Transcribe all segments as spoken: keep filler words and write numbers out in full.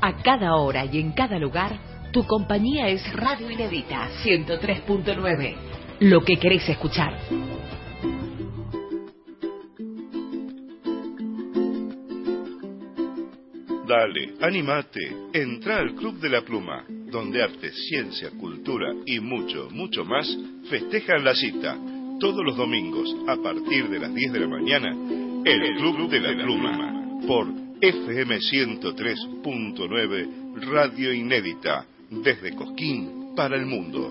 A cada hora y en cada lugar, tu compañía es Radio Inédita ciento tres punto nueve. Lo que querés escuchar. Dale, animate, entra al Club de la Pluma, donde arte, ciencia, cultura y mucho, mucho más festejan la cita. Todos los domingos, a partir de las diez de la mañana, el Club de la Pluma, por F M ciento tres punto nueve, Radio Inédita, desde Cosquín para el mundo.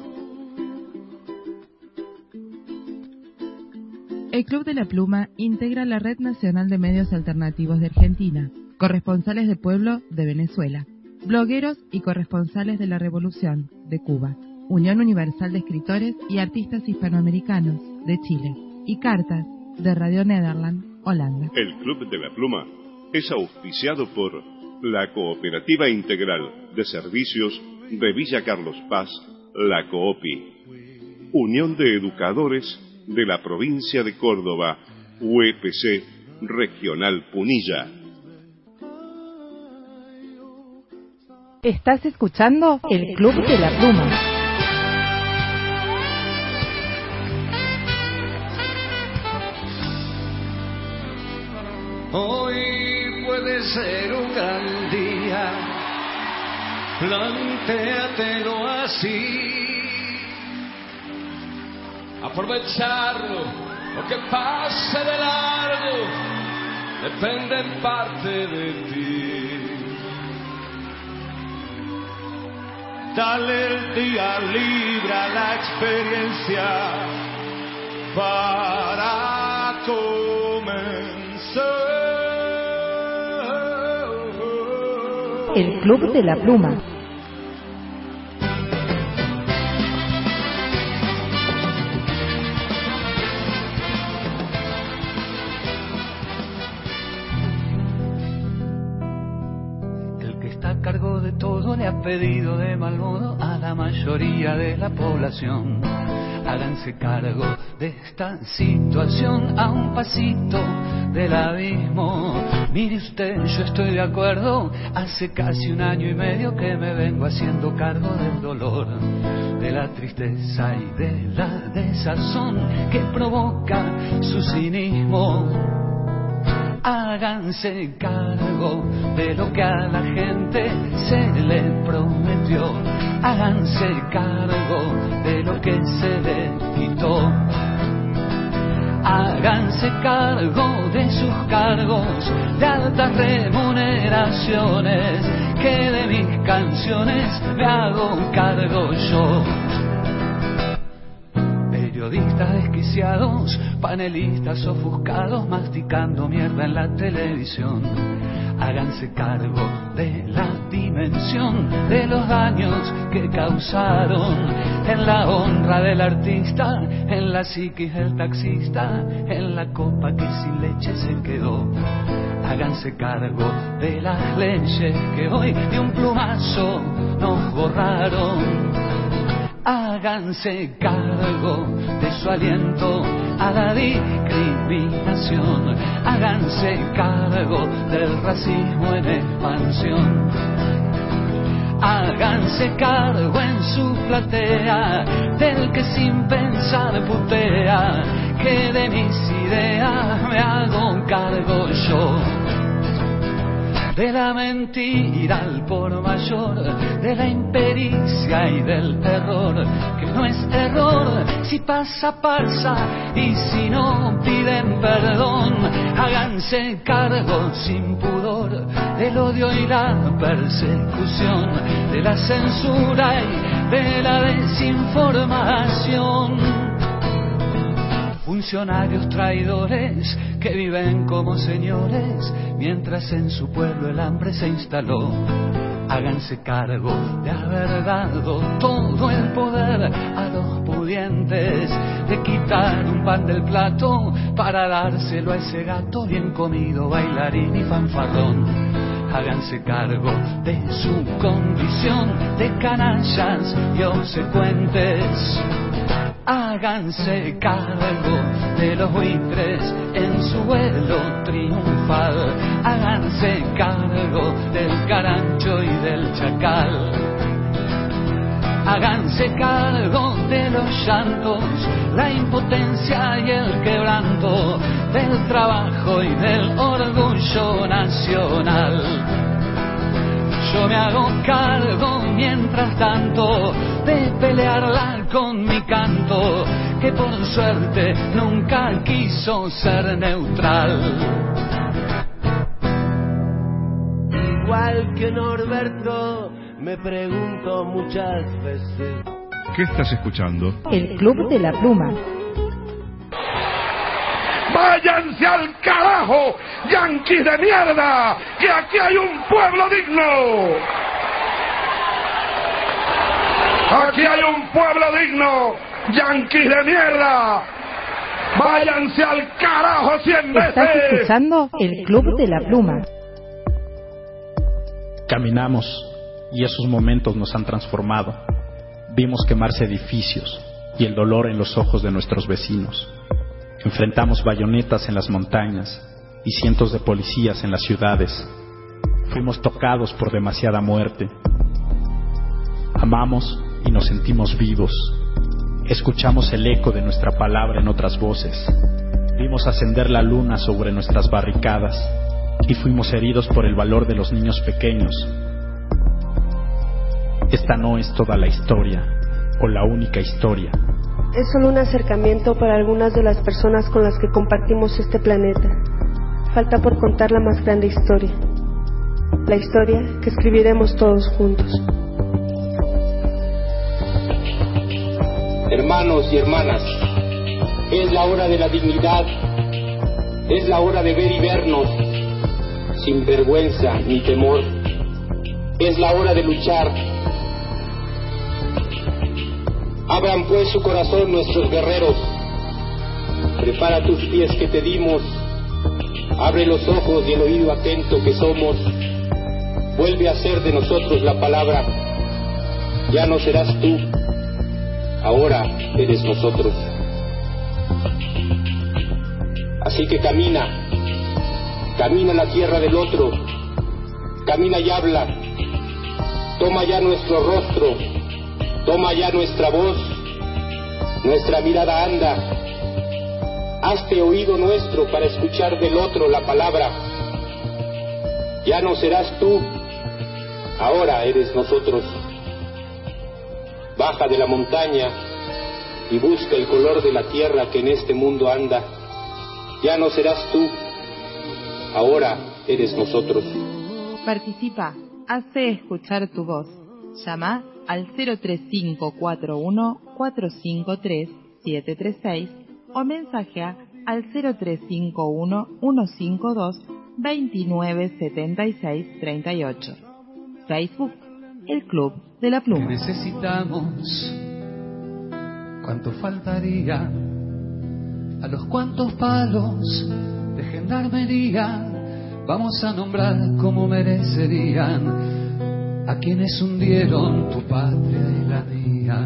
El Club de la Pluma integra la Red Nacional de Medios Alternativos de Argentina, corresponsales de pueblo de Venezuela, blogueros y corresponsales de la Revolución de Cuba, Unión Universal de Escritores y Artistas Hispanoamericanos de Chile y Cartas de Radio Nederland, Holanda. El Club de la Pluma es auspiciado por la Cooperativa Integral de Servicios de Villa Carlos Paz, la COOPI, Unión de Educadores de la Provincia de Córdoba, U E P C Regional Punilla. Estás escuchando el Club de la Pluma. Hoy puede ser un gran día, plantéatelo así. Aprovecharlo, lo que pase de largo, depende en parte de ti. Dale el día libre a la experiencia para comenzar. El Club de la Pluma. A cargo de todo le ha pedido de mal modo a la mayoría de la población. Háganse cargo de esta situación a un pasito del abismo. Mire usted, yo estoy de acuerdo. Hace casi un año y medio que me vengo haciendo cargo del dolor, de la tristeza y de la desazón que provoca su cinismo. Háganse cargo de lo que a la gente se le prometió. Háganse cargo de lo que se le quitó. Háganse cargo de sus cargos de altas remuneraciones, que de mis canciones me hago cargo yo. Periodistas desquiciados, panelistas ofuscados, masticando mierda en la televisión. Háganse cargo de la dimensión de los daños que causaron en la honra del artista, en la psiquis del taxista, en la copa que sin leche se quedó. Háganse cargo de las leyes que hoy de un plumazo nos borraron. Háganse cargo de su aliento a la discriminación. Háganse cargo del racismo en expansión. Háganse cargo en su platea del que sin pensar putea, que de mis ideas me hago cargo yo. De la mentira al por mayor, de la impericia y del terror, que no es error, si pasa, pasa, y si no piden perdón. Háganse cargo sin pudor del odio y la persecución, de la censura y de la desinformación. Funcionarios traidores que viven como señores, mientras en su pueblo el hambre se instaló. Háganse cargo de haber dado todo el poder a los pudientes, de quitar un pan del plato para dárselo a ese gato bien comido, bailarín y fanfarrón. Háganse cargo de su condición de canallas y obsecuentes. Háganse cargo de los buitres en su vuelo triunfal. Háganse háganse cargo del carancho y del chacal. Háganse cargo de los llantos, la impotencia y el quebranto, del trabajo y del orgullo nacional. Yo me hago cargo mientras tanto de pelearla con mi canto, que por suerte nunca quiso ser neutral. Igual que Norberto, me pregunto muchas veces. ¿Qué estás escuchando? El Club de la Pluma. ¡Váyanse al carajo, yanquis de mierda! ¡Que aquí hay un pueblo digno! ¡Aquí hay un pueblo digno, yanquis de mierda! ¡Váyanse al carajo cien veces! Estás escuchando El Club de la Pluma. Caminamos y esos momentos nos han transformado. Vimos quemarse edificios y el dolor en los ojos de nuestros vecinos. Enfrentamos bayonetas en las montañas y cientos de policías en las ciudades. Fuimos tocados por demasiada muerte. Amamos y nos sentimos vivos. Escuchamos el eco de nuestra palabra en otras voces. Vimos ascender la luna sobre nuestras barricadas y fuimos heridos por el valor de los niños pequeños. Esta no es toda la historia, o la única historia. Es solo un acercamiento para algunas de las personas con las que compartimos este planeta. Falta por contar la más grande historia. La historia que escribiremos todos juntos. Hermanos y hermanas, es la hora de la dignidad, es la hora de ver y vernos, sin vergüenza ni temor. Es la hora de luchar. Abran pues su corazón nuestros guerreros. Prepara tus pies que te dimos. Abre los ojos y el oído atento que somos. Vuelve a ser de nosotros la palabra. Ya no serás tú, ahora eres nosotros. Así que camina, camina la tierra del otro, camina y habla. Toma ya nuestro rostro, toma ya nuestra voz, nuestra mirada anda. Hazte oído nuestro para escuchar del otro la palabra. Ya no serás tú, ahora eres nosotros. Baja de la montaña y busca el color de la tierra que en este mundo anda. Ya no serás tú, ahora eres nosotros. Participa, hace escuchar tu voz. Llama al cero tres cinco cuatro uno cuatro cinco tres siete tres seis o mensajea al cero tres cinco uno uno cinco dos dos nueve siete seis tres ocho. Facebook, El Club de la Pluma. ¿Qué necesitamos? ¿Cuánto faltaría? A los cuantos palos de gendarmería vamos a nombrar como merecerían a quienes hundieron tu patria y la mía.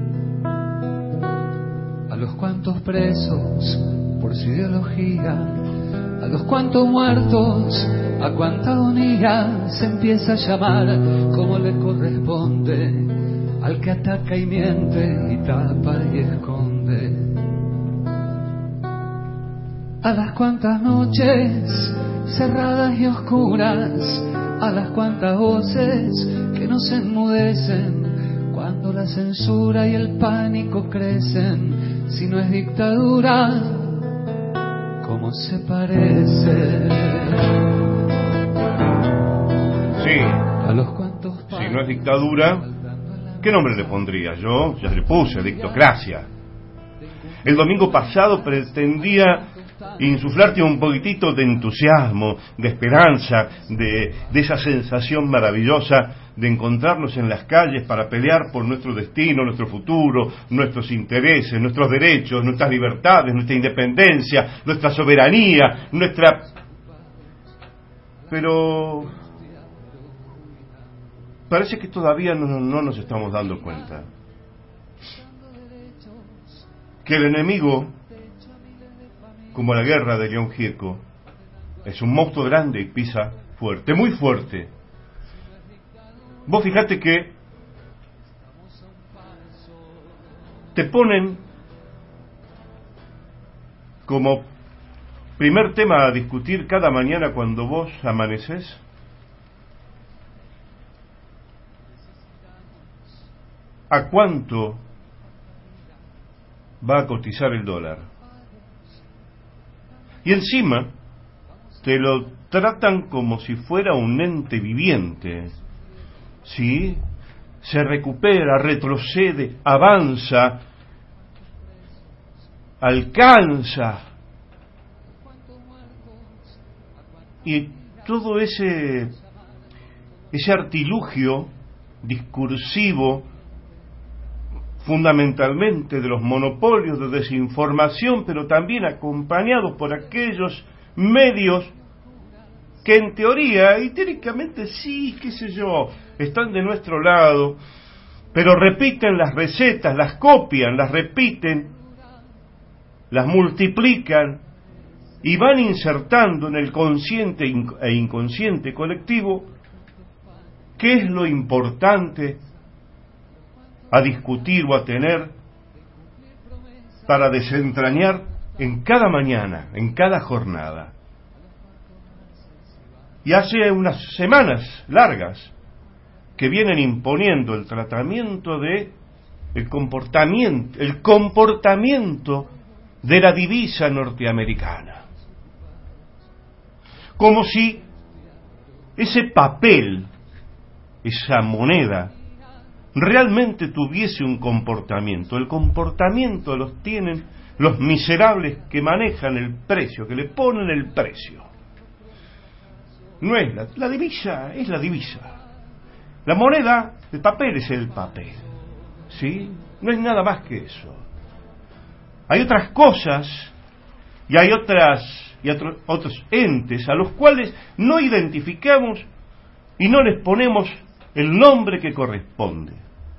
A los cuantos presos por su ideología, a los cuantos muertos, a cuánta agonía se empieza a llamar como le corresponde al que ataca y miente y tapa y esconde. A las cuantas noches cerradas y oscuras, a las cuantas voces que nos enmudecen cuando la censura y el pánico crecen. Si no es dictadura, ¿cómo se parece? Sí. A los cuantos si no es dictadura, ¿qué nombre le pondría? Yo ya le puse dictocracia. El domingo pasado pretendía insuflarte un poquitito de entusiasmo, de esperanza, de, de esa sensación maravillosa de encontrarnos en las calles para pelear por nuestro destino, nuestro futuro, nuestros intereses, nuestros derechos, nuestras libertades, nuestra independencia, nuestra soberanía, nuestra... Pero parece que todavía no, no nos estamos dando cuenta que el enemigo, como la guerra de León Gieco, es un monstruo grande y pisa fuerte, muy fuerte. Vos fijate que te ponen como primer tema a discutir cada mañana cuando vos amaneces ¿a cuánto va a cotizar el dólar? Y encima te lo tratan como si fuera un ente viviente, ¿sí? Se recupera, retrocede, avanza, alcanza. Y todo ese ese artilugio discursivo, fundamentalmente de los monopolios de desinformación, pero también acompañados por aquellos medios que en teoría y teóricamente sí, qué sé yo, están de nuestro lado, pero repiten las recetas, las copian, las repiten, las multiplican y van insertando en el consciente e inconsciente colectivo qué es lo importante a discutir o a tener para desentrañar en cada mañana, en cada jornada. Y hace unas semanas largas que vienen imponiendo el tratamiento de el comportamiento, el comportamiento de la divisa norteamericana. Como si ese papel, esa moneda, realmente tuviese un comportamiento. El comportamiento los tienen los miserables que manejan el precio, que le ponen el precio. No es la, la divisa, es la divisa. La moneda, el papel es el papel. ¿Sí? No es nada más que eso. Hay otras cosas y hay otras y otro, otros entes a los cuales no identificamos y no les ponemos el nombre que corresponde.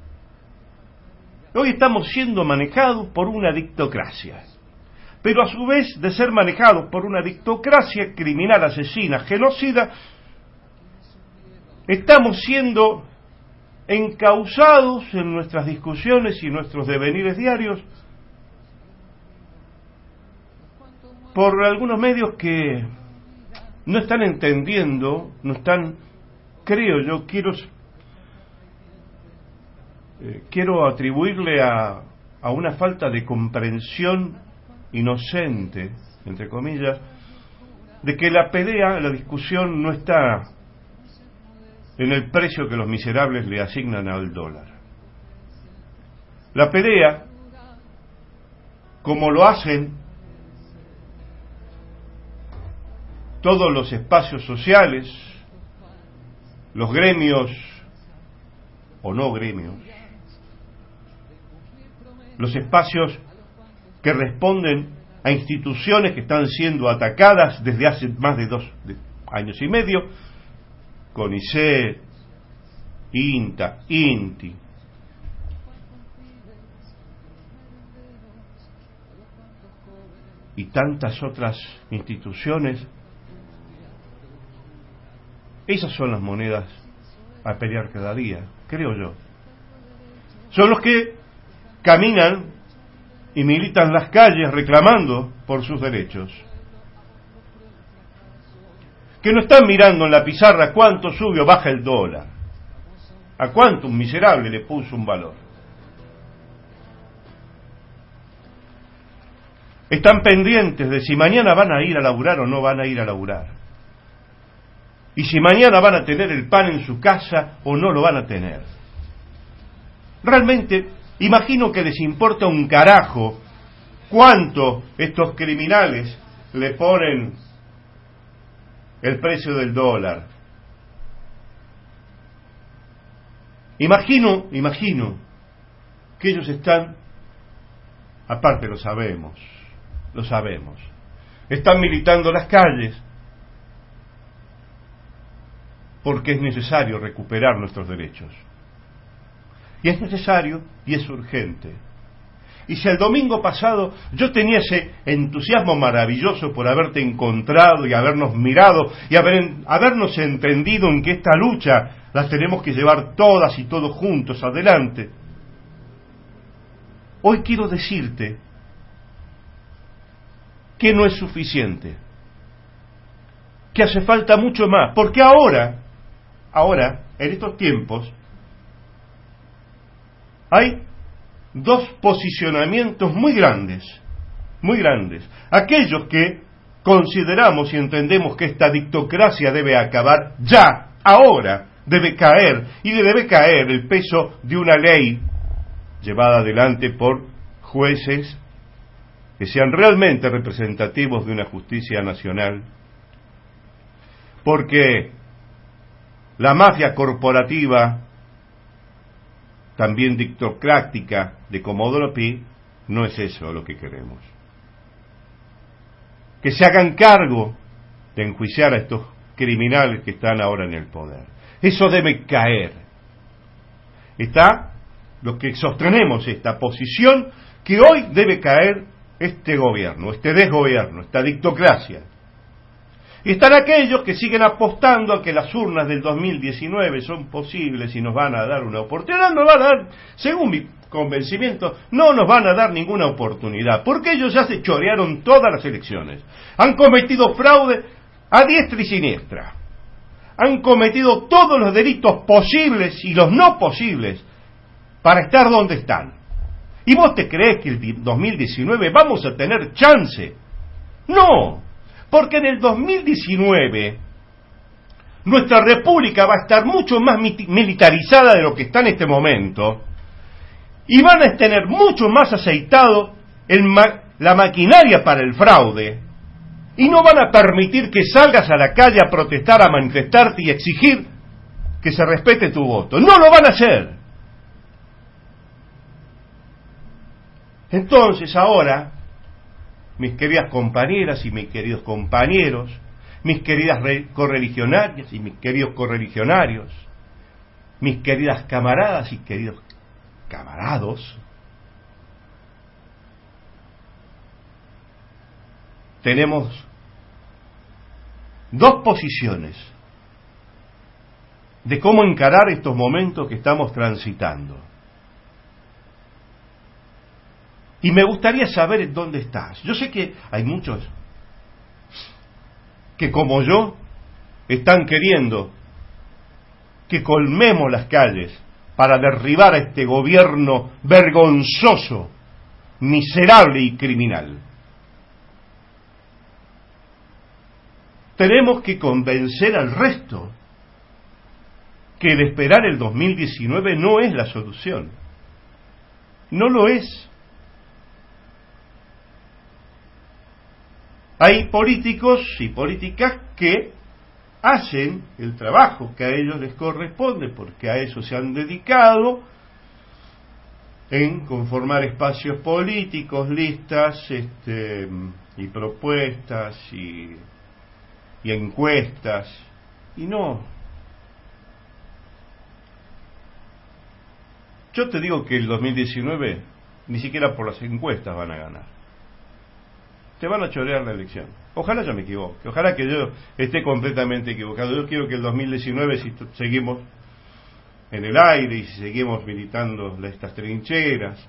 Hoy estamos siendo manejados por una dictocracia, pero a su vez de ser manejados por una dictocracia criminal, asesina, genocida, estamos siendo encausados en nuestras discusiones y nuestros devenires diarios por algunos medios que no están entendiendo, no están, creo yo, quiero eh, quiero atribuirle a, a una falta de comprensión inocente, entre comillas, de que la pelea, la discusión no está en el precio que los miserables le asignan al dólar. La pelea, como lo hacen todos los espacios sociales, los gremios o no gremios, los espacios que responden a instituciones que están siendo atacadas desde hace más de dos años y medio, CONICET, INTA, INTI, y tantas otras instituciones. Esas son las monedas a pelear cada día, creo yo. Son los que caminan y militan las calles reclamando por sus derechos. Que no están mirando en la pizarra cuánto sube o baja el dólar, a cuánto un miserable le puso un valor. Están pendientes de si mañana van a ir a laburar o no van a ir a laburar. Y si mañana van a tener el pan en su casa o no lo van a tener. Realmente, imagino que les importa un carajo cuánto estos criminales le ponen el precio del dólar. Imagino, imagino que ellos están, aparte lo sabemos, lo sabemos, están militando las calles porque es necesario recuperar nuestros derechos. Y es necesario y es urgente. Y si el domingo pasado yo tenía ese entusiasmo maravilloso por haberte encontrado y habernos mirado y haber, habernos entendido en que esta lucha la tenemos que llevar todas y todos juntos adelante, hoy quiero decirte que no es suficiente, que hace falta mucho más, porque ahora, ahora, en estos tiempos, hay dos posicionamientos muy grandes, muy grandes. Aquellos que consideramos y entendemos que esta dictocracia debe acabar ya, ahora, debe caer, y debe caer el peso de una ley llevada adelante por jueces que sean realmente representativos de una justicia nacional, porque la mafia corporativa, también dictocrática, de Comodoro Pi, no es eso lo que queremos. Que se hagan cargo de enjuiciar a estos criminales que están ahora en el poder. Eso debe caer. Está lo que sostenemos esta posición, que hoy debe caer este gobierno, este desgobierno, esta dictocracia. Y están aquellos que siguen apostando a que las urnas del dos mil diecinueve son posibles y nos van a dar una oportunidad. No nos van a dar, según mi convencimiento, no nos van a dar ninguna oportunidad, porque ellos ya se chorearon todas las elecciones. Han cometido fraude a diestra y siniestra. Han cometido todos los delitos posibles y los no posibles para estar donde están. ¿Y vos te crees que el dos mil diecinueve vamos a tener chance? ¡No! Porque en el dos mil diecinueve nuestra república va a estar mucho más militarizada de lo que está en este momento, y van a tener mucho más aceitado el ma la maquinaria para el fraude, y no van a permitir que salgas a la calle a protestar, a manifestarte y exigir que se respete tu voto. No lo van a hacer. Entonces ahora, mis queridas compañeras y mis queridos compañeros, mis queridas correligionarias y mis queridos correligionarios, mis queridas camaradas y queridos camarados, tenemos dos posiciones de cómo encarar estos momentos que estamos transitando. Y me gustaría saber en dónde estás. Yo sé que hay muchos que, como yo, están queriendo que colmemos las calles para derribar a este gobierno vergonzoso, miserable y criminal. Tenemos que convencer al resto que el esperar el dos mil diecinueve no es la solución. No lo es. Hay políticos y políticas que hacen el trabajo que a ellos les corresponde, porque a eso se han dedicado, en conformar espacios políticos, listas este, y propuestas y, y encuestas, y no. Yo te digo que el dos mil diecinueve ni siquiera por las encuestas van a ganar. Te van a chorear la elección. Ojalá yo me equivoque, ojalá que yo esté completamente equivocado. Yo quiero que el dos mil diecinueve, si seguimos en el aire y si seguimos militando estas trincheras,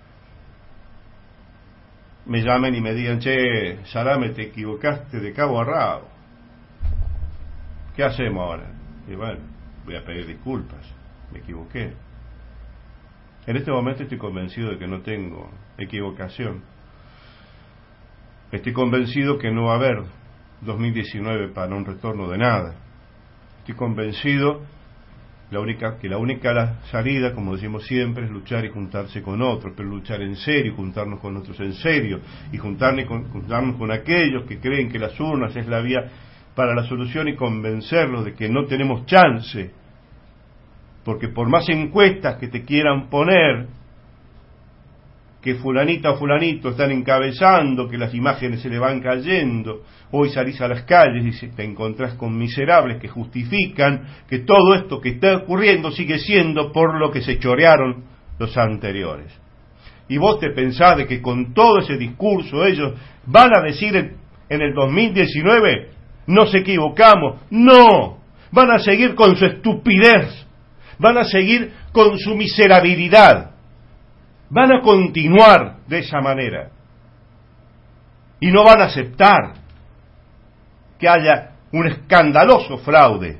me llamen y me digan: che, Salame, te equivocaste de cabo a rabo. ¿Qué hacemos ahora? Y bueno, voy a pedir disculpas, me equivoqué. En este momento estoy convencido de que no tengo equivocación. Estoy convencido que no va a haber dos mil diecinueve para un retorno de nada. Estoy convencido la única, que la única salida, como decimos siempre, es luchar y juntarse con otros, pero luchar en serio, juntarnos con otros en serio, y juntarnos con, juntarnos con aquellos que creen que las urnas es la vía para la solución, y convencerlos de que no tenemos chance, porque por más encuestas que te quieran poner, que fulanita o fulanito están encabezando, que las imágenes se le van cayendo, hoy salís a las calles y te encontrás con miserables que justifican que todo esto que está ocurriendo sigue siendo por lo que se chorearon los anteriores. Y vos te pensás de que con todo ese discurso ellos van a decir en, en el dos mil diecinueve, nos equivocamos. No, van a seguir con su estupidez, van a seguir con su miserabilidad, van a continuar de esa manera. Y no van a aceptar que haya un escandaloso fraude.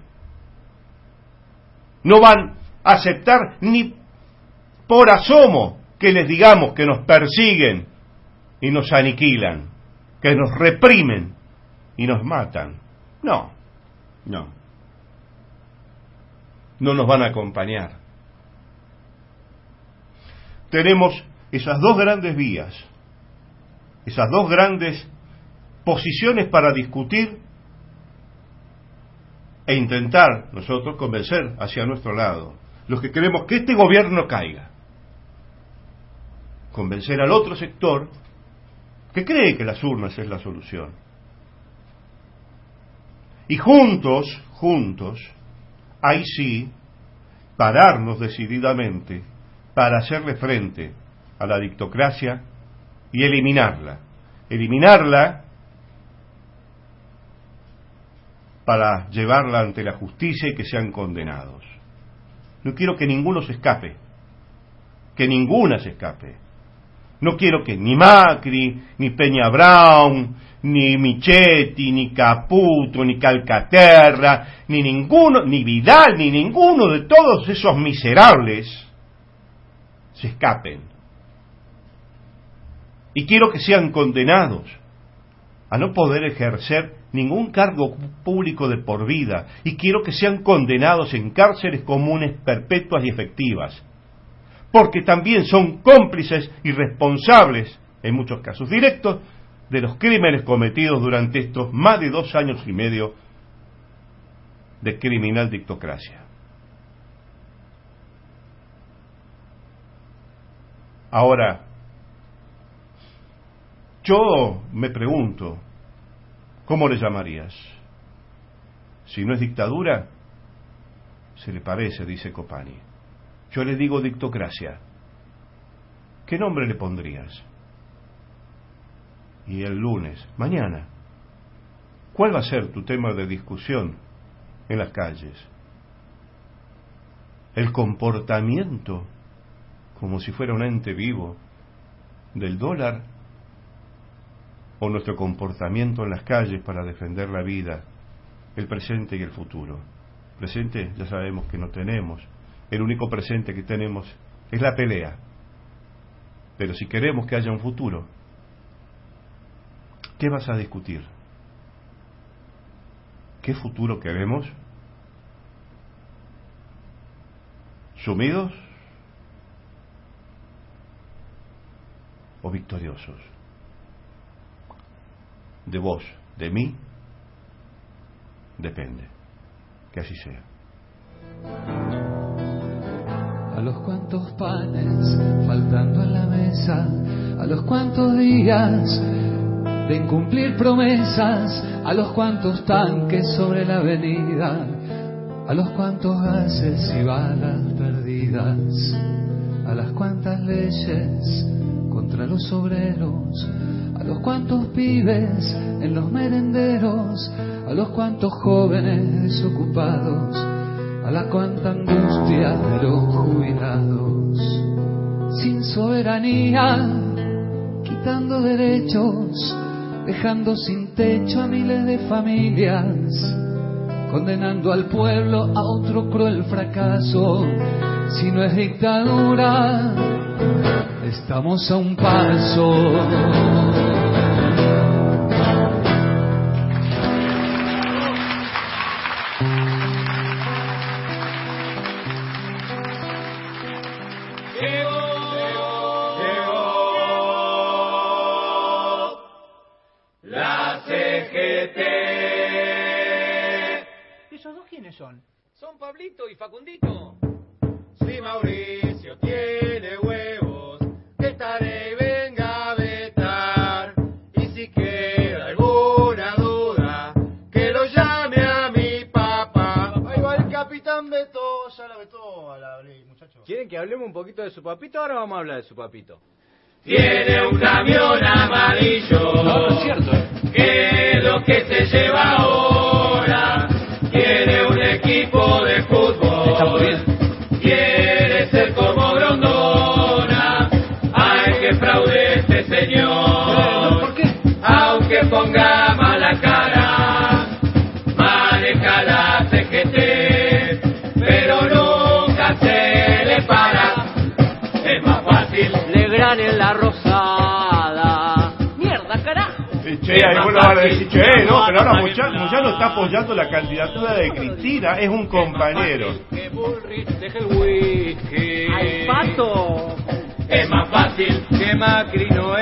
No van a aceptar ni por asomo que les digamos que nos persiguen y nos aniquilan, que nos reprimen y nos matan. No, no. No nos van a acompañar. Tenemos esas dos grandes vías, esas dos grandes posiciones para discutir e intentar nosotros convencer hacia nuestro lado, los que queremos que este gobierno caiga, convencer al otro sector que cree que las urnas es la solución, y juntos, juntos, ahí sí, pararnos decididamente para hacerle frente a la dictocracia y eliminarla, eliminarla para llevarla ante la justicia y que sean condenados. No quiero que ninguno se escape, que ninguna se escape. No quiero que ni Macri, ni Peña Brown, ni Michetti, ni Caputo, ni Calcaterra, ni ninguno, ni Vidal, ni ninguno de todos esos miserables se escapen. Y quiero que sean condenados a no poder ejercer ningún cargo público de por vida, y quiero que sean condenados en cárceles comunes perpetuas y efectivas, porque también son cómplices y responsables, en muchos casos directos, de los crímenes cometidos durante estos más de dos años y medio de criminal dictocracia. Ahora, yo me pregunto, ¿cómo le llamarías? Si no es dictadura, se le parece, dice Copani. Yo le digo dictocracia. ¿Qué nombre le pondrías? Y el lunes, mañana, ¿cuál va a ser tu tema de discusión en las calles? ¿El comportamiento, como si fuera un ente vivo, del dólar? ¿O nuestro comportamiento en las calles para defender la vida, el presente y el futuro? Presente ya sabemos que no tenemos. El único presente que tenemos es la pelea. Pero si queremos que haya un futuro, ¿qué vas a discutir? ¿Qué futuro queremos? ¿Sumidos o victoriosos? De vos, de mí, depende. Que así sea. A los cuantos panes faltando en la mesa, a los cuantos días de incumplir promesas, a los cuantos tanques sobre la avenida, a los cuantos gases y balas perdidas, a las cuantas leyes contra los obreros, a los cuantos pibes en los merenderos, a los cuantos jóvenes desocupados, a la cuanta angustia de los jubilados, sin soberanía, quitando derechos, dejando sin techo a miles de familias, condenando al pueblo a otro cruel fracaso. Si no es dictadura, estamos a un paso. Son? Son Pablito y Facundito. Si Mauricio tiene huevos, estaré y venga a vetar. Y si queda alguna duda, que lo llame a mi papá. Ahí va el capitán Beto, ya la vetó a la ley, muchachos. ¿Quieren que hablemos un poquito de su papito? Ahora vamos a hablar de su papito. tiene un camión amarillo. No, no es cierto. ¿Qué es lo que se lleva ahora? Tiene un equipo de fútbol. Está muy bien. Quiere ser como Grondona. Ay, qué fraude este señor. ¿Por qué? Aunque ponga mala cara, maneja la C G T, pero nunca se le para. Es más fácil. Legrand en la Rosada. Mierda, carajo. Che, ahí vos lo van a decir, che, no, pero ahora Moyano, Moyano está apoyando la candidatura de Cristina, es un compañero. Que Bullrich deje el whisky. ¡Al pato! Es más fácil que Macri no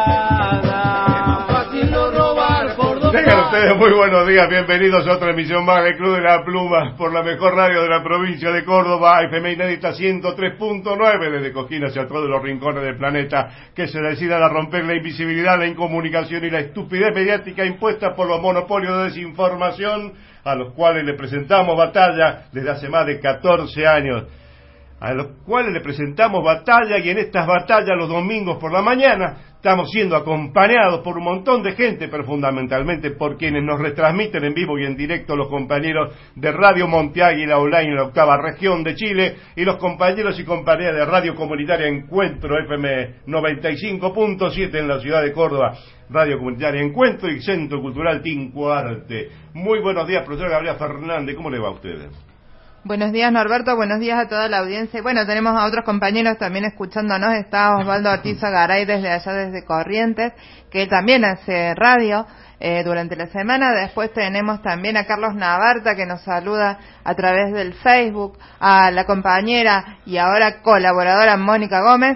evada. Es más fácil no robar por dos. Tengan ustedes muy buenos días, bienvenidos a otra emisión más del Club de la Pluma por la mejor radio de la provincia de Córdoba, F M Inédita ciento tres punto nueve, desde Coquín hacia todos los rincones del planeta, que se decidan a romper la invisibilidad, la incomunicación y la estupidez mediática impuesta por los monopolios de desinformación, a los cuales le presentamos batalla desde hace más de catorce años. A los cuales le presentamos batalla, y en estas batallas los domingos por la mañana estamos siendo acompañados por un montón de gente, pero fundamentalmente por quienes nos retransmiten en vivo y en directo, los compañeros de Radio Monte Águila Online en la octava región de Chile, y los compañeros y compañeras de Radio Comunitaria Encuentro F M noventa y cinco punto siete en la ciudad de Córdoba, Radio Comunitaria Encuentro y Centro Cultural Tincuarte. Muy buenos días, profesor Gabriela Fernández, ¿cómo le va a ustedes? Buenos días, Norberto, buenos días a toda la audiencia. Bueno, tenemos a otros compañeros también escuchándonos. Está Osvaldo Ortiz Garay desde allá, desde Corrientes, que él también hace radio eh, durante la semana. Después tenemos también a Carlos Navarta, que nos saluda a través del Facebook, a la compañera y ahora colaboradora Mónica Gómez.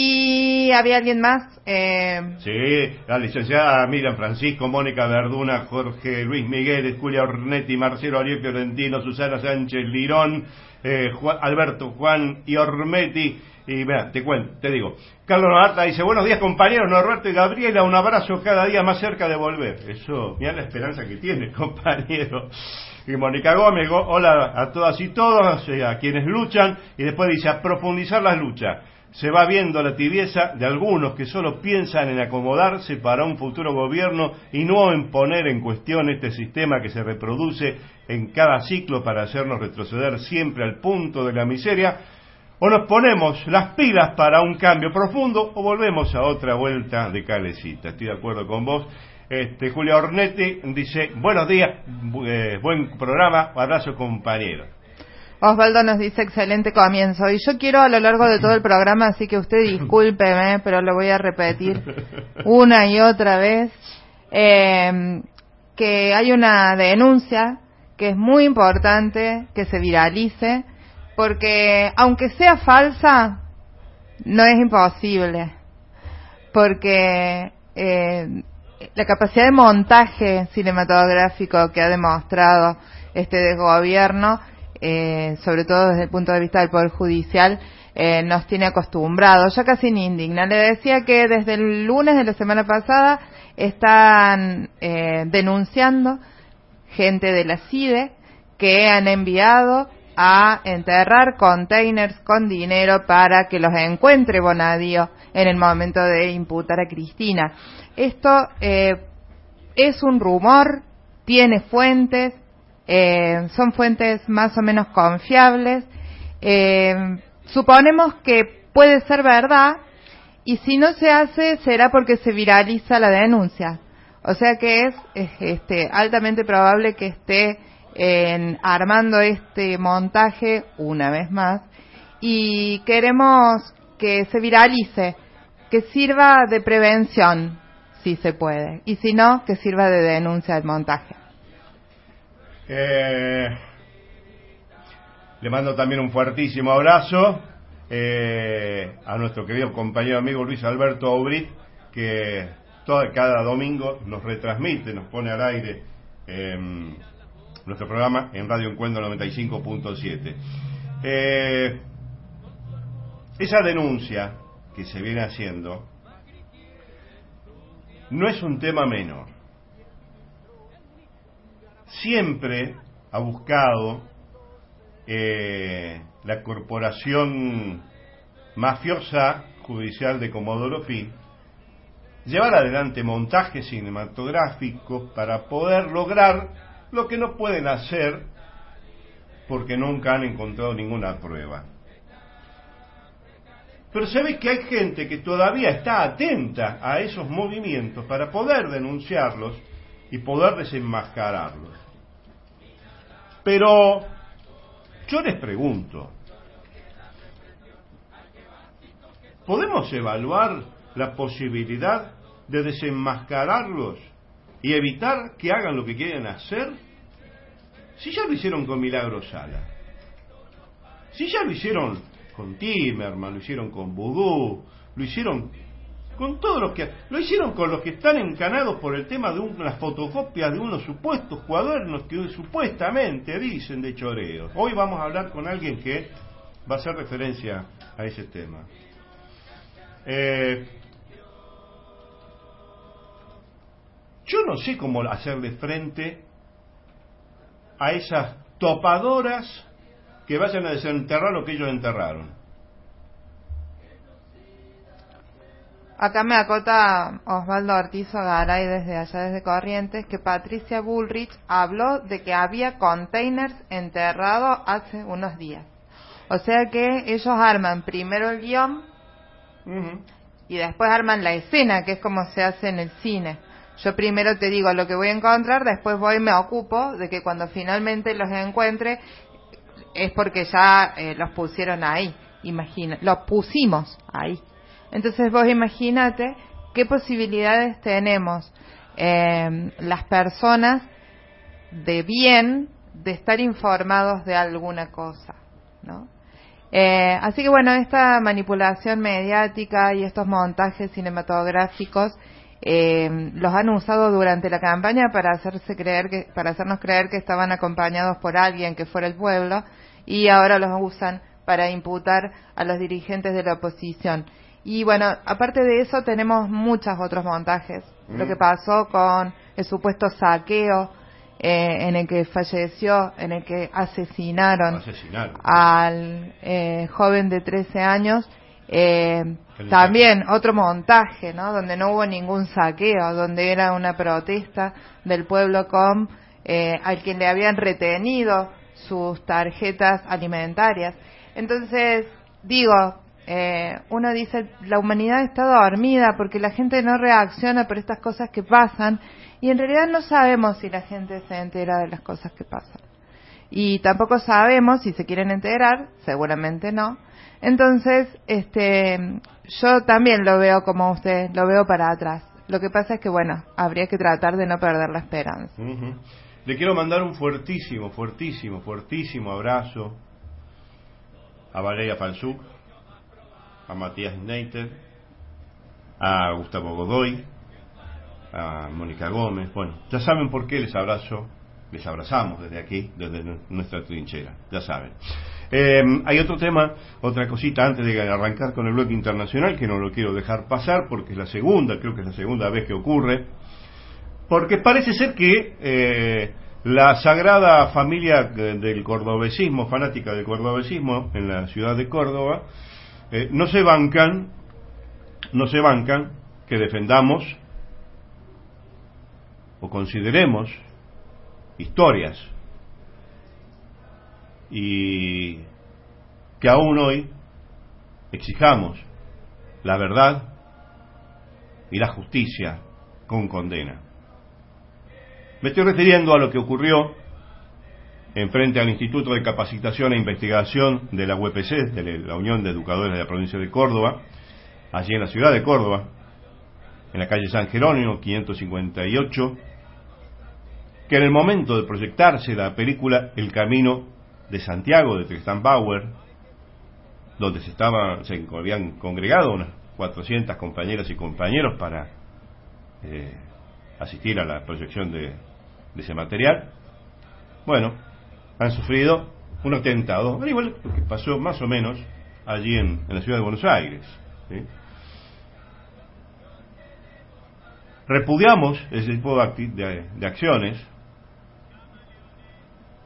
Y había alguien más. Eh... Sí, la licenciada Miriam Francisco, Mónica Verduna, Jorge Luis Miguel, Julia Ornetti, Marcelo Ariel Fiorentino, Susana Sánchez Lirón, eh, Juan, Alberto Juan y Ormetti. Y mira, te cuento, te digo, Carlos Navarta dice: buenos días compañeros, Norberto y Gabriela, un abrazo cada día más cerca de volver. Eso, mira la esperanza que tiene, compañero. Y Mónica Gómez, hola a todas y todos, eh, a quienes luchan, y después dice: a profundizar las luchas. Se va viendo la tibieza de algunos que solo piensan en acomodarse para un futuro gobierno y no en poner en cuestión este sistema que se reproduce en cada ciclo para hacernos retroceder siempre al punto de la miseria. O nos ponemos las pilas para un cambio profundo o volvemos a otra vuelta de calecita. Estoy de acuerdo con vos. Este, Julia Ornetti dice: buenos días, eh, buen programa, abrazo compañero. Osvaldo nos dice: excelente comienzo. Y yo quiero a lo largo de todo el programa, así que usted discúlpeme, pero lo voy a repetir una y otra vez, eh, que hay una denuncia que es muy importante que se viralice, porque aunque sea falsa, no es imposible, porque eh, la capacidad de montaje cinematográfico que ha demostrado este desgobierno, Eh, sobre todo desde el punto de vista del Poder Judicial, eh, nos tiene acostumbrados, ya casi ni indigna. Le decía que desde el lunes de la semana pasada están eh, denunciando gente de la C I D E que han enviado a enterrar containers con dinero para que los encuentre Bonadío en el momento de imputar a Cristina. Esto eh, es un rumor, tiene fuentes, Eh, son fuentes más o menos confiables. Eh, suponemos que puede ser verdad, y si no se hace será porque se viraliza la denuncia. O sea que es, es este, altamente probable que esté eh, armando este montaje una vez más, y queremos que se viralice, que sirva de prevención si se puede, y si no, que sirva de denuncia del montaje. Eh, le mando también un fuertísimo abrazo eh, a nuestro querido compañero amigo Luis Alberto Obrit, que todo, cada domingo nos retransmite, nos pone al aire eh, nuestro programa en Radio Encuentro noventa y cinco punto siete. Eh, esa denuncia que se viene haciendo no es un tema menor. Siempre ha buscado eh, la corporación mafiosa Judicial de Comodoro Pi, llevar adelante montajes cinematográficos para poder lograr lo que no pueden hacer porque nunca han encontrado ninguna prueba. Pero sabes que hay gente que todavía está atenta a esos movimientos para poder denunciarlos y poder desenmascararlos. Pero yo les pregunto, ¿podemos evaluar la posibilidad de desenmascararlos y evitar que hagan lo que quieren hacer? Si ya lo hicieron con Milagro Sala, si ya lo hicieron con Timerman, lo hicieron con Vudú, lo hicieron con todos los que... Lo hicieron con los que están encanados por el tema de unas fotocopias de unos supuestos cuadernos que supuestamente dicen de choreo. Hoy vamos a hablar con alguien que va a hacer referencia a ese tema. Eh, yo no sé cómo hacerle frente a esas topadoras que vayan a desenterrar lo que ellos enterraron. Acá me acota Osvaldo Ortiz Garay desde allá, desde Corrientes, que Patricia Bullrich habló de que había containers enterrados hace unos días. O sea que ellos arman primero el guión uh-huh. y después arman la escena, que es como se hace en el cine. Yo primero te digo lo que voy a encontrar, después voy y me ocupo de que cuando finalmente los encuentre es porque ya eh, los pusieron ahí. Imagina, los pusimos ahí. Entonces vos imagínate qué posibilidades tenemos eh, las personas de bien de estar informados de alguna cosa, ¿no? Eh, así que bueno, esta manipulación mediática y estos montajes cinematográficos eh, los han usado durante la campaña para hacerse creer que, para hacernos creer que estaban acompañados por alguien que fuera el pueblo, y ahora los usan para imputar a los dirigentes de la oposición. Y bueno, aparte de eso tenemos muchos otros montajes. Mm. Lo que pasó con el supuesto saqueo eh, en el que falleció, en el que asesinaron, asesinaron. al eh, joven de trece años. Eh, también otro montaje, ¿no? Donde no hubo ningún saqueo, donde era una protesta del pueblo com eh, al que le habían retenido sus tarjetas alimentarias. Entonces, digo, eh, uno dice, la humanidad está dormida porque la gente no reacciona por estas cosas que pasan, y en realidad no sabemos si la gente se entera de las cosas que pasan. Y tampoco sabemos si se quieren enterar, seguramente no. Entonces, este, yo también lo veo como usted, lo veo para atrás. Lo que pasa es que, bueno, habría que tratar de no perder la esperanza. Uh-huh. Le quiero mandar un fuertísimo, fuertísimo, fuertísimo abrazo a Valeria Falsuk, a Matías Neiter, a Gustavo Godoy, a Mónica Gómez. Bueno, ya saben por qué les abrazo, les abrazamos desde aquí, desde nuestra trinchera, ya saben. Eh, hay otro tema, otra cosita antes de arrancar con el bloque internacional, que no lo quiero dejar pasar porque es la segunda, creo que es la segunda vez que ocurre, porque parece ser que eh, la sagrada familia del cordobesismo, fanática del cordobesismo en la ciudad de Córdoba, eh, no se bancan, no se bancan que defendamos o consideremos historias, y que aún hoy exijamos la verdad y la justicia con condena. Me estoy refiriendo a lo que ocurrió en frente al Instituto de Capacitación e Investigación de la U E P C, de la Unión de Educadores de la Provincia de Córdoba, allí en la ciudad de Córdoba, en la calle San Jerónimo quinientos cincuenta y ocho, que en el momento de proyectarse la película El Camino de Santiago de Tristan Bauer, donde se estaban, se habían congregado unas cuatrocientas compañeras y compañeros para eh, asistir a la proyección de, de ese material, bueno, han sufrido un atentado, al igual que pasó más o menos allí en, en la ciudad de Buenos Aires, ¿sí? Repudiamos ese tipo de, acti- de, de acciones,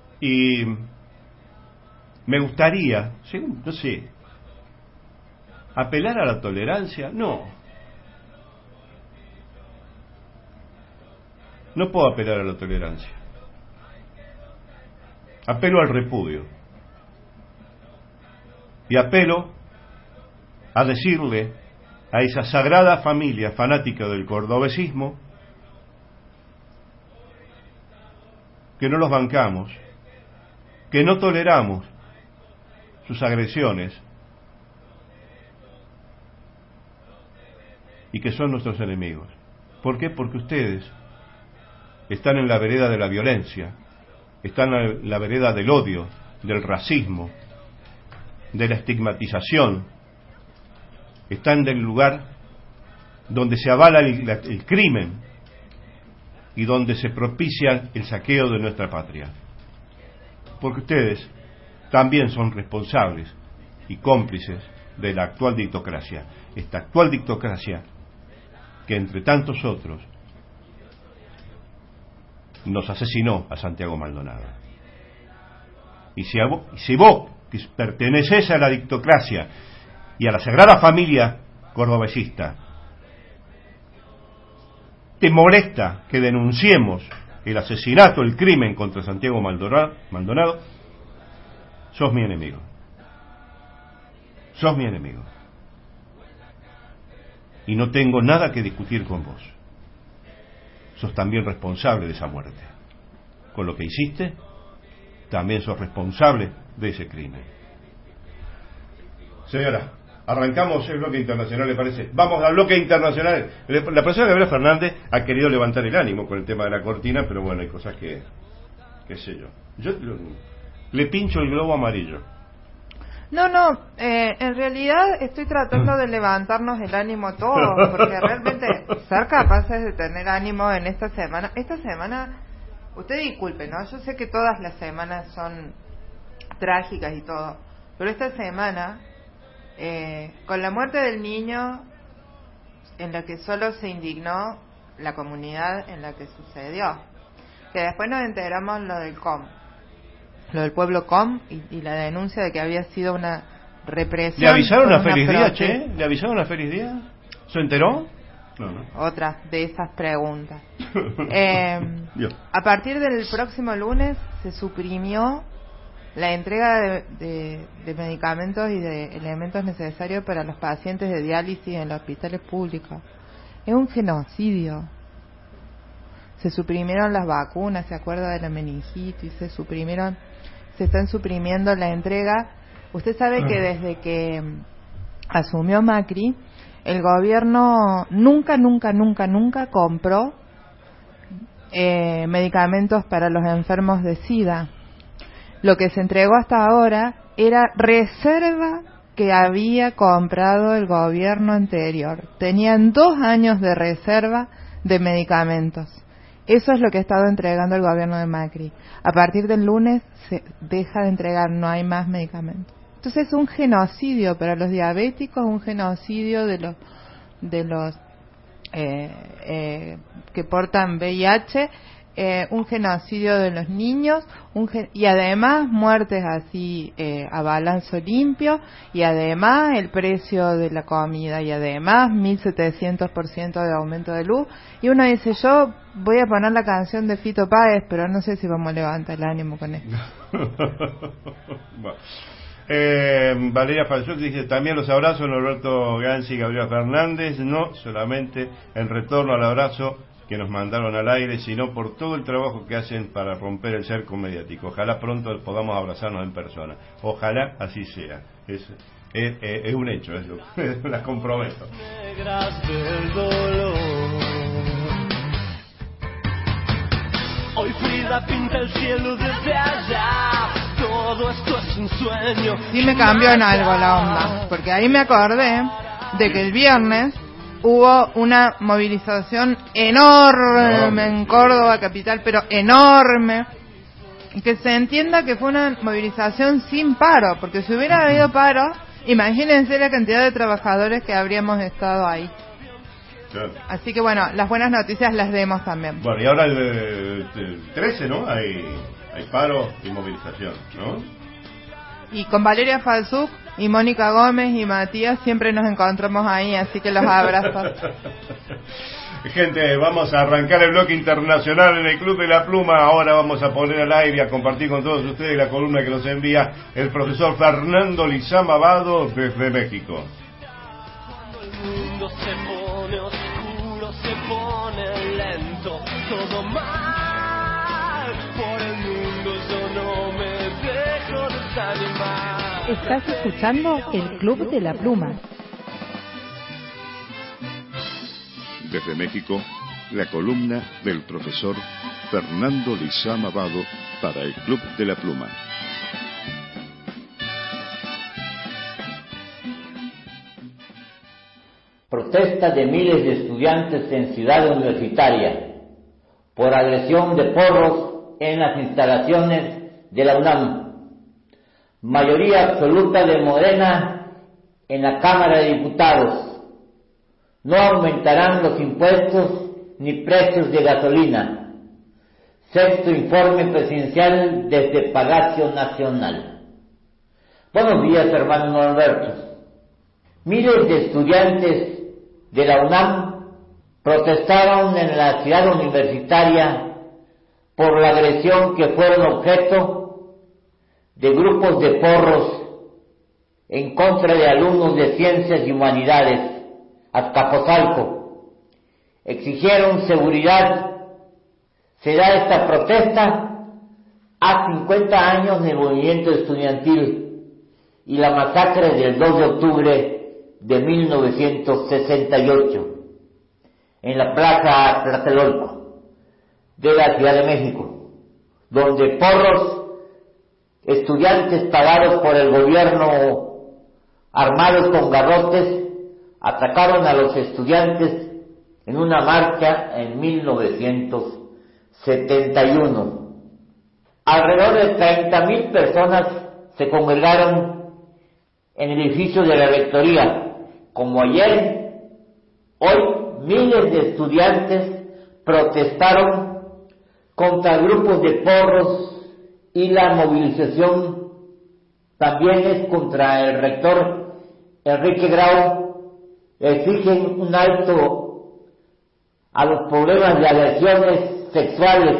y me gustaría, según, no sé, ¿Apelar a la tolerancia? No. No puedo apelar a la tolerancia. Apelo al repudio. Y apelo a decirle a esa sagrada familia fanática del cordobesismo que no los bancamos, que no toleramos sus agresiones y que son nuestros enemigos. ¿Por qué? Porque ustedes están en la vereda de la violencia, están en la vereda del odio, del racismo, de la estigmatización, están en el lugar donde se avala el, el crimen y donde se propicia el saqueo de nuestra patria. Porque ustedes también son responsables y cómplices de la actual dictocracia. Esta actual dictocracia que entre tantos otros nos asesinó a Santiago Maldonado. Y si, a vos, si vos que perteneces a la dictocracia y a la Sagrada Familia cordobesista te molesta que denunciemos el asesinato, el crimen contra Santiago Maldonado, sos mi enemigo. Sos mi enemigo. Y no tengo nada que discutir con vos. Sos también responsable de esa muerte. Con lo que hiciste, también sos responsable de ese crimen. Señora, arrancamos el bloque internacional, ¿le parece? Vamos al bloque internacional. La profesora Gabriela Fernández ha querido levantar el ánimo con el tema de la cortina, pero bueno, hay cosas que, qué sé yo. Yo le pincho el globo amarillo. No, no, eh, en realidad estoy tratando de levantarnos el ánimo todos, porque realmente ser capaces de tener ánimo en esta semana. Esta semana, usted disculpe, ¿no? Yo sé que todas las semanas son trágicas y todo, pero esta semana, eh, con la muerte del niño, en la que solo se indignó la comunidad en la que sucedió, que después nos enteramos lo del C O M, lo del pueblo C O M y, y la denuncia de que había sido una represión. ¿Le avisaron a Feliz Día, che? ¿Le avisaron a Feliz Día? ¿Se enteró? No, no. Otra de esas preguntas. eh, a partir del próximo lunes se suprimió la entrega de, de, de medicamentos y de elementos necesarios para los pacientes de diálisis en los hospitales públicos. Es un genocidio. Se suprimieron las vacunas, se acuerda de la meningitis, se suprimieron, se están suprimiendo la entrega. Usted sabe que desde que asumió Macri, el gobierno nunca, nunca, nunca, nunca compró eh, medicamentos para los enfermos de SIDA. Lo que se entregó hasta ahora era reserva que había comprado el gobierno anterior. Tenían dos años de reserva de medicamentos. Eso es lo que ha estado entregando el gobierno de Macri. A partir del lunes se deja de entregar, no hay más medicamentos. Entonces es un genocidio para los diabéticos, un genocidio de los de los eh, eh, que portan V I H, eh, un genocidio de los niños, un gen- y además muertes así eh, a balanzo limpio, y además el precio de la comida, y además mil setecientos por ciento de aumento de luz. Y uno dice, yo voy a poner la canción de Fito Páez, pero no sé si vamos a levantar el ánimo con esto. Bueno. Eh, Valeria Falsuk dice, también los abrazos Norberto Gansi y Gabriela Fernández, no solamente en retorno al abrazo que nos mandaron al aire, sino por todo el trabajo que hacen para romper el cerco mediático. Ojalá pronto podamos abrazarnos en persona. Ojalá así sea. Es, es, es, es un hecho, eso. Las comprometo. Negras del dolor. Hoy Frida pinta el cielo desde allá. Todo esto es un sueño. Sí me cambió en algo la onda, porque ahí me acordé de que el viernes hubo una movilización enorme en Córdoba capital, pero enorme. Que se entienda que fue una movilización sin paro, porque si hubiera habido paro, imagínense la cantidad de trabajadores que habríamos estado ahí. Claro. Así que bueno, las buenas noticias las demos también. Bueno, y ahora el, el, el trece, ¿no? Hay, hay paro y movilización, ¿no? Y con Valeria Falsuk y Mónica Gómez y Matías siempre nos encontramos ahí, así que los abrazo. Gente, vamos a arrancar el bloque internacional en el Club de la Pluma. Ahora vamos a poner al aire, a compartir con todos ustedes la columna que nos envía el profesor Fernando Lizama Vado desde México. Cuando el mundo se pone oscuro, se pone lento, todo mal. Por el mundo yo no me dejo desanimar. Estás escuchando el Club de la Pluma. Desde México, la columna del profesor Fernando Lizama Vado para el Club de la Pluma. Protesta de miles de estudiantes en Ciudad Universitaria por agresión de porros en las instalaciones de la UNAM. Mayoría absoluta de Morena en la Cámara de Diputados. No aumentarán los impuestos ni precios de gasolina. Sexto informe presidencial desde Palacio Nacional. Buenos días, hermano Norberto. Miles de estudiantes de la UNAM protestaron en la ciudad universitaria por la agresión que fueron objeto de grupos de porros en contra de alumnos de Ciencias y Humanidades, Azcapotzalco. Exigieron seguridad. Se da esta protesta a cincuenta años del movimiento estudiantil y la masacre del dos de octubre de mil novecientos sesenta y ocho en la Plaza Tlatelolco de la Ciudad de México, donde porros, estudiantes pagados por el gobierno armados con garrotes, atacaron a los estudiantes en una marcha en mil novecientos setenta y uno. Alrededor de treinta mil personas se congregaron en el edificio de la rectoría. Como ayer, hoy miles de estudiantes protestaron contra grupos de porros y la movilización también es contra el rector Enrique Grau. Exigen un alto a los problemas de agresiones sexuales,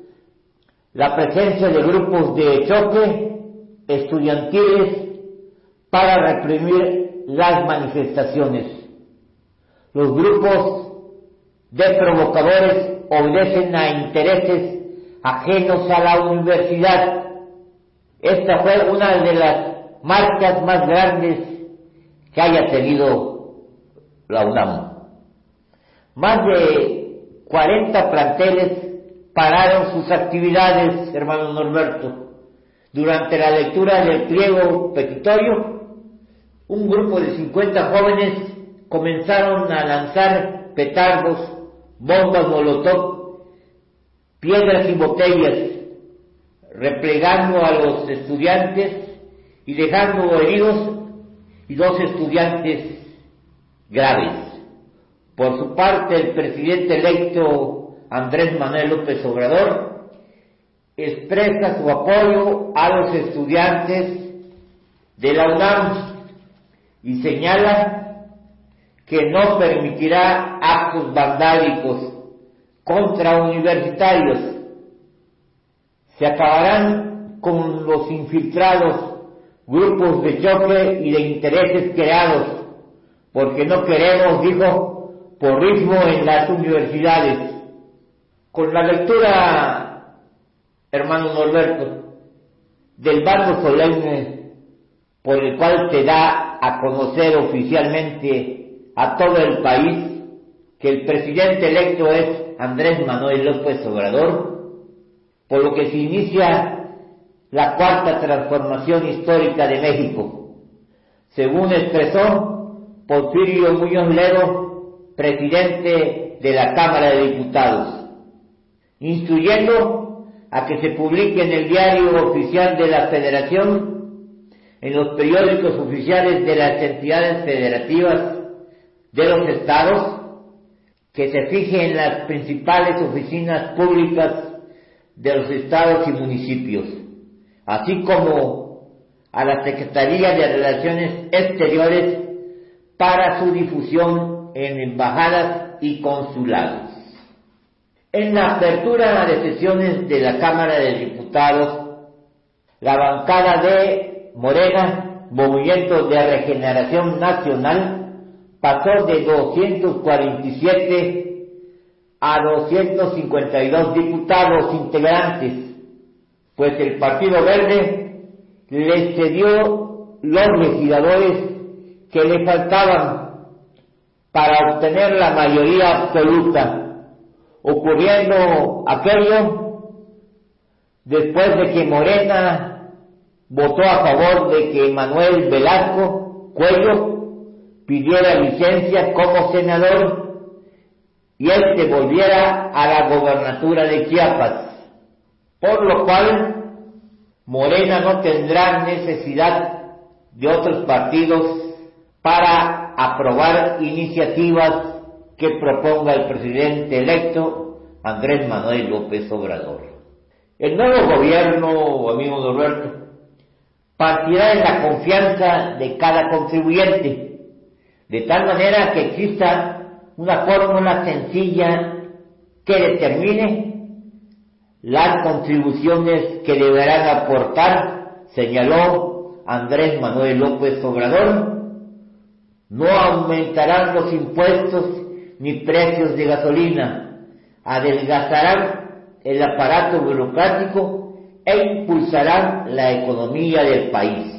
la presencia de grupos de choque estudiantiles para reprimir las manifestaciones. Los grupos de provocadores obedecen a intereses ajenos a la universidad. Esta fue una de las marchas más grandes que haya tenido la UNAM. Más de cuarenta planteles pararon sus actividades, hermano Norberto. Durante la lectura del pliego petitorio, un grupo de cincuenta jóvenes comenzaron a lanzar petardos, bombas molotov, piedras y botellas, replegando a los estudiantes y dejando heridos y dos estudiantes graves. Por su parte, el presidente electo Andrés Manuel López Obrador expresa su apoyo a los estudiantes de la UNAM y señala que no permitirá actos vandálicos contra universitarios. Se acabarán con los infiltrados, grupos de choque y de intereses creados, porque no queremos, dijo, porrismo en las universidades. Con la lectura, hermano Norberto, del bando solemne por el cual te da a conocer oficialmente a todo el país que el presidente electo es Andrés Manuel López Obrador, por lo que se inicia la cuarta transformación histórica de México, según expresó Porfirio Muñoz Ledo, presidente de la Cámara de Diputados, instruyendo a que se publique en el Diario Oficial de la Federación, en los periódicos oficiales de las entidades federativas de los estados, que se fije en las principales oficinas públicas de los estados y municipios, así como a la Secretaría de Relaciones Exteriores para su difusión en embajadas y consulados. En la apertura de sesiones de la Cámara de Diputados, la bancada de Morena, Movimiento de Regeneración Nacional, pasó de doscientos cuarenta y siete a doscientos cincuenta y dos diputados integrantes, pues el Partido Verde le cedió los legisladores que le faltaban para obtener la mayoría absoluta, ocurriendo aquello después de que Morena votó a favor de que Manuel Velasco Cuello pidiera licencia como senador y éste volviera a la gobernatura de Chiapas, por lo cual Morena no tendrá necesidad de otros partidos para aprobar iniciativas que proponga el presidente electo Andrés Manuel López Obrador. El nuevo gobierno, amigo Norberto, partirá de la confianza de cada contribuyente, de tal manera que exista una fórmula sencilla que determine las contribuciones que deberán aportar, señaló Andrés Manuel López Obrador. No aumentarán los impuestos ni precios de gasolina, adelgazarán el aparato burocrático e impulsarán la economía del país.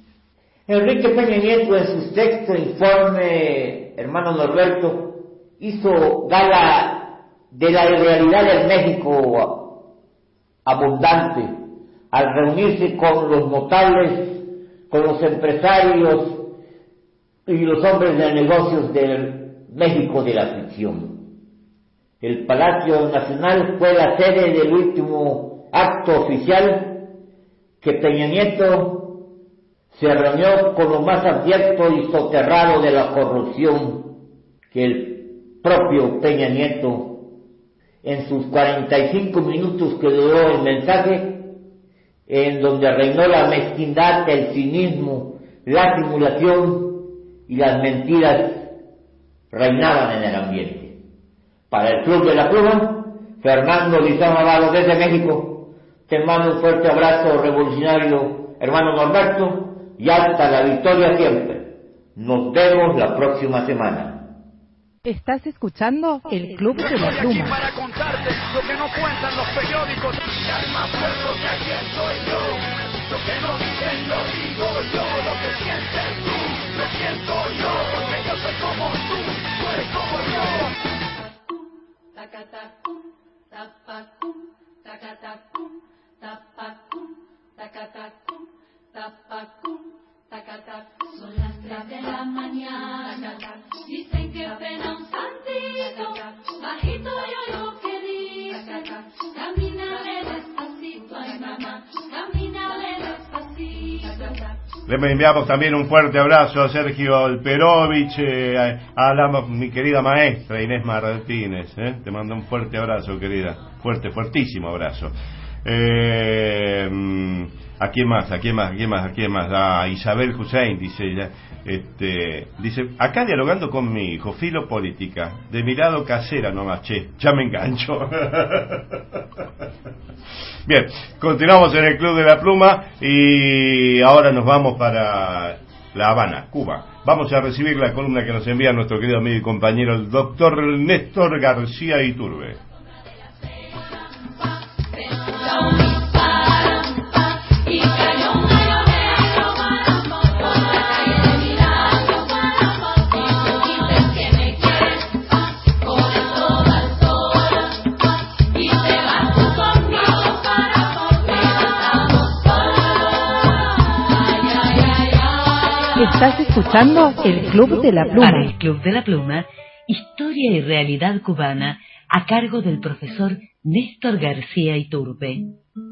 Enrique Peña Nieto, en su texto informe, hermano Norberto, hizo gala de la realidad del México abundante al reunirse con los notables, con los empresarios y los hombres de negocios del México de la ficción. El Palacio Nacional fue la sede del último acto oficial que Peña Nieto se reunió con lo más abierto y soterrado de la corrupción, que el propio Peña Nieto, en sus cuarenta y cinco minutos que duró el mensaje, en donde reinó la mezquindad, el cinismo, la simulación y las mentiras, reinaban en el ambiente. Para el Club de la Pluma, Fernando Lizón Avalo desde México, te mando un fuerte abrazo revolucionario, hermano Norberto, y hasta la victoria siempre. Nos vemos la próxima semana. Estás escuchando el Club de la Pluma. Para contarte lo que no cuentan los periódicos. Al más fuerte que aquí estoy yo. Lo que no dicen lo digo yo. Lo que sientes tú, lo siento yo. Porque yo soy como tú, tú eres como yo. Tacatacum, tapacum, tacatacum, tapacum, tacatacum, tapacum, tacatacum. Son las tres de la mañana. Dicen que pena un santito. Bajito yo lo que dice. Camínale despacito, ay mamá. Camínale despacito. Le enviamos también un fuerte abrazo a Sergio Alperovich, eh, a, a la, mi querida maestra Inés Martínez. Eh. Te mando un fuerte abrazo, querida. Fuerte, fuertísimo abrazo. Eh, ¿A quién más? ¿A quién más? ¿A quién más? ¿A quién más? A Isabel Hussein, dice ella. Este, dice, acá dialogando con mi hijo, filo política, de mi lado casera nomás, che, ya me engancho. Bien, continuamos en el Club de la Pluma y ahora nos vamos para La Habana, Cuba. Vamos a recibir la columna que nos envía nuestro querido amigo y compañero, el doctor Néstor García Iturbe. Estás escuchando el Club de la Pluma. Para el Club de la Pluma, historia y realidad cubana, a cargo del profesor Néstor García Iturbe.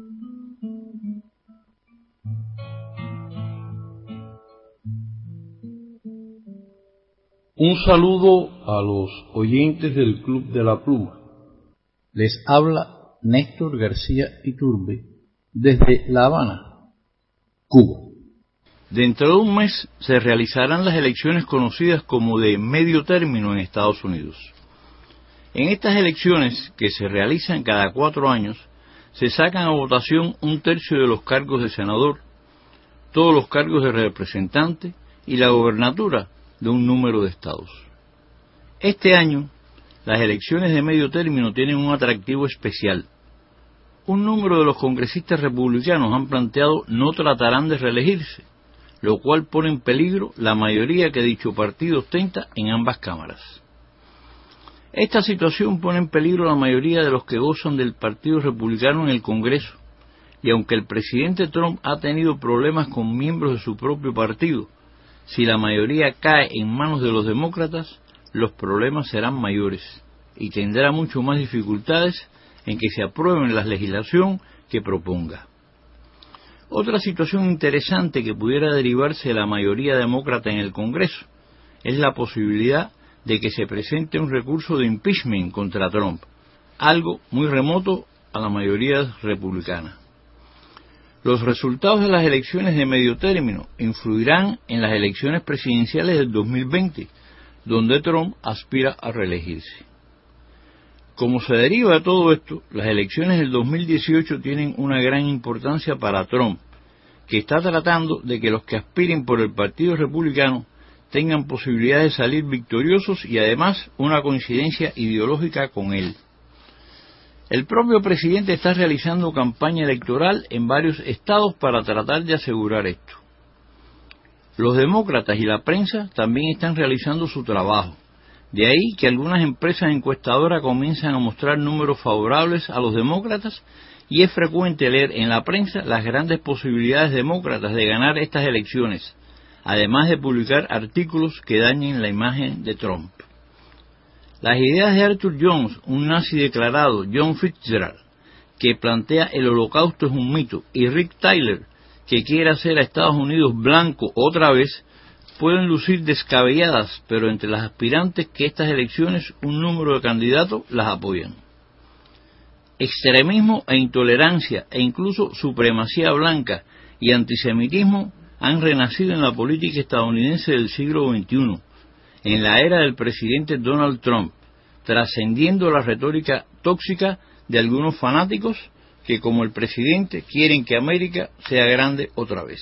Un saludo a los oyentes del Club de la Pluma. Les habla Néstor García Iturbe desde La Habana, Cuba. Dentro de un mes se realizarán las elecciones conocidas como de medio término en Estados Unidos. En estas elecciones, que se realizan cada cuatro años, se sacan a votación un tercio de los cargos de senador, todos los cargos de representante y la gobernatura de un número de estados. Este año, las elecciones de medio término tienen un atractivo especial. Un número de los congresistas republicanos han planteado no tratarán de reelegirse, lo cual pone en peligro la mayoría que dicho partido ostenta en ambas cámaras. Esta situación pone en peligro la mayoría de los que gozan del Partido Republicano en el Congreso, y aunque el presidente Trump ha tenido problemas con miembros de su propio partido, si la mayoría cae en manos de los demócratas, los problemas serán mayores, y tendrá mucho más dificultades en que se aprueben la legislación que proponga. Otra situación interesante que pudiera derivarse de la mayoría demócrata en el Congreso es la posibilidad de que se presente un recurso de impeachment contra Trump, algo muy remoto a la mayoría republicana. Los resultados de las elecciones de medio término influirán en las elecciones presidenciales del dos mil veinte, donde Trump aspira a reelegirse. Como se deriva de todo esto, las elecciones del dos mil dieciocho tienen una gran importancia para Trump, que está tratando de que los que aspiren por el Partido Republicano tengan posibilidades de salir victoriosos y además una coincidencia ideológica con él. El propio presidente está realizando campaña electoral en varios estados para tratar de asegurar esto. Los demócratas y la prensa también están realizando su trabajo. De ahí que algunas empresas encuestadoras comienzan a mostrar números favorables a los demócratas y es frecuente leer en la prensa las grandes posibilidades demócratas de ganar estas elecciones, además de publicar artículos que dañen la imagen de Trump. Las ideas de Arthur Jones, un nazi declarado, John Fitzgerald, que plantea el holocausto es un mito, y Rick Tyler, que quiere hacer a Estados Unidos blanco otra vez, pueden lucir descabelladas, pero entre las aspirantes que estas elecciones un número de candidatos las apoyan. Extremismo e intolerancia e incluso supremacía blanca y antisemitismo han renacido en la política estadounidense del siglo veintiuno, en la era del presidente Donald Trump, trascendiendo la retórica tóxica de algunos fanáticos que, como el presidente, quieren que América sea grande otra vez.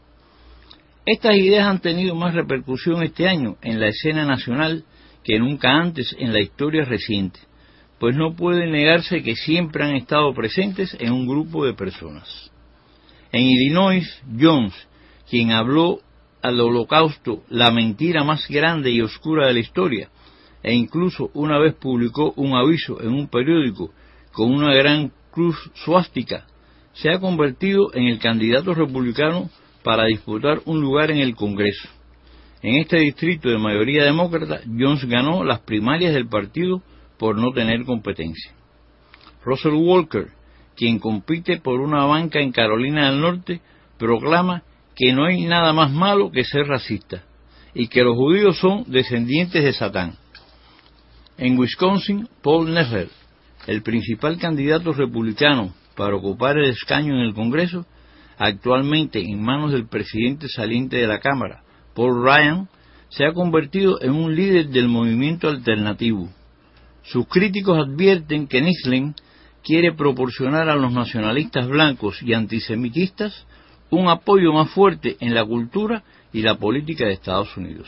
Estas ideas han tenido más repercusión este año en la escena nacional que nunca antes en la historia reciente, pues no puede negarse que siempre han estado presentes en un grupo de personas. En Illinois, Jones, quien habló al holocausto, la mentira más grande y oscura de la historia, e incluso una vez publicó un aviso en un periódico con una gran cruz suástica, se ha convertido en el candidato republicano para disputar un lugar en el Congreso. En este distrito de mayoría demócrata, Jones ganó las primarias del partido por no tener competencia. Russell Walker, quien compite por una banca en Carolina del Norte, proclama que no hay nada más malo que ser racista y que los judíos son descendientes de Satán. En Wisconsin, Paul Neffler, el principal candidato republicano para ocupar el escaño en el Congreso, actualmente en manos del presidente saliente de la Cámara, Paul Ryan, se ha convertido en un líder del movimiento alternativo. Sus críticos advierten que Nixon quiere proporcionar a los nacionalistas blancos y antisemitistas un apoyo más fuerte en la cultura y la política de Estados Unidos.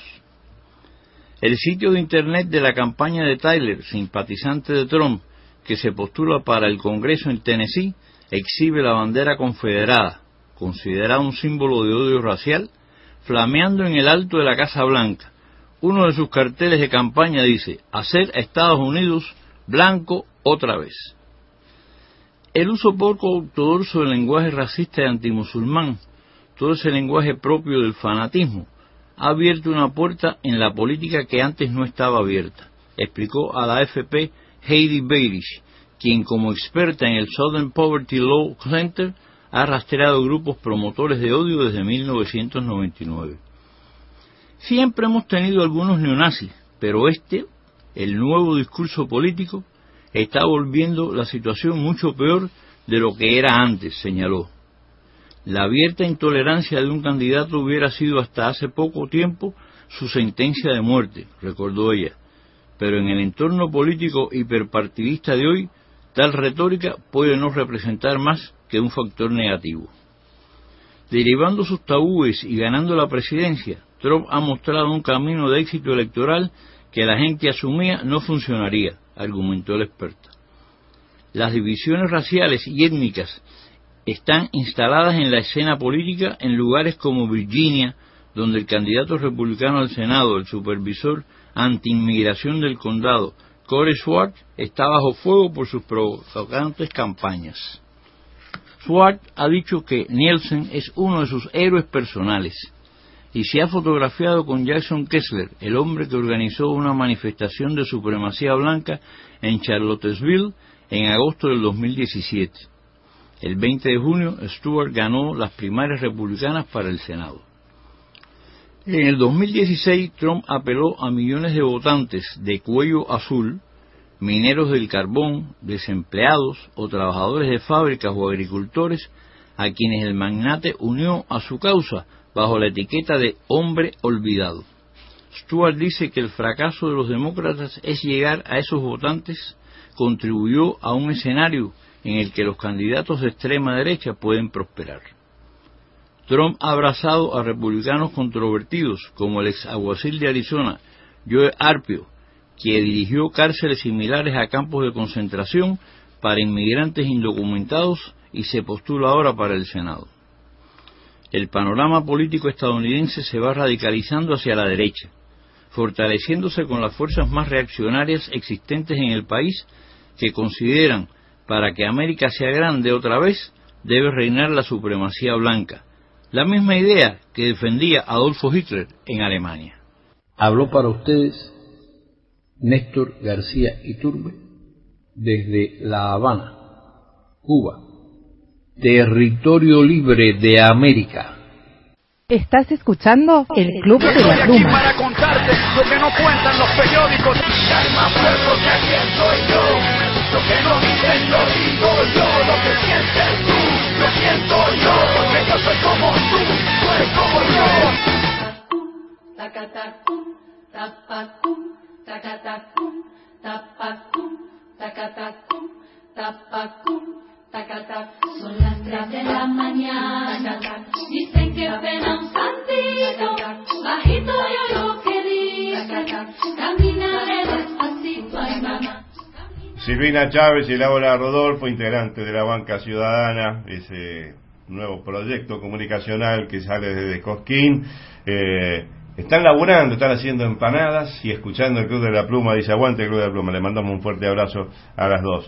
El sitio de internet de la campaña de Tyler, simpatizante de Trump, que se postula para el Congreso en Tennessee, exhibe la bandera confederada, considerada un símbolo de odio racial, flameando en el alto de la Casa Blanca. Uno de sus carteles de campaña dice: hacer a Estados Unidos blanco otra vez. El uso poco ortodoxo del lenguaje racista y antimusulmán, todo ese lenguaje propio del fanatismo, ha abierto una puerta en la política que antes no estaba abierta, explicó a la A F P Heidi Beirich, quien como experta en el Southern Poverty Law Center ha rastreado grupos promotores de odio desde mil novecientos noventa y nueve. Siempre hemos tenido algunos neonazis, pero este, el nuevo discurso político, está volviendo la situación mucho peor de lo que era antes, señaló. La abierta intolerancia de un candidato hubiera sido hasta hace poco tiempo su sentencia de muerte, recordó ella, pero en el entorno político hiperpartidista de hoy, tal retórica puede no representar más que un factor negativo. Derivando sus tabúes y ganando la presidencia, Trump ha mostrado un camino de éxito electoral que la gente asumía no funcionaría, argumentó la experta. Las divisiones raciales y étnicas están instaladas en la escena política en lugares como Virginia, donde el candidato republicano al Senado, el supervisor anti-inmigración del condado, Corey Schwartz, está bajo fuego por sus provocantes campañas. Schwartz ha dicho que Nielsen es uno de sus héroes personales y se ha fotografiado con Jason Kessler, el hombre que organizó una manifestación de supremacía blanca en Charlottesville en agosto del dos mil diecisiete. El veinte de junio, Stewart ganó las primarias republicanas para el Senado. En el dos mil dieciséis, Trump apeló a millones de votantes de cuello azul, mineros del carbón, desempleados o trabajadores de fábricas o agricultores, a quienes el magnate unió a su causa bajo la etiqueta de hombre olvidado. Stewart dice que el fracaso de los demócratas es llegar a esos votantes, contribuyó a un escenario en el que los candidatos de extrema derecha pueden prosperar. Trump ha abrazado a republicanos controvertidos como el ex alguacil de Arizona, Joe Arpaio, que dirigió cárceles similares a campos de concentración para inmigrantes indocumentados y se postula ahora para el Senado. El panorama político estadounidense se va radicalizando hacia la derecha, fortaleciéndose con las fuerzas más reaccionarias existentes en el país que consideran para que América sea grande otra vez debe reinar la supremacía blanca, la misma idea que defendía Adolfo Hitler en Alemania. Habló para ustedes Néstor García Iturbe desde La Habana, Cuba, territorio libre de América. Estás escuchando el Club de la Pluma. Para contarte lo que no cuentan los periódicos. Hay más pueblo que aquí estoy yo. Lo que no dicen lo digo yo. Lo que sientes tú, lo siento yo. Porque yo soy como tú, tú eres como yo. Tacatacum, tapacum, tacatacum, tapacum, tacatacum, tapacum, tacatacum. Son las tres de la mañana. Dicen que apenas un santito, bajito yo lo que dice. Caminaré despacito, ay mamá. Silvina Chávez y Laura Rodolfo, integrantes de la Banca Ciudadana, ese nuevo proyecto comunicacional que sale desde Cosquín, eh, están laburando, están haciendo empanadas y escuchando el Club de la Pluma. Dice aguante el Club de la Pluma. Le mandamos un fuerte abrazo a las dos.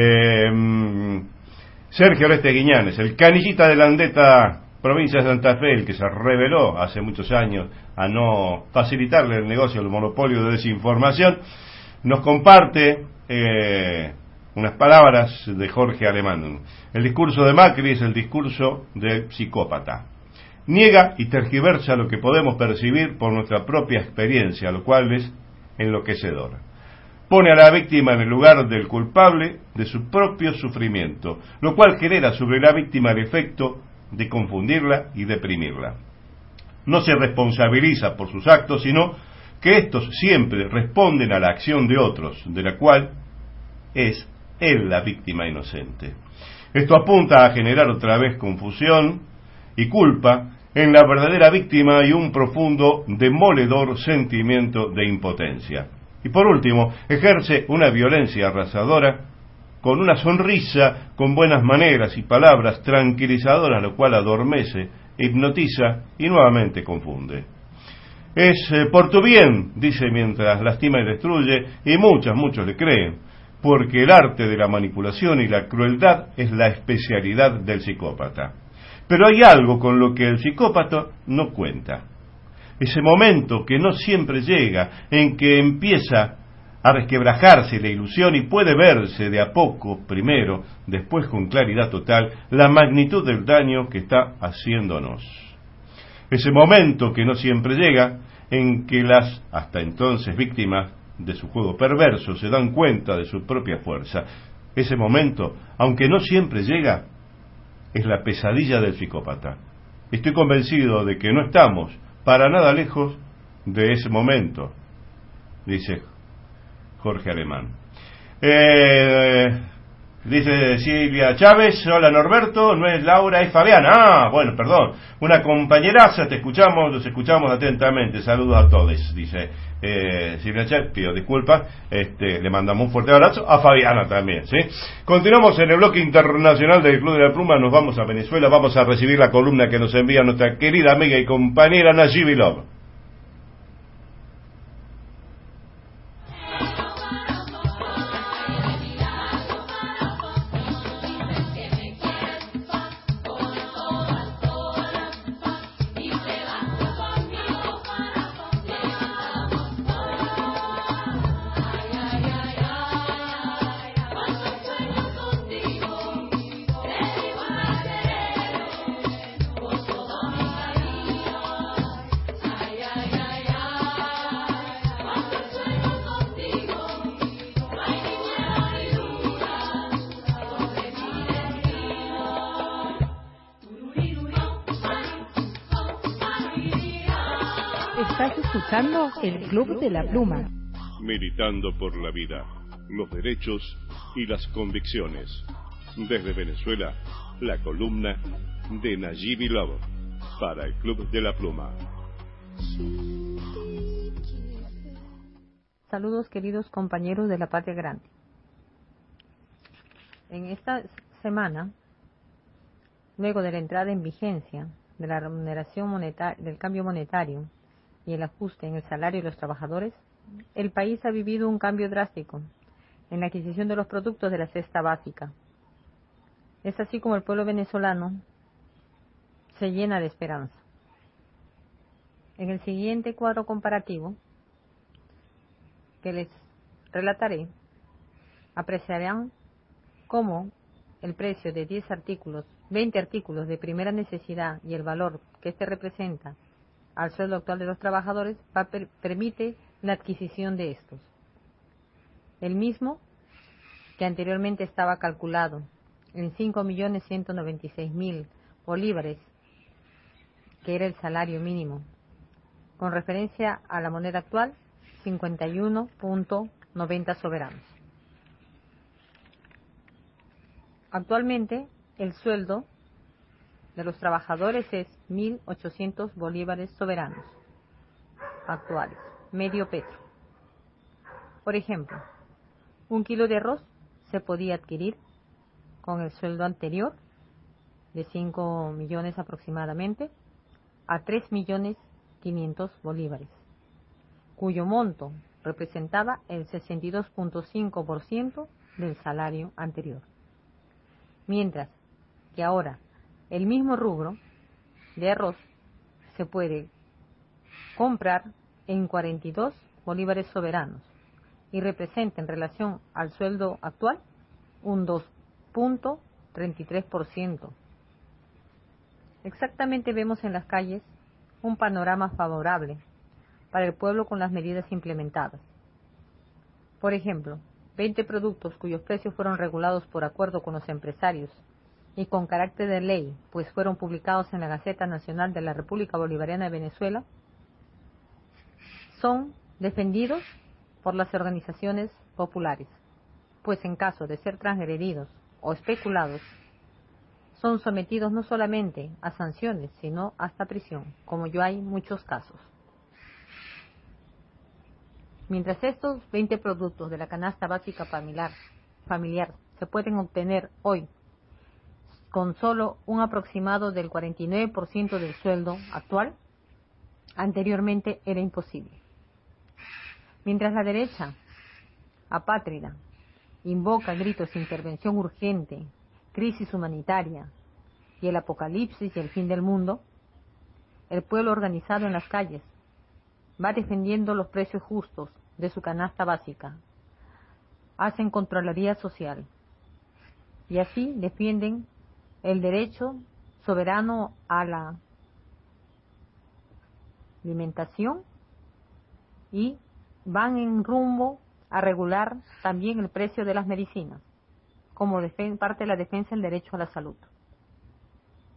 eh, Sergio Oreste Guiñanes, el canillita de Landeta, provincia de Santa Fe, el que se reveló hace muchos años a no facilitarle el negocio, el monopolio de desinformación, nos comparte eh, unas palabras de Jorge Alemán. El discurso de Macri es el discurso del psicópata. Niega y tergiversa lo que podemos percibir por nuestra propia experiencia, lo cual es enloquecedor. Pone a la víctima en el lugar del culpable de su propio sufrimiento, lo cual genera sobre la víctima el efecto de confundirla y deprimirla. No se responsabiliza por sus actos, sino que estos siempre responden a la acción de otros, de la cual es él la víctima inocente. Esto apunta a generar otra vez confusión y culpa en la verdadera víctima y un profundo, demoledor sentimiento de impotencia. Y por último, ejerce una violencia arrasadora con una sonrisa, con buenas maneras y palabras tranquilizadoras, lo cual adormece, hipnotiza y nuevamente confunde. Es eh, por tu bien, dice mientras lastima y destruye, y muchos, muchos le creen, porque el arte de la manipulación y la crueldad es la especialidad del psicópata. Pero hay algo con lo que el psicópata no cuenta. Ese momento que no siempre llega, en que empieza a resquebrajarse la ilusión y puede verse de a poco, primero, después con claridad total, la magnitud del daño que está haciéndonos. Ese momento que no siempre llega, en que las, hasta entonces, víctimas de su juego perverso se dan cuenta de su propia fuerza. Ese momento, aunque no siempre llega, es la pesadilla del psicópata. Estoy convencido de que no estamos para nada lejos de ese momento, dice Jorge Alemán. Eh, dice Silvia Chávez, hola Norberto, no es Laura, es Fabiana. Ah, bueno, perdón, una compañeraza, te escuchamos, los escuchamos atentamente, saludos a todos, dice eh, Silvia Chávez, pido disculpas, este, le mandamos un fuerte abrazo a Fabiana también, ¿sí? Continuamos en el bloque internacional del Club de la Pluma, nos vamos a Venezuela, vamos a recibir la columna que nos envía nuestra querida amiga y compañera Nayibi Love. Estás escuchando el Club de la Pluma. Militando por la vida, los derechos y las convicciones. Desde Venezuela, la columna de Nayibi Love para el Club de la Pluma. Saludos queridos compañeros de la Patria Grande. En esta semana, luego de la entrada en vigencia de la remuneración monetaria, del cambio monetario y el ajuste en el salario de los trabajadores, el país ha vivido un cambio drástico en la adquisición de los productos de la cesta básica. Es así como el pueblo venezolano se llena de esperanza. En el siguiente cuadro comparativo que les relataré, apreciarán cómo el precio de diez artículos, veinte artículos de primera necesidad y el valor que éste representa al sueldo actual de los trabajadores va, per, permite la adquisición de estos. El mismo que anteriormente estaba calculado en cinco millones ciento noventa y seis mil bolívares, que era el salario mínimo, con referencia a la moneda actual, cincuenta y uno punto noventa soberanos. Actualmente, el sueldo de los trabajadores es mil ochocientos bolívares soberanos actuales, medio petro. Por ejemplo, un kilo de arroz se podía adquirir con el sueldo anterior de cinco millones aproximadamente a tres millones quinientos bolívares, cuyo monto representaba el sesenta y dos punto cinco por ciento del salario anterior. Mientras que ahora el mismo rubro de arroz se puede comprar en cuarenta y dos bolívares soberanos y representa en relación al sueldo actual un dos punto treinta y tres por ciento. Exactamente vemos en las calles un panorama favorable para el pueblo con las medidas implementadas. Por ejemplo, veinte productos cuyos precios fueron regulados por acuerdo con los empresarios y con carácter de ley, pues fueron publicados en la Gaceta Nacional de la República Bolivariana de Venezuela, son defendidos por las organizaciones populares, pues en caso de ser transgredidos o especulados, son sometidos no solamente a sanciones, sino hasta prisión, como yo hay muchos casos. Mientras estos veinte productos de la canasta básica familiar, familiar se pueden obtener hoy con solo un aproximado del cuarenta y nueve por ciento del sueldo actual, anteriormente era imposible. Mientras la derecha apátrida invoca gritos de intervención urgente, crisis humanitaria y el apocalipsis y el fin del mundo, el pueblo organizado en las calles va defendiendo los precios justos de su canasta básica, hacen Contraloría Social y así defienden el derecho soberano a la alimentación y van en rumbo a regular también el precio de las medicinas, como parte de la defensa del derecho a la salud.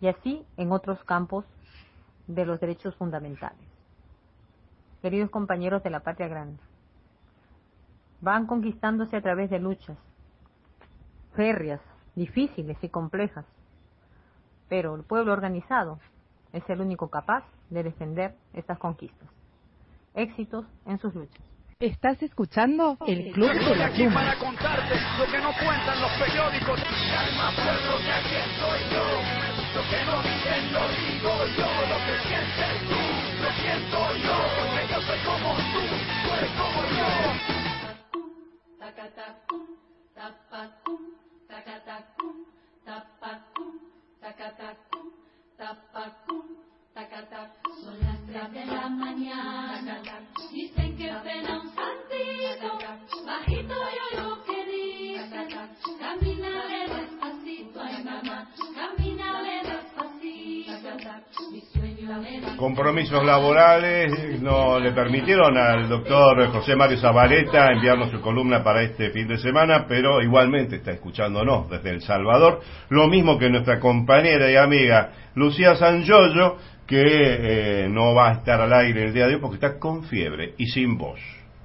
y así en otros campos de los derechos fundamentales. Queridos compañeros de la patria grande, van conquistándose a través de luchas férreas, difíciles y complejas, pero el pueblo organizado es el único capaz de defender estas conquistas. Éxitos en sus luchas. Estás escuchando el Club de la aquí Pluma. para contarte lo que no cuentan los periódicos. Calma, pueblo, que aquí estoy yo. Lo que no dicen lo digo yo. Lo que sientes tú, lo siento yo. Porque yo soy como tú, tú eres como yo. Tacatacum, tapacum, tacatacum, tapacum, tacatacum, tapacum, tacatacum. Son las tres de la mañana. Dicen que pena un santito. Bajito yo lo que dicen. Camínale despacito, ay mamá. Camínale despacito. Mi sueño era... Compromisos laborales no le permitieron al doctor José Mario Zabaleta enviarnos su columna para este fin de semana, pero igualmente está escuchándonos desde El Salvador, lo mismo que nuestra compañera y amiga Lucía Sanyoyo, que eh, no va a estar al aire el día de hoy porque está con fiebre y sin voz.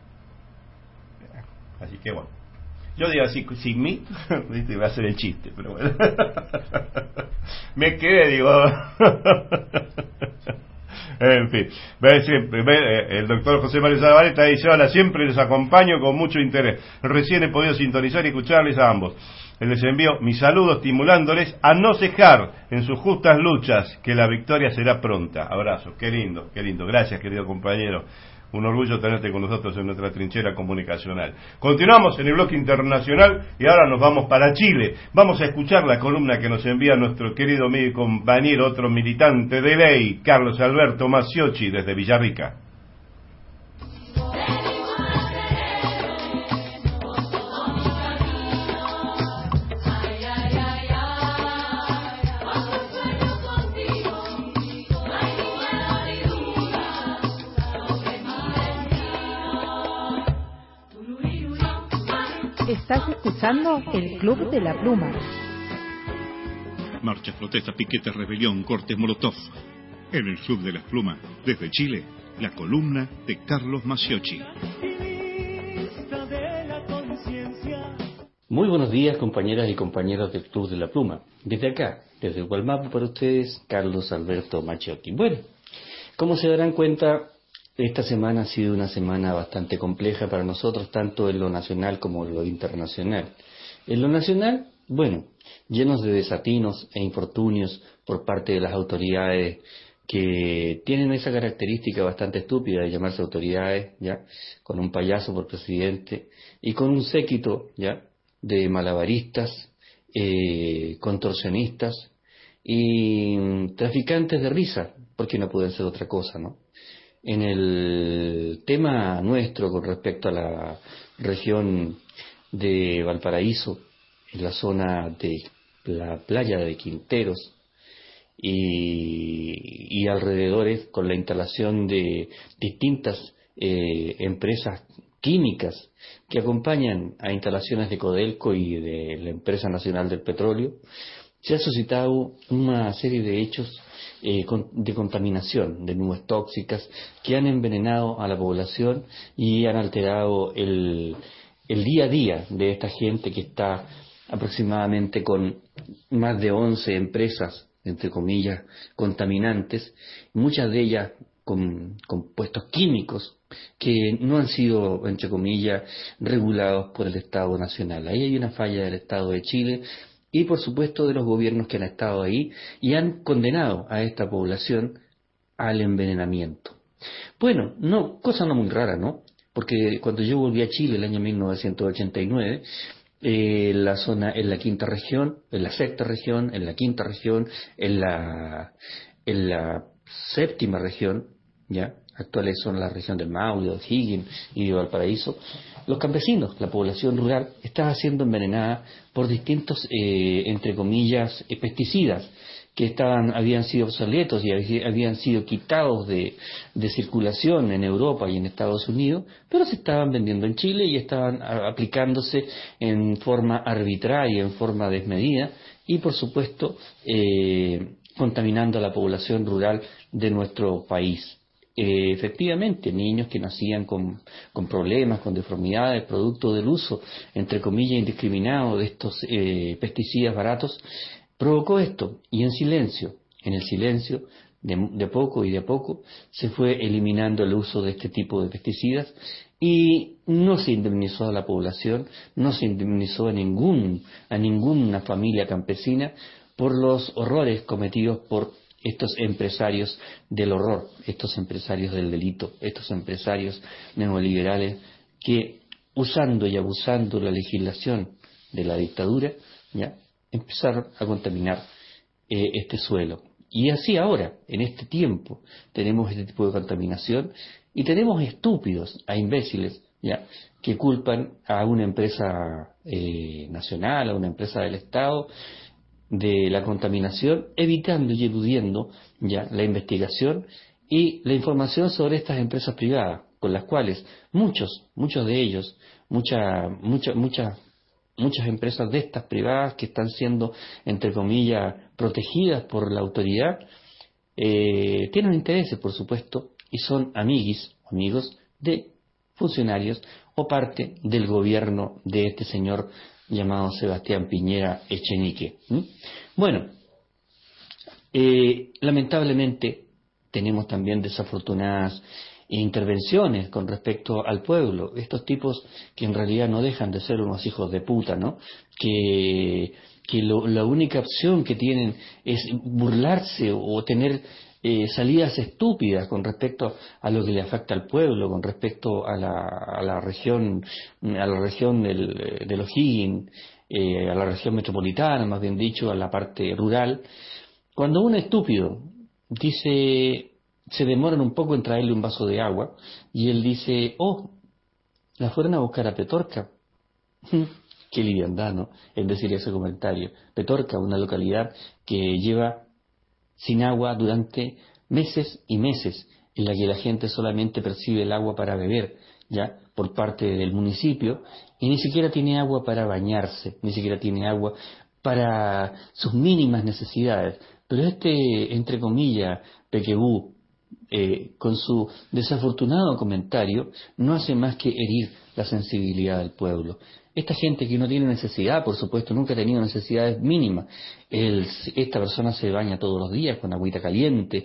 Así que bueno, yo digo así, sin mí, ¿viste? Va a ser el chiste, pero bueno. Me quedé, digo. En fin, ve, siempre, ve, el doctor José Mario Zabaleta dice: hola, siempre les acompaño con mucho interés. Recién he podido sintonizar y escucharles a ambos. Les envío mis saludos estimulándoles a no cejar en sus justas luchas, que la victoria será pronta. Abrazos, qué lindo, qué lindo. Gracias, querido compañero. Un orgullo tenerte con nosotros en nuestra trinchera comunicacional. Continuamos en el bloque internacional y ahora nos vamos para Chile. Vamos a escuchar la columna que nos envía nuestro querido amigo y compañero, otro militante de ley, Carlos Alberto Maciocchi, desde Villarrica. Estás escuchando el Club de la Pluma. Marchas, protestas, piquetes, rebelión, cortes, molotov. En el Club de las Plumas, desde Chile, la columna de Carlos Maciocchi. Muy buenos días, compañeras y compañeros del Club de la Pluma. Desde acá, desde Gualmapu para ustedes, Carlos Alberto Maciocchi. Bueno, como se darán cuenta, esta semana ha sido una semana bastante compleja para nosotros, tanto en lo nacional como en lo internacional. En lo nacional, bueno, llenos de desatinos e infortunios por parte de las autoridades que tienen esa característica bastante estúpida de llamarse autoridades, ya, con un payaso por presidente y con un séquito, ya, de malabaristas, eh, contorsionistas y traficantes de risa, porque no pueden ser otra cosa, ¿no? En el tema nuestro con respecto a la región de Valparaíso, en la zona de la playa de Quinteros y, y alrededores, con la instalación de distintas eh, empresas químicas que acompañan a instalaciones de Codelco y de la Empresa Nacional del Petróleo, se ha suscitado una serie de hechos Eh, de contaminación, de nubes tóxicas que han envenenado a la población y han alterado el, el día a día de esta gente que está aproximadamente con más de once empresas, entre comillas, contaminantes, muchas de ellas con compuestos químicos que no han sido, entre comillas, regulados por el Estado Nacional. Ahí hay una falla del Estado de Chile y por supuesto de los gobiernos que han estado ahí y han condenado a esta población al envenenamiento. Bueno, no, cosa no muy rara, ¿no? Porque cuando yo volví a Chile el año mil novecientos ochenta y nueve, eh, la zona, en la quinta región, en la sexta región, en la quinta región, en la, en la séptima región, ya, actuales son la región del Maule, de O'Higgins y de Valparaíso, los campesinos, la población rural, estaba siendo envenenada por distintos, eh, entre comillas, eh, pesticidas que estaban, habían sido obsoletos y habían sido quitados de, de circulación en Europa y en Estados Unidos, pero se estaban vendiendo en Chile y estaban a, aplicándose en forma arbitraria, en forma desmedida y, por supuesto, eh, contaminando a la población rural de nuestro país. Eh, efectivamente, niños que nacían con, con problemas, con deformidades, producto del uso, entre comillas, indiscriminado de estos eh, pesticidas baratos, provocó esto, y en silencio, en el silencio, de, de poco y de a poco, se fue eliminando el uso de este tipo de pesticidas, y no se indemnizó a la población, no se indemnizó a, ningún, a ninguna familia campesina por los horrores cometidos por estos empresarios del horror, estos empresarios del delito, estos empresarios neoliberales que, usando y abusando la legislación de la dictadura, ya empezaron a contaminar eh, este suelo. Y así ahora, en este tiempo, tenemos este tipo de contaminación y tenemos estúpidos, a imbéciles, ya que culpan a una empresa eh, nacional, a una empresa del Estado, de la contaminación, evitando y eludiendo ya la investigación y la información sobre estas empresas privadas, con las cuales muchos, muchos de ellos, muchas, muchas, muchas, muchas empresas de estas privadas que están siendo, entre comillas, protegidas por la autoridad, eh, tienen intereses, por supuesto, y son amiguis, amigos de funcionarios o parte del gobierno de este señor llamado Sebastián Piñera Echenique. ¿Mm? Bueno, eh, lamentablemente tenemos también desafortunadas intervenciones con respecto al pueblo, estos tipos que en realidad no dejan de ser unos hijos de puta, ¿no? Que, que lo, la única opción que tienen es burlarse o tener eh, salidas estúpidas con respecto a lo que le afecta al pueblo, con respecto a la, a la región, a la región del, del O'Higgins, eh, a la región metropolitana, más bien dicho, a la parte rural. Cuando un estúpido dice, se demoran un poco en traerle un vaso de agua, y él dice, oh, la fueron a buscar a Petorca. Qué liviandad, ¿no?, es decir ese comentario. Petorca, una localidad que lleva sin agua durante meses y meses, en la que la gente solamente percibe el agua para beber, ya, por parte del municipio, y ni siquiera tiene agua para bañarse, ni siquiera tiene agua para sus mínimas necesidades. Pero este, entre comillas, Pequebú, eh, con su desafortunado comentario, no hace más que herir la sensibilidad del pueblo. Esta gente que no tiene necesidad, por supuesto, nunca ha tenido necesidades mínimas. El, esta persona se baña todos los días con agüita caliente,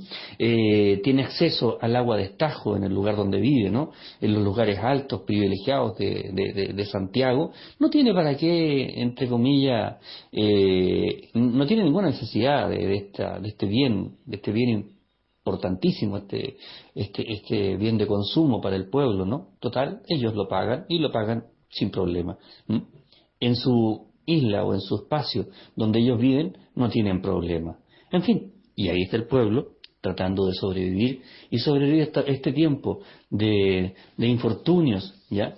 eh, tiene acceso al agua de estajo en el lugar donde vive, ¿no?, en los lugares altos, privilegiados de, de, de, de Santiago. No tiene para qué, entre comillas, eh, no tiene ninguna necesidad de, de, esta, de este bien, de este bien importantísimo, este, este, este bien de consumo para el pueblo, ¿no? Total, ellos lo pagan y lo pagan sin problema. ¿Mm? En su isla o en su espacio donde ellos viven no tienen problema. En fin, y ahí está el pueblo tratando de sobrevivir y sobrevivir esta, este tiempo de, de infortunios, ¿ya?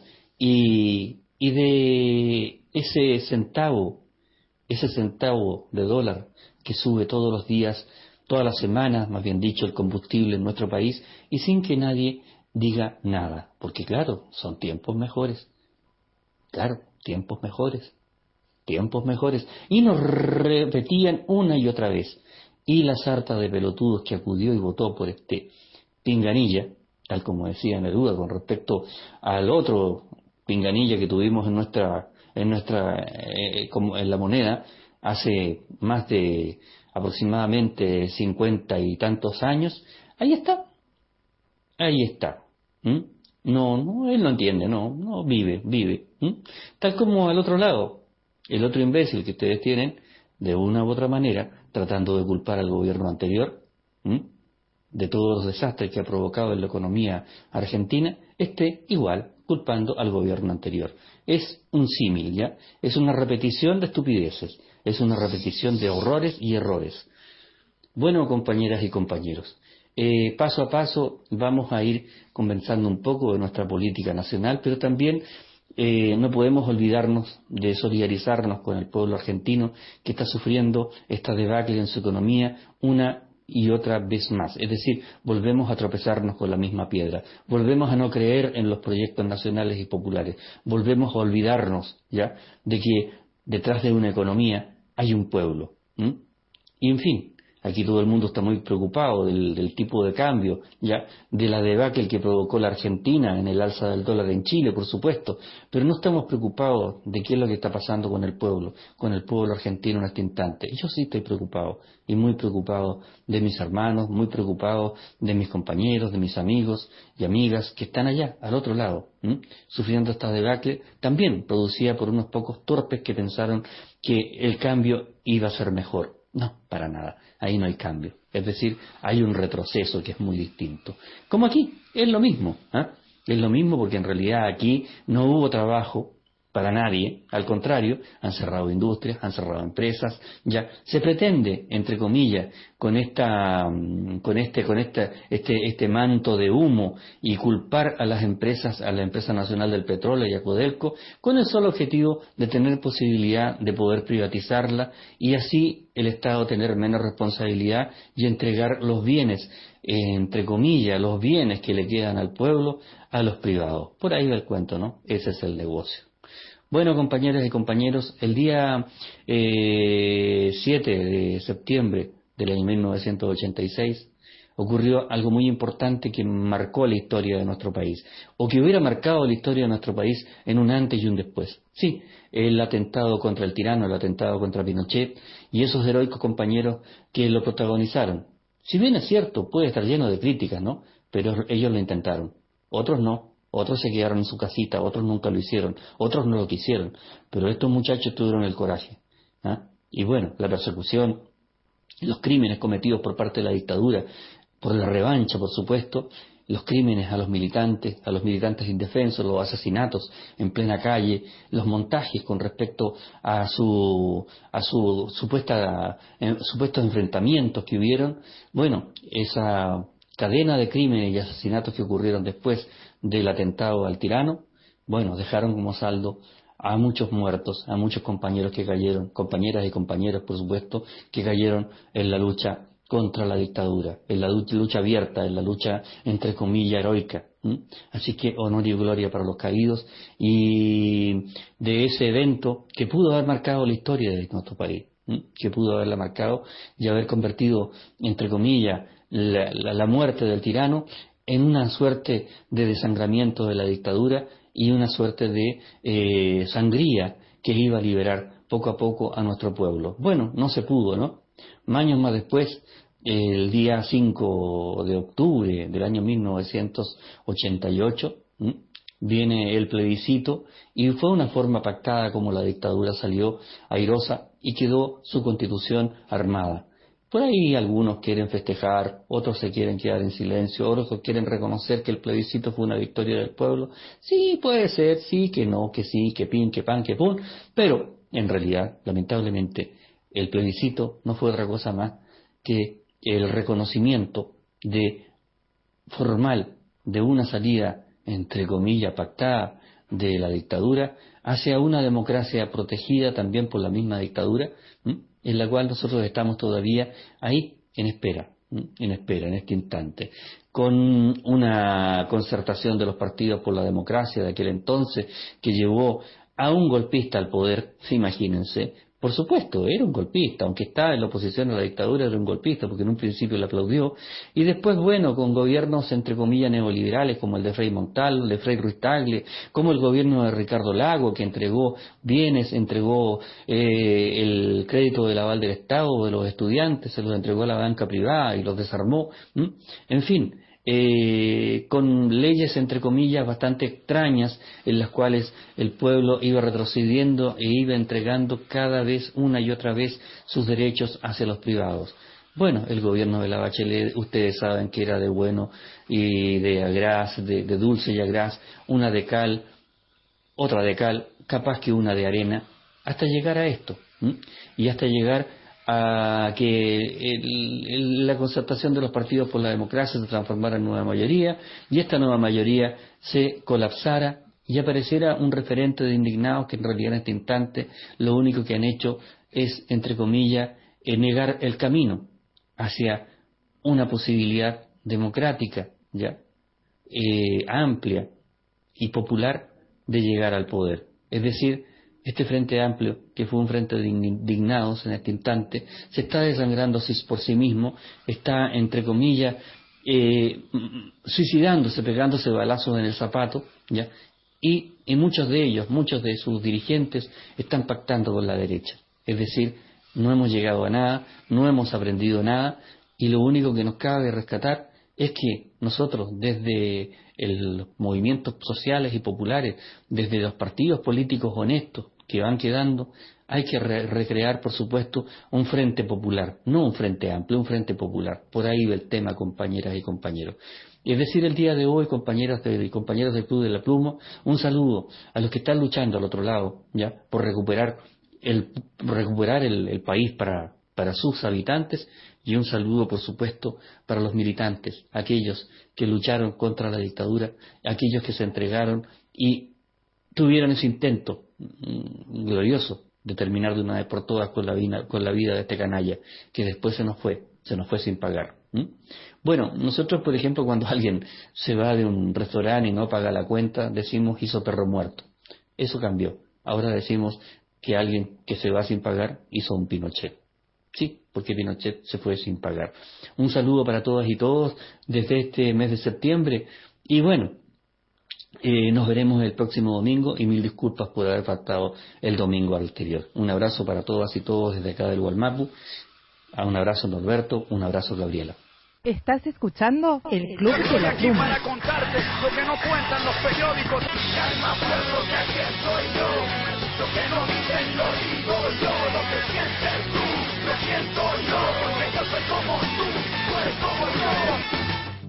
Y, y de ese centavo, ese centavo de dólar que sube todos los días, todas las semanas, más bien dicho, el combustible en nuestro país, y sin que nadie diga nada, porque claro, son tiempos mejores. Claro, tiempos mejores, tiempos mejores. Y nos repetían una y otra vez. Y la sarta de pelotudos que acudió y votó por este pinganilla, tal como decía Neruda con respecto al otro pinganilla que tuvimos en nuestra, en nuestra, eh, como en La Moneda, hace más de aproximadamente cincuenta y tantos años, ahí está, ahí está. ¿Mm? No, no, él no entiende, no, no, vive, vive. ¿Mm? Tal como al otro lado, el otro imbécil que ustedes tienen, de una u otra manera, tratando de culpar al gobierno anterior, ¿Mm? de todos los desastres que ha provocado en la economía argentina, este igual, culpando al gobierno anterior. Es un símil, ¿ya? Es una repetición de estupideces, es una repetición de horrores y errores. Bueno, compañeras y compañeros, Eh, paso a paso vamos a ir conversando un poco de nuestra política nacional, pero también eh, no podemos olvidarnos de solidarizarnos con el pueblo argentino que está sufriendo esta debacle en su economía una y otra vez más. Es decir, volvemos a tropezarnos con la misma piedra, volvemos a no creer en los proyectos nacionales y populares, volvemos a olvidarnos ya de que detrás de una economía hay un pueblo. ¿Mm? Y en fin, Aquí todo el mundo está muy preocupado del, del tipo de cambio, ya, de la debacle que provocó la Argentina en el alza del dólar en Chile, por supuesto, pero no estamos preocupados de qué es lo que está pasando con el pueblo, con el pueblo argentino en este instante. Y yo sí estoy preocupado, y muy preocupado de mis hermanos, muy preocupado de mis compañeros, de mis amigos y amigas que están allá, al otro lado, ¿m? sufriendo esta debacle, también producida por unos pocos torpes que pensaron que el cambio iba a ser mejor. No, para nada, ahí no hay cambio. Es decir, hay un retroceso que es muy distinto. Como aquí, es lo mismo, ¿eh? Es lo mismo porque en realidad aquí no hubo trabajo para nadie, al contrario, han cerrado industrias, han cerrado empresas, ya se pretende, entre comillas, con esta, con este, con esta, este, este manto de humo y culpar a las empresas, a la empresa nacional del petróleo y a Codelco, con el solo objetivo de tener posibilidad de poder privatizarla y así el Estado tener menos responsabilidad y entregar los bienes, eh, entre comillas, los bienes que le quedan al pueblo a los privados. Por ahí va el cuento, ¿no? Ese es el negocio. Bueno, compañeras y compañeros, el día eh, siete de septiembre del año mil novecientos ochenta y seis ocurrió algo muy importante que marcó la historia de nuestro país, o que hubiera marcado la historia de nuestro país en un antes y un después. Sí, el atentado contra el tirano, el atentado contra Pinochet y esos heroicos compañeros que lo protagonizaron. Si bien es cierto, puede estar lleno de críticas, ¿no? Pero ellos lo intentaron, otros no. Otros se quedaron en su casita, otros nunca lo hicieron, otros no lo quisieron, pero estos muchachos tuvieron el coraje. ¿eh? Y bueno, la persecución, los crímenes cometidos por parte de la dictadura, por la revancha, por supuesto, los crímenes a los militantes, a los militantes indefensos, los asesinatos en plena calle, los montajes con respecto a su, a su supuesta, eh, supuestos enfrentamientos que hubieron, bueno, esa cadena de crímenes y asesinatos que ocurrieron después del atentado al tirano, bueno, dejaron como saldo a muchos muertos, a muchos compañeros que cayeron, compañeras y compañeros, por supuesto, que cayeron en la lucha contra la dictadura, en la lucha abierta, en la lucha, entre comillas, heroica. ¿m? Así que honor y gloria para los caídos y de ese evento que pudo haber marcado la historia de nuestro país, ¿m? que pudo haberla marcado y haber convertido, entre comillas, la, la, la muerte del tirano en una suerte de desangramiento de la dictadura y una suerte de eh, sangría que iba a liberar poco a poco a nuestro pueblo. Bueno, no se pudo, ¿no? Años más después, el día cinco de octubre del año mil novecientos ochenta y ocho, ¿m? viene el plebiscito y fue una forma pactada como la dictadura salió airosa y quedó su constitución armada. Por ahí algunos quieren festejar, otros se quieren quedar en silencio, otros quieren reconocer que el plebiscito fue una victoria del pueblo. Sí, puede ser, sí, que no, que sí, que pin, que pan, que pum, pero en realidad, lamentablemente, el plebiscito no fue otra cosa más que el reconocimiento de formal de una salida, entre comillas, pactada de la dictadura hacia una democracia protegida también por la misma dictadura, ¿m? en la cual nosotros estamos todavía ahí en espera, ¿m? en espera, en este instante, con una concertación de los partidos por la democracia de aquel entonces que llevó a un golpista al poder, imagínense. Por supuesto, era un golpista, aunque estaba en la oposición a la dictadura, era un golpista, porque en un principio le aplaudió, y después, bueno, con gobiernos, entre comillas, neoliberales, como el de Frei Montalvo, el de Frei Ruiz Tagle, como el gobierno de Ricardo Lagos, que entregó bienes, entregó eh, el crédito del aval del Estado, de los estudiantes, se los entregó a la banca privada y los desarmó, ¿m? En fin, Eh, con leyes entre comillas bastante extrañas en las cuales el pueblo iba retrocediendo e iba entregando cada vez una y otra vez sus derechos hacia los privados. Bueno, el gobierno de la Bachelet, ustedes saben que era de bueno y de agraz, de, de dulce y agraz, una de cal, otra de cal, capaz que una de arena, hasta llegar a esto, ¿m? y hasta llegar a que el, el, la concertación de los partidos por la democracia se transformara en nueva mayoría y esta nueva mayoría se colapsara y apareciera un referente de indignados que en realidad en este instante lo único que han hecho es, entre comillas, eh, negar el camino hacia una posibilidad democrática, ya eh, amplia y popular de llegar al poder. Es decir, Este Frente Amplio, que fue un frente de indignados en este instante, se está desangrando por sí mismo, está, entre comillas, eh, suicidándose, pegándose balazos en el zapato, ¿ya? Y, y muchos de ellos, muchos de sus dirigentes, están pactando con la derecha. Es decir, no hemos llegado a nada, no hemos aprendido nada, y lo único que nos cabe rescatar es que nosotros, desde los movimientos sociales y populares, desde los partidos políticos honestos que van quedando, hay que re recrear, por supuesto, un frente popular, no un frente amplio, un frente popular. Por ahí va el tema, compañeras y compañeros. Es decir, el día de hoy, compañeras de, y compañeros del Club de la Pluma, un saludo a los que están luchando al otro lado, ya, por recuperar el, recuperar el, el país para, para sus habitantes, y un saludo, por supuesto, para los militantes, aquellos que lucharon contra la dictadura, aquellos que se entregaron y tuvieron ese intento mmm, glorioso de terminar de una vez por todas con la, vida, con la vida de este canalla, que después se nos fue, se nos fue sin pagar. ¿Mm? Bueno, nosotros, por ejemplo, cuando alguien se va de un restaurante y no paga la cuenta, decimos hizo perro muerto. Eso cambió. Ahora decimos que alguien que se va sin pagar hizo un Pinochet. Sí, porque Pinochet se fue sin pagar. Un saludo para todas y todos desde este mes de septiembre. Y bueno, eh, nos veremos el próximo domingo y mil disculpas por haber faltado el domingo anterior. Un abrazo para todas y todos desde acá del Gualmapu. Un abrazo Norberto, un abrazo Gabriela. Estás escuchando el Club de la Pluma. Para contarte lo que no cuentan los periódicos. Y hay más pueblo que aquí estoy yo. Lo que no dicen lo digo yo. Lo que sientes tú, lo siento yo. Porque yo soy como tú, tú eres como yo.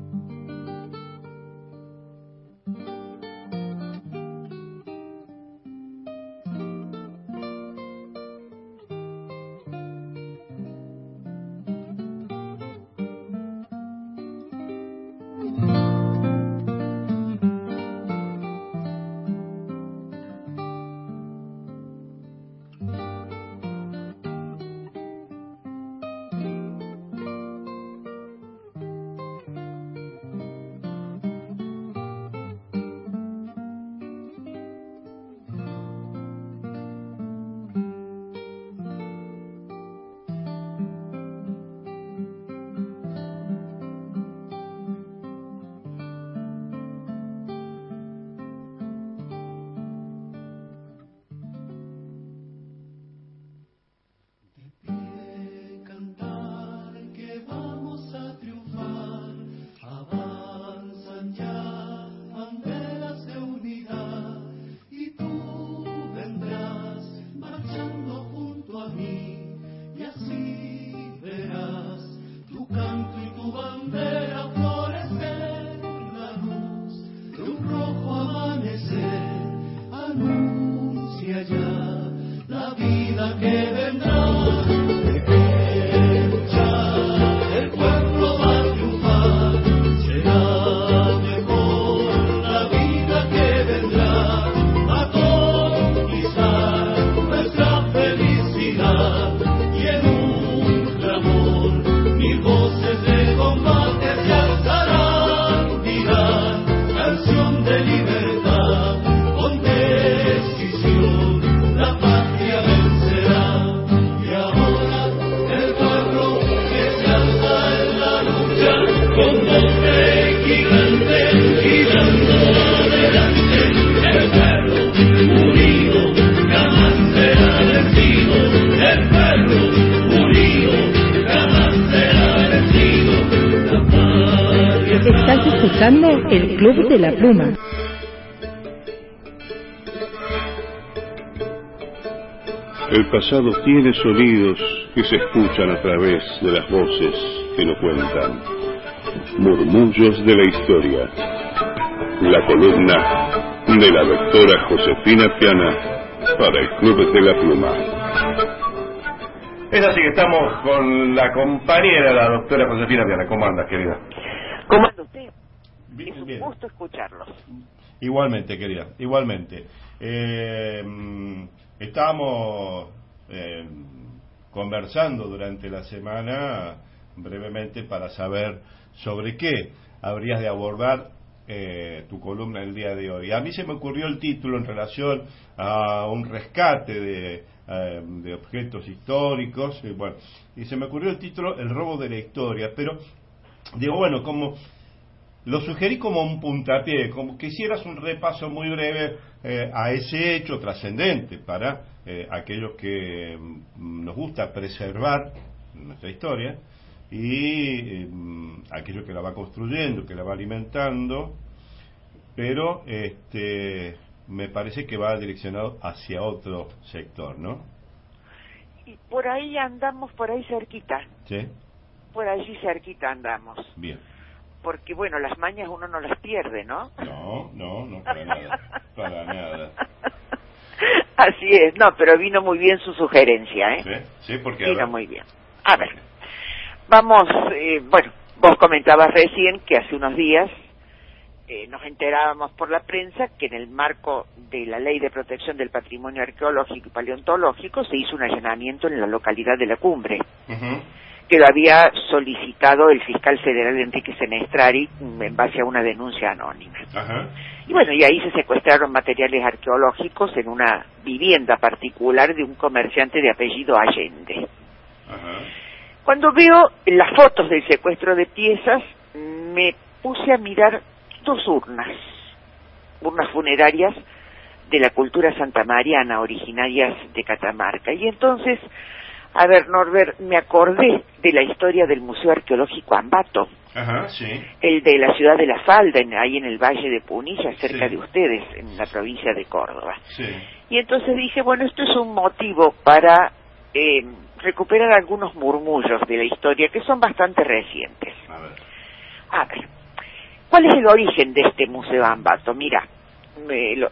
El Club de la Pluma. El pasado tiene sonidos que se escuchan a través de las voces que lo cuentan. Murmullos de la historia. La columna de la doctora Josefina Piana para el Club de la Pluma. Es así que estamos con la compañera, la doctora Josefina Piana. ¿Cómo andas, querida? ¿Cómo anda usted? Bien, es un bien. gusto escucharlos. Igualmente, querida, igualmente. Eh, estábamos eh, conversando durante la semana brevemente para saber sobre qué habrías de abordar eh, tu columna el día de hoy. A mí se me ocurrió el título en relación a un rescate de, eh, de objetos históricos, y bueno, y se me ocurrió el título El robo de la historia, pero digo, bueno, como lo sugerí como un puntapié, como que hicieras un repaso muy breve eh, a ese hecho trascendente para eh, aquellos que mm, nos gusta preservar nuestra historia, y eh, aquello que la va construyendo, que la va alimentando, pero este me parece que va direccionado hacia otro sector, ¿no? Y por ahí andamos, por ahí cerquita. Sí. Por allí cerquita andamos. Bien. Porque, bueno, las mañas uno no las pierde, ¿no? No, no, no, para nada, para nada. Así es, no, pero vino muy bien su sugerencia, ¿eh? Sí, sí, porque... Vino muy bien. A ver, vamos, eh, bueno, vos comentabas recién que hace unos días eh, nos enterábamos por la prensa que en el marco de la Ley de Protección del Patrimonio Arqueológico y Paleontológico se hizo un allanamiento en la localidad de La Cumbre, uh-huh. que lo había solicitado el fiscal federal Enrique Senestrari en base a una denuncia anónima. Uh-huh. Y bueno, y ahí se secuestraron materiales arqueológicos en una vivienda particular de un comerciante de apellido Allende. Uh-huh. Cuando veo las fotos del secuestro de piezas, me puse a mirar dos urnas, urnas funerarias de la cultura santamariana, originarias de Catamarca. Y entonces, a ver, Norbert, me acordé de la historia del Museo Arqueológico Ambato. Ajá, sí. El de la ciudad de La Falda, en, ahí en el Valle de Punilla, cerca sí. de ustedes, en la provincia de Córdoba. Sí. Y entonces dije, bueno, esto es un motivo para eh, recuperar algunos murmullos de la historia que son bastante recientes. A ver. A ver, ¿cuál es el origen de este Museo Ambato? Mira, el,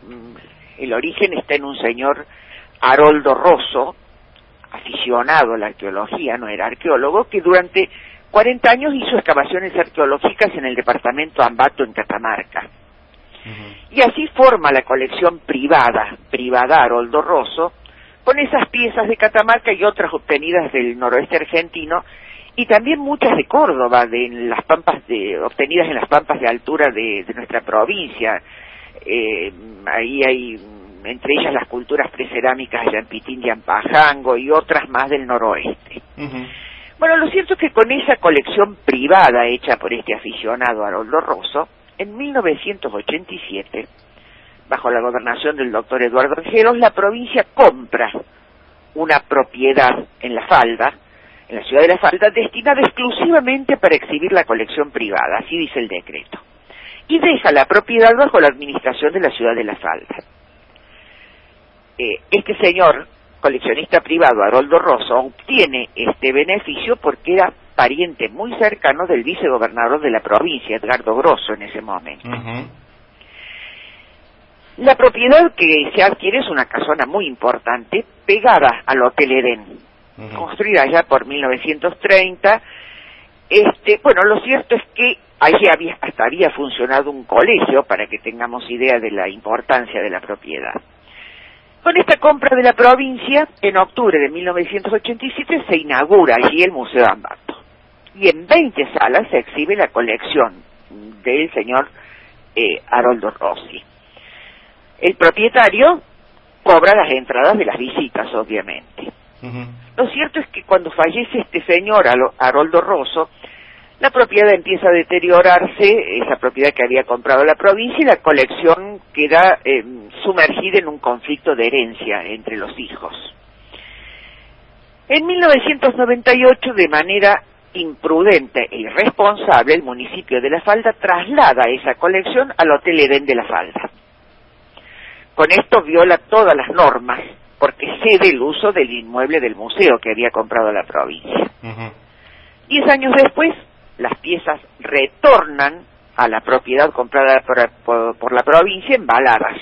el origen está en un señor Haroldo Rosso, aficionado a la arqueología, no era arqueólogo, que durante cuarenta años hizo excavaciones arqueológicas en el departamento Ambato en Catamarca. Uh-huh. Y así forma la colección privada, privada Haroldo Rosso, con esas piezas de Catamarca y otras obtenidas del noroeste argentino, y también muchas de Córdoba, de en las pampas de, obtenidas en las pampas de altura de, de nuestra provincia. Eh, ahí hay, entre ellas, las culturas precerámicas de Ampitín y Ampajango y otras más del noroeste. Uh-huh. Bueno, lo cierto es que con esa colección privada hecha por este aficionado Haroldo Rosso, en mil novecientos ochenta y siete, bajo la gobernación del doctor Eduardo Angelos, la provincia compra una propiedad en La Falda, en la ciudad de La Falda, destinada exclusivamente para exhibir la colección privada, así dice el decreto, y deja la propiedad bajo la administración de la ciudad de La Falda. Eh, este señor, coleccionista privado Haroldo Rosso, obtiene este beneficio porque era pariente muy cercano del vicegobernador de la provincia, Edgardo Grosso, en ese momento. Uh-huh. La propiedad que se adquiere es una casona muy importante, pegada al Hotel Edén, uh-huh. construida ya por mil novecientos treinta. Este, bueno, lo cierto es que allí había, hasta había funcionado un colegio, para que tengamos idea de la importancia de la propiedad. Con esta compra de la provincia, en octubre de mil novecientos ochenta y siete se inaugura allí el Museo Ambato. Y en veinte salas se exhibe la colección del señor eh, Haroldo Rossi. El propietario cobra las entradas de las visitas, obviamente. Uh-huh. Lo cierto es que cuando fallece este señor, Haroldo Rosso, la propiedad empieza a deteriorarse, esa propiedad que había comprado la provincia, y la colección queda eh, sumergida en un conflicto de herencia entre los hijos. En mil novecientos noventa y ocho, de manera imprudente e irresponsable, el municipio de La Falda traslada esa colección al Hotel Edén de La Falda. Con esto viola todas las normas, porque cede el uso del inmueble del museo que había comprado la provincia. Uh-huh. Diez años después, las piezas retornan a la propiedad comprada por, por, por la provincia embaladas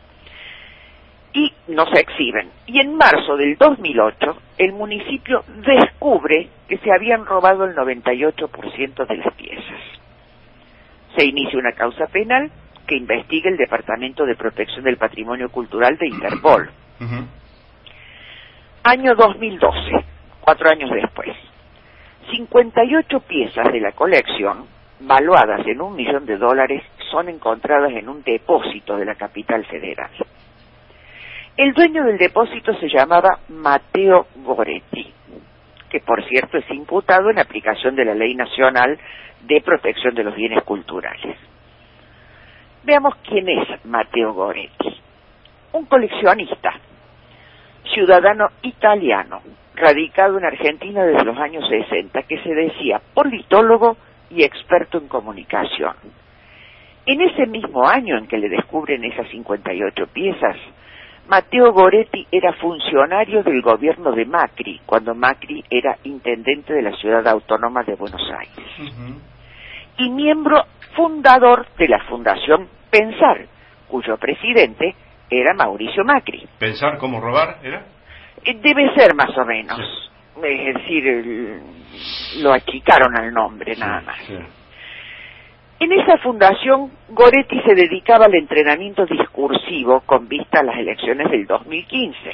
y no se exhiben. Y en marzo del dos mil ocho, el municipio descubre que se habían robado el noventa y ocho por ciento de las piezas. Se inicia una causa penal que investiga el Departamento de Protección del Patrimonio Cultural de Interpol. Uh-huh. Año dos mil doce, cuatro años después. cincuenta y ocho piezas de la colección, valuadas en un millón de dólares, son encontradas en un depósito de la capital federal. El dueño del depósito se llamaba Matteo Goretti, que por cierto es imputado en aplicación de la Ley Nacional de Protección de los Bienes Culturales. Veamos quién es Matteo Goretti. Un coleccionista, ciudadano italiano, radicado en Argentina desde los años sesenta, que se decía politólogo y experto en comunicación. En ese mismo año en que le descubren esas cincuenta y ocho piezas, Matteo Goretti era funcionario del gobierno de Macri, cuando Macri era intendente de la ciudad autónoma de Buenos Aires. Uh-huh. Y miembro fundador de la Fundación Pensar, cuyo presidente era Mauricio Macri. ¿Pensar cómo robar era? Debe ser más o menos. Sí. Es decir, el, lo achicaron al nombre, sí, nada más. Sí. En esa fundación, Goretti se dedicaba al entrenamiento discursivo con vista a las elecciones del dos mil quince.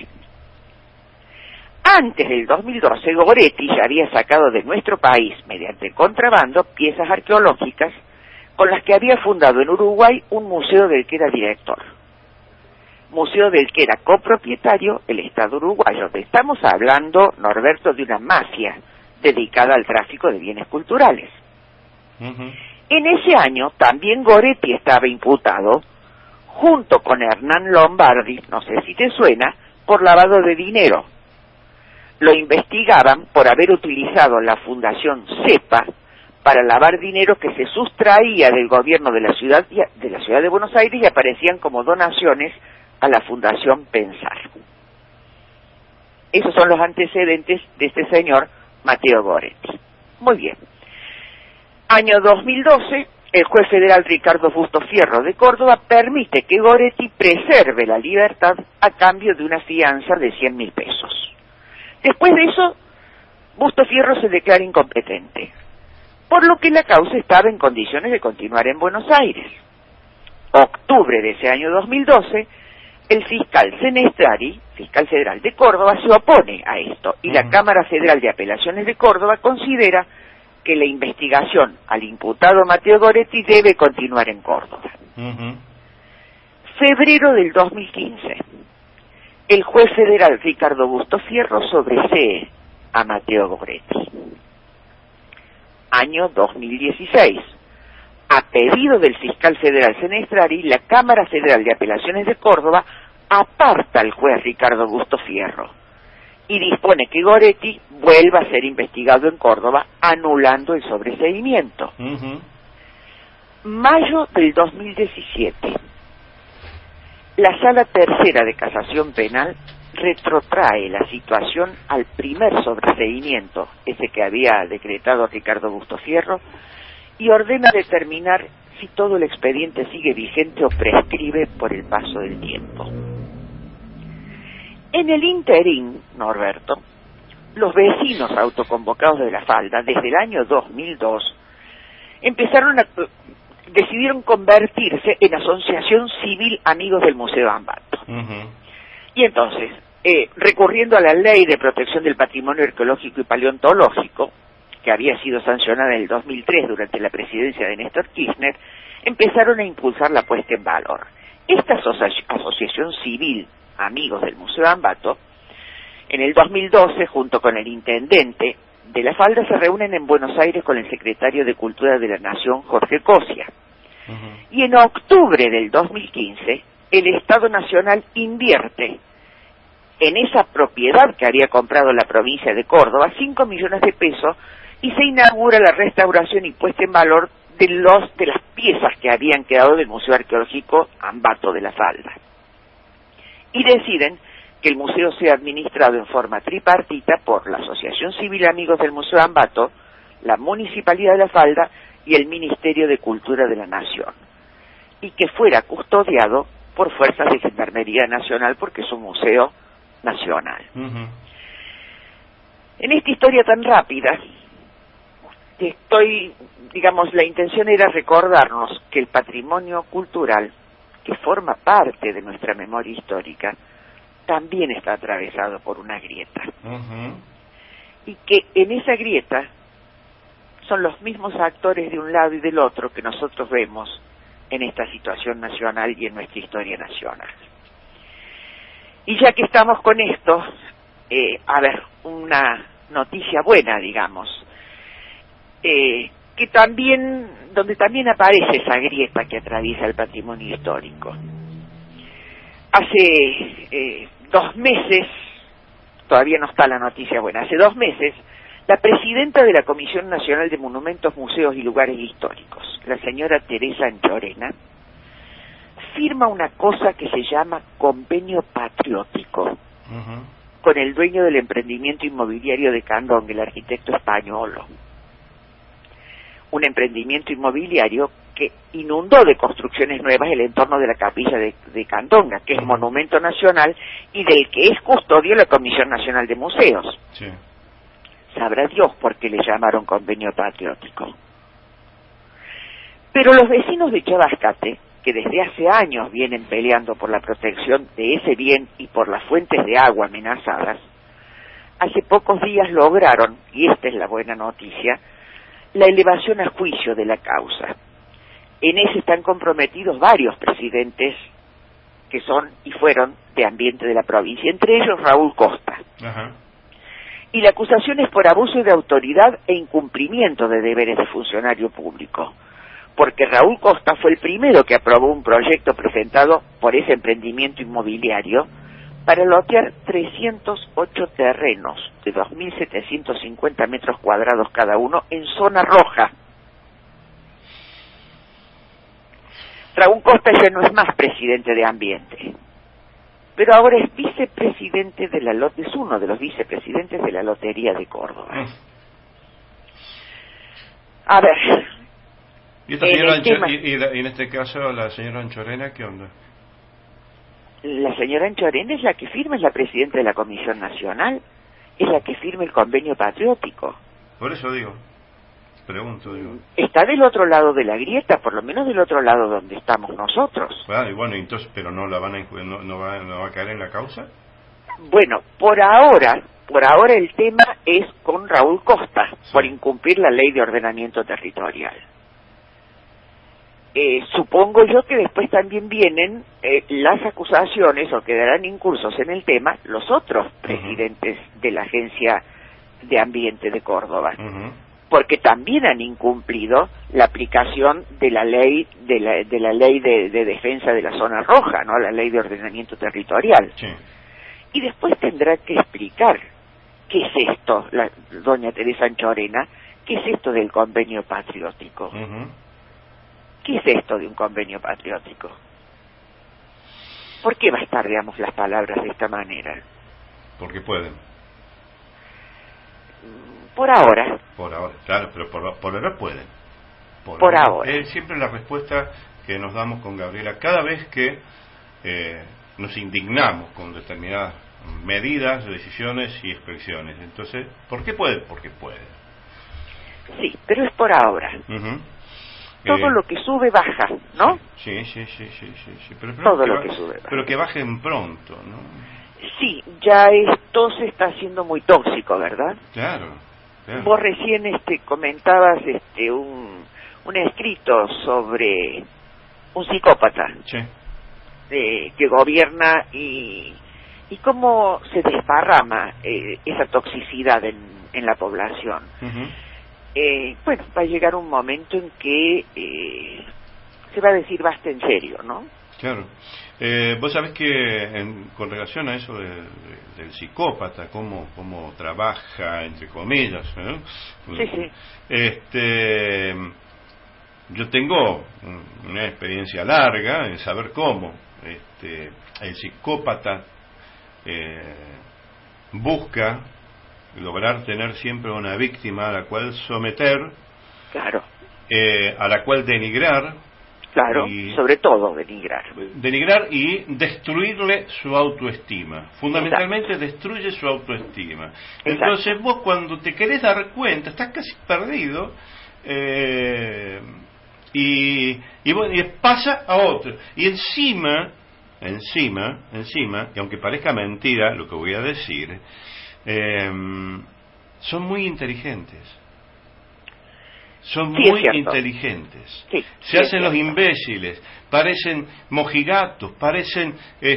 Antes del dos mil doce, Goretti ya había sacado de nuestro país, mediante contrabando, piezas arqueológicas con las que había fundado en Uruguay un museo del que era director. Museo del que era copropietario el Estado uruguayo. Estamos hablando, Norberto, de una mafia dedicada al tráfico de bienes culturales. Uh-huh. En ese año también Goretti estaba imputado, junto con Hernán Lombardi, no sé si te suena, por lavado de dinero. Lo investigaban por haber utilizado la Fundación CEPA para lavar dinero que se sustraía del gobierno de la ciudad de la ciudad de Buenos Aires y aparecían como donaciones a la Fundación Pensar. Esos son los antecedentes de este señor Matteo Goretti. Muy bien. Año dos mil doce, el juez federal Ricardo Busto Fierro de Córdoba permite que Goretti preserve la libertad a cambio de una fianza de cien mil pesos. Después de eso, Busto Fierro se declara incompetente, por lo que la causa estaba en condiciones de continuar en Buenos Aires. Octubre de ese año dos mil doce, el fiscal Senestrari, fiscal federal de Córdoba, se opone a esto y la Cámara Federal de Apelaciones de Córdoba considera que la investigación al imputado Matteo Goretti debe continuar en Córdoba. Uh-huh. Febrero del dos mil quince, el juez federal Ricardo Busto Fierro sobresee a Matteo Goretti. Año dos mil dieciséis, a pedido del fiscal federal Senestrari, la Cámara Federal de Apelaciones de Córdoba aparta al juez Ricardo Busto Fierro y dispone que Goretti vuelva a ser investigado en Córdoba, anulando el sobreseimiento. Uh-huh. Mayo del dos mil diecisiete, la Sala Tercera de Casación Penal retrotrae la situación al primer sobreseimiento, ese que había decretado Ricardo Busto Fierro, y ordena determinar si todo el expediente sigue vigente o prescribe por el paso del tiempo. En el interín, Norberto, los vecinos autoconvocados de La Falda, desde el año dos mil dos, empezaron a, decidieron convertirse en asociación civil Amigos del Museo Ambato. Uh-huh. Y entonces, eh, recurriendo a la Ley de Protección del Patrimonio Arqueológico y Paleontológico, que había sido sancionada en el dos mil tres durante la presidencia de Néstor Kirchner, empezaron a impulsar la puesta en valor. Esta asoci- asociación civil Amigos del Museo Ambato, en el dos mil doce, junto con el intendente de La Falda, se reúnen en Buenos Aires con el secretario de Cultura de la Nación, Jorge Cosia. Uh-huh. Y en octubre del dos mil quince, el Estado Nacional invierte en esa propiedad que había comprado la provincia de Córdoba cinco millones de pesos y se inaugura la restauración y puesta en valor de, los, de las piezas que habían quedado del Museo Arqueológico Ambato de La Falda. Y deciden que el museo sea administrado en forma tripartita por la Asociación Civil Amigos del Museo Ambato, la Municipalidad de La Falda y el Ministerio de Cultura de la Nación, y que fuera custodiado por fuerzas de Gendarmería Nacional porque es un museo nacional. Uh-huh. En esta historia tan rápida, estoy, digamos, la intención era recordarnos que el patrimonio cultural, que forma parte de nuestra memoria histórica, también está atravesado por una grieta. Uh-huh. Y que en esa grieta son los mismos actores de un lado y del otro que nosotros vemos en esta situación nacional y en nuestra historia nacional. Y ya que estamos con esto, eh, a ver, una noticia buena, digamos, eh, que también, donde también aparece esa grieta que atraviesa el patrimonio histórico. Hace eh, dos meses, todavía no está la noticia buena, hace dos meses, la presidenta de la Comisión Nacional de Monumentos, Museos y Lugares Históricos, la señora Teresa Anchorena, firma una cosa que se llama convenio patriótico uh-huh. con el dueño del emprendimiento inmobiliario de Candonga, el arquitecto español. Un emprendimiento inmobiliario que inundó de construcciones nuevas el entorno de la capilla de, de Candonga, que es monumento nacional y del que es custodio la Comisión Nacional de Museos. Sí. Sabrá Dios por qué le llamaron convenio patriótico. Pero los vecinos de Chabascate, que desde hace años vienen peleando por la protección de ese bien y por las fuentes de agua amenazadas, hace pocos días lograron, y esta es la buena noticia, la elevación a juicio de la causa. En ese están comprometidos varios presidentes que son y fueron de ambiente de la provincia, entre ellos Raúl Costa. Ajá. Y la acusación es por abuso de autoridad e incumplimiento de deberes de funcionario público, porque Raúl Costa fue el primero que aprobó un proyecto presentado por ese emprendimiento inmobiliario para lotear trescientos ocho terrenos de dos mil setecientos cincuenta metros cuadrados cada uno en zona roja. Raúl Costa ya no es más presidente de Ambiente, pero ahora es vicepresidente de la lot es uno de los vicepresidentes de la Lotería de Córdoba. A ver. ¿Y, esta señora Ancho, tema, y, y, y en este caso la señora Anchorena qué onda? La señora Anchorena es la que firma, es la presidenta de la Comisión Nacional, es la que firma el convenio patriótico. Por eso digo, pregunto, digo. Está del otro lado de la grieta, por lo menos del otro lado donde estamos nosotros. Ah, y bueno, entonces, pero no la van a, no, no va, no va a caer en la causa. Bueno, por ahora, por ahora el tema es con Raúl Costa, sí. por incumplir la ley de ordenamiento territorial. Eh, supongo yo que después también vienen eh, las acusaciones o quedarán incursos en el tema los otros presidentes uh-huh. de la Agencia de Ambiente de Córdoba, uh-huh. porque también han incumplido la aplicación de la ley de la, de la ley de, de defensa de la zona roja, no la ley de ordenamiento territorial. Sí. Y después tendrá que explicar qué es esto, la doña Teresa Anchorena, qué es esto del convenio patriótico. Uh-huh. ¿Qué es esto de un convenio patriótico? ¿Por qué bastardeamos las palabras de esta manera? Porque pueden. Por ahora. Por ahora, claro, pero por, por ahora pueden. Por, por ahora. Es siempre la respuesta que nos damos con Gabriela cada vez que eh, nos indignamos con determinadas medidas, decisiones y expresiones. Entonces, ¿por qué pueden? Porque pueden. Sí, pero es por ahora. Uh-huh. Todo eh, lo que sube baja, ¿no? Sí, sí, sí, sí, sí, sí. Pero, pero todo que lo va, que sube baja. Pero que bajen pronto, ¿no? Sí, ya esto se está haciendo muy tóxico, ¿verdad? Claro, claro. Vos recién este comentabas este un un escrito sobre un psicópata sí. eh, que gobierna y y cómo se desparrama eh, esa toxicidad en, en la población. Uh-huh. Eh, bueno, va a llegar un momento en que eh, se va a decir basta en serio, ¿no? Claro. Eh, vos sabés que en, con relación a eso de, de, del psicópata, cómo, cómo trabaja, entre comillas, ¿eh? Sí, sí. Este, yo tengo una experiencia larga en saber cómo este, el psicópata eh, busca lograr tener siempre una víctima a la cual someter, claro, eh, a la cual denigrar, claro, y sobre todo denigrar, denigrar y destruirle su autoestima. Fundamentalmente Exacto. destruye su autoestima. Exacto. Entonces vos cuando te querés dar cuenta estás casi perdido eh, y y, bueno, y pasa a otro y encima, encima, encima, y aunque parezca mentira lo que voy a decir. Eh, son muy inteligentes. son Sí, muy inteligentes. Sí, Se sí, hacen los imbéciles, parecen mojigatos, parecen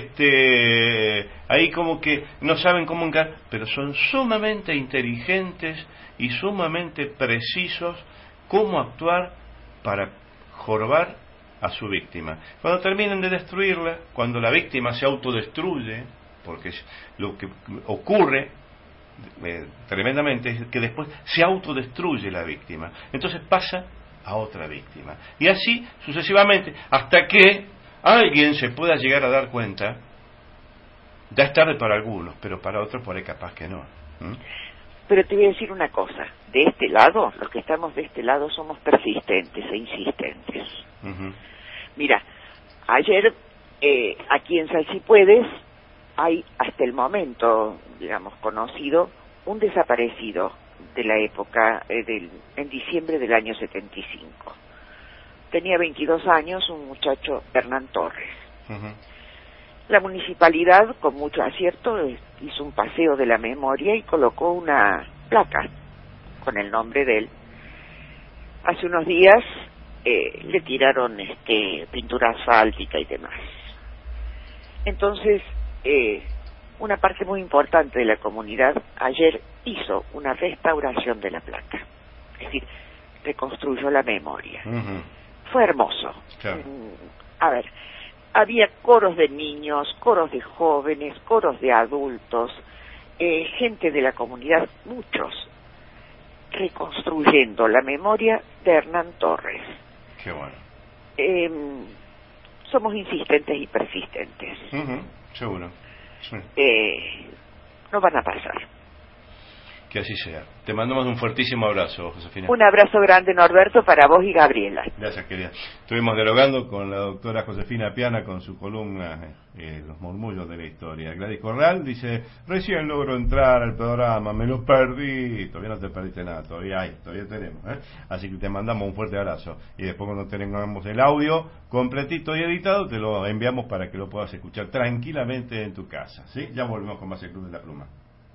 este ahí como que no saben cómo encarar, pero son sumamente inteligentes y sumamente precisos cómo actuar para jorobar a su víctima. Cuando terminen de destruirla, cuando la víctima se autodestruye, porque es lo que ocurre eh, tremendamente es que después se autodestruye la víctima, entonces pasa a otra víctima, y así sucesivamente, hasta que alguien se pueda llegar a dar cuenta. Ya es tarde para algunos, pero para otros por ahí capaz que no. ¿Mm? Pero te voy a decir una cosa, de este lado, los que estamos de este lado somos persistentes e insistentes. Uh-huh. Mira, ayer eh, aquí en Salsipuedes hay hasta el momento, digamos, conocido un desaparecido de la época, eh, del, en diciembre del año setenta y cinco. Tenía veintidós años, un muchacho, Hernán Torres. Uh-huh. La municipalidad, con mucho acierto, hizo un paseo de la memoria y colocó una placa con el nombre de él. Hace unos días eh, le tiraron este, pintura asfáltica y demás. Entonces, eh, una parte muy importante de la comunidad ayer hizo una restauración de la placa. Es decir, reconstruyó la memoria. Uh-huh. Fue hermoso. Claro. A ver, había coros de niños, coros de jóvenes, coros de adultos, eh, gente de la comunidad, muchos, reconstruyendo la memoria de Hernán Torres. Qué bueno. Eh, somos insistentes y persistentes. Uh-huh. Seguro. Sí. Eh, no van a pasar. Que así sea. Te mandamos un fuertísimo abrazo, Josefina. Un abrazo grande, Norberto, para vos y Gabriela. Gracias, querida. Estuvimos dialogando con la doctora Josefina Piana con su columna eh, Los murmullos de la historia. Gladys Corral dice, recién logro entrar al programa, me lo perdí. Todavía no te perdiste nada, todavía hay, todavía tenemos. ¿eh? Así que te mandamos un fuerte abrazo. Y después cuando tengamos el audio completito y editado, te lo enviamos para que lo puedas escuchar tranquilamente en tu casa. ¿Sí? Ya volvemos con más el Club de la Pluma.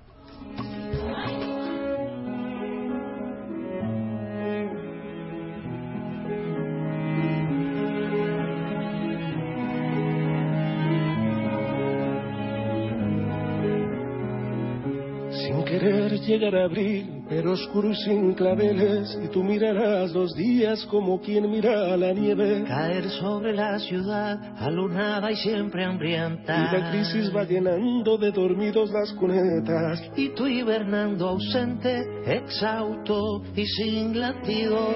Sin querer llegar a abril, pero oscuro y sin claveles, y tú mirarás los días como quien mira la nieve. Caer sobre la ciudad, alunada y siempre hambrienta. Y la crisis va llenando de dormidos las cunetas. Y tú hibernando ausente, exhausto y sin latido.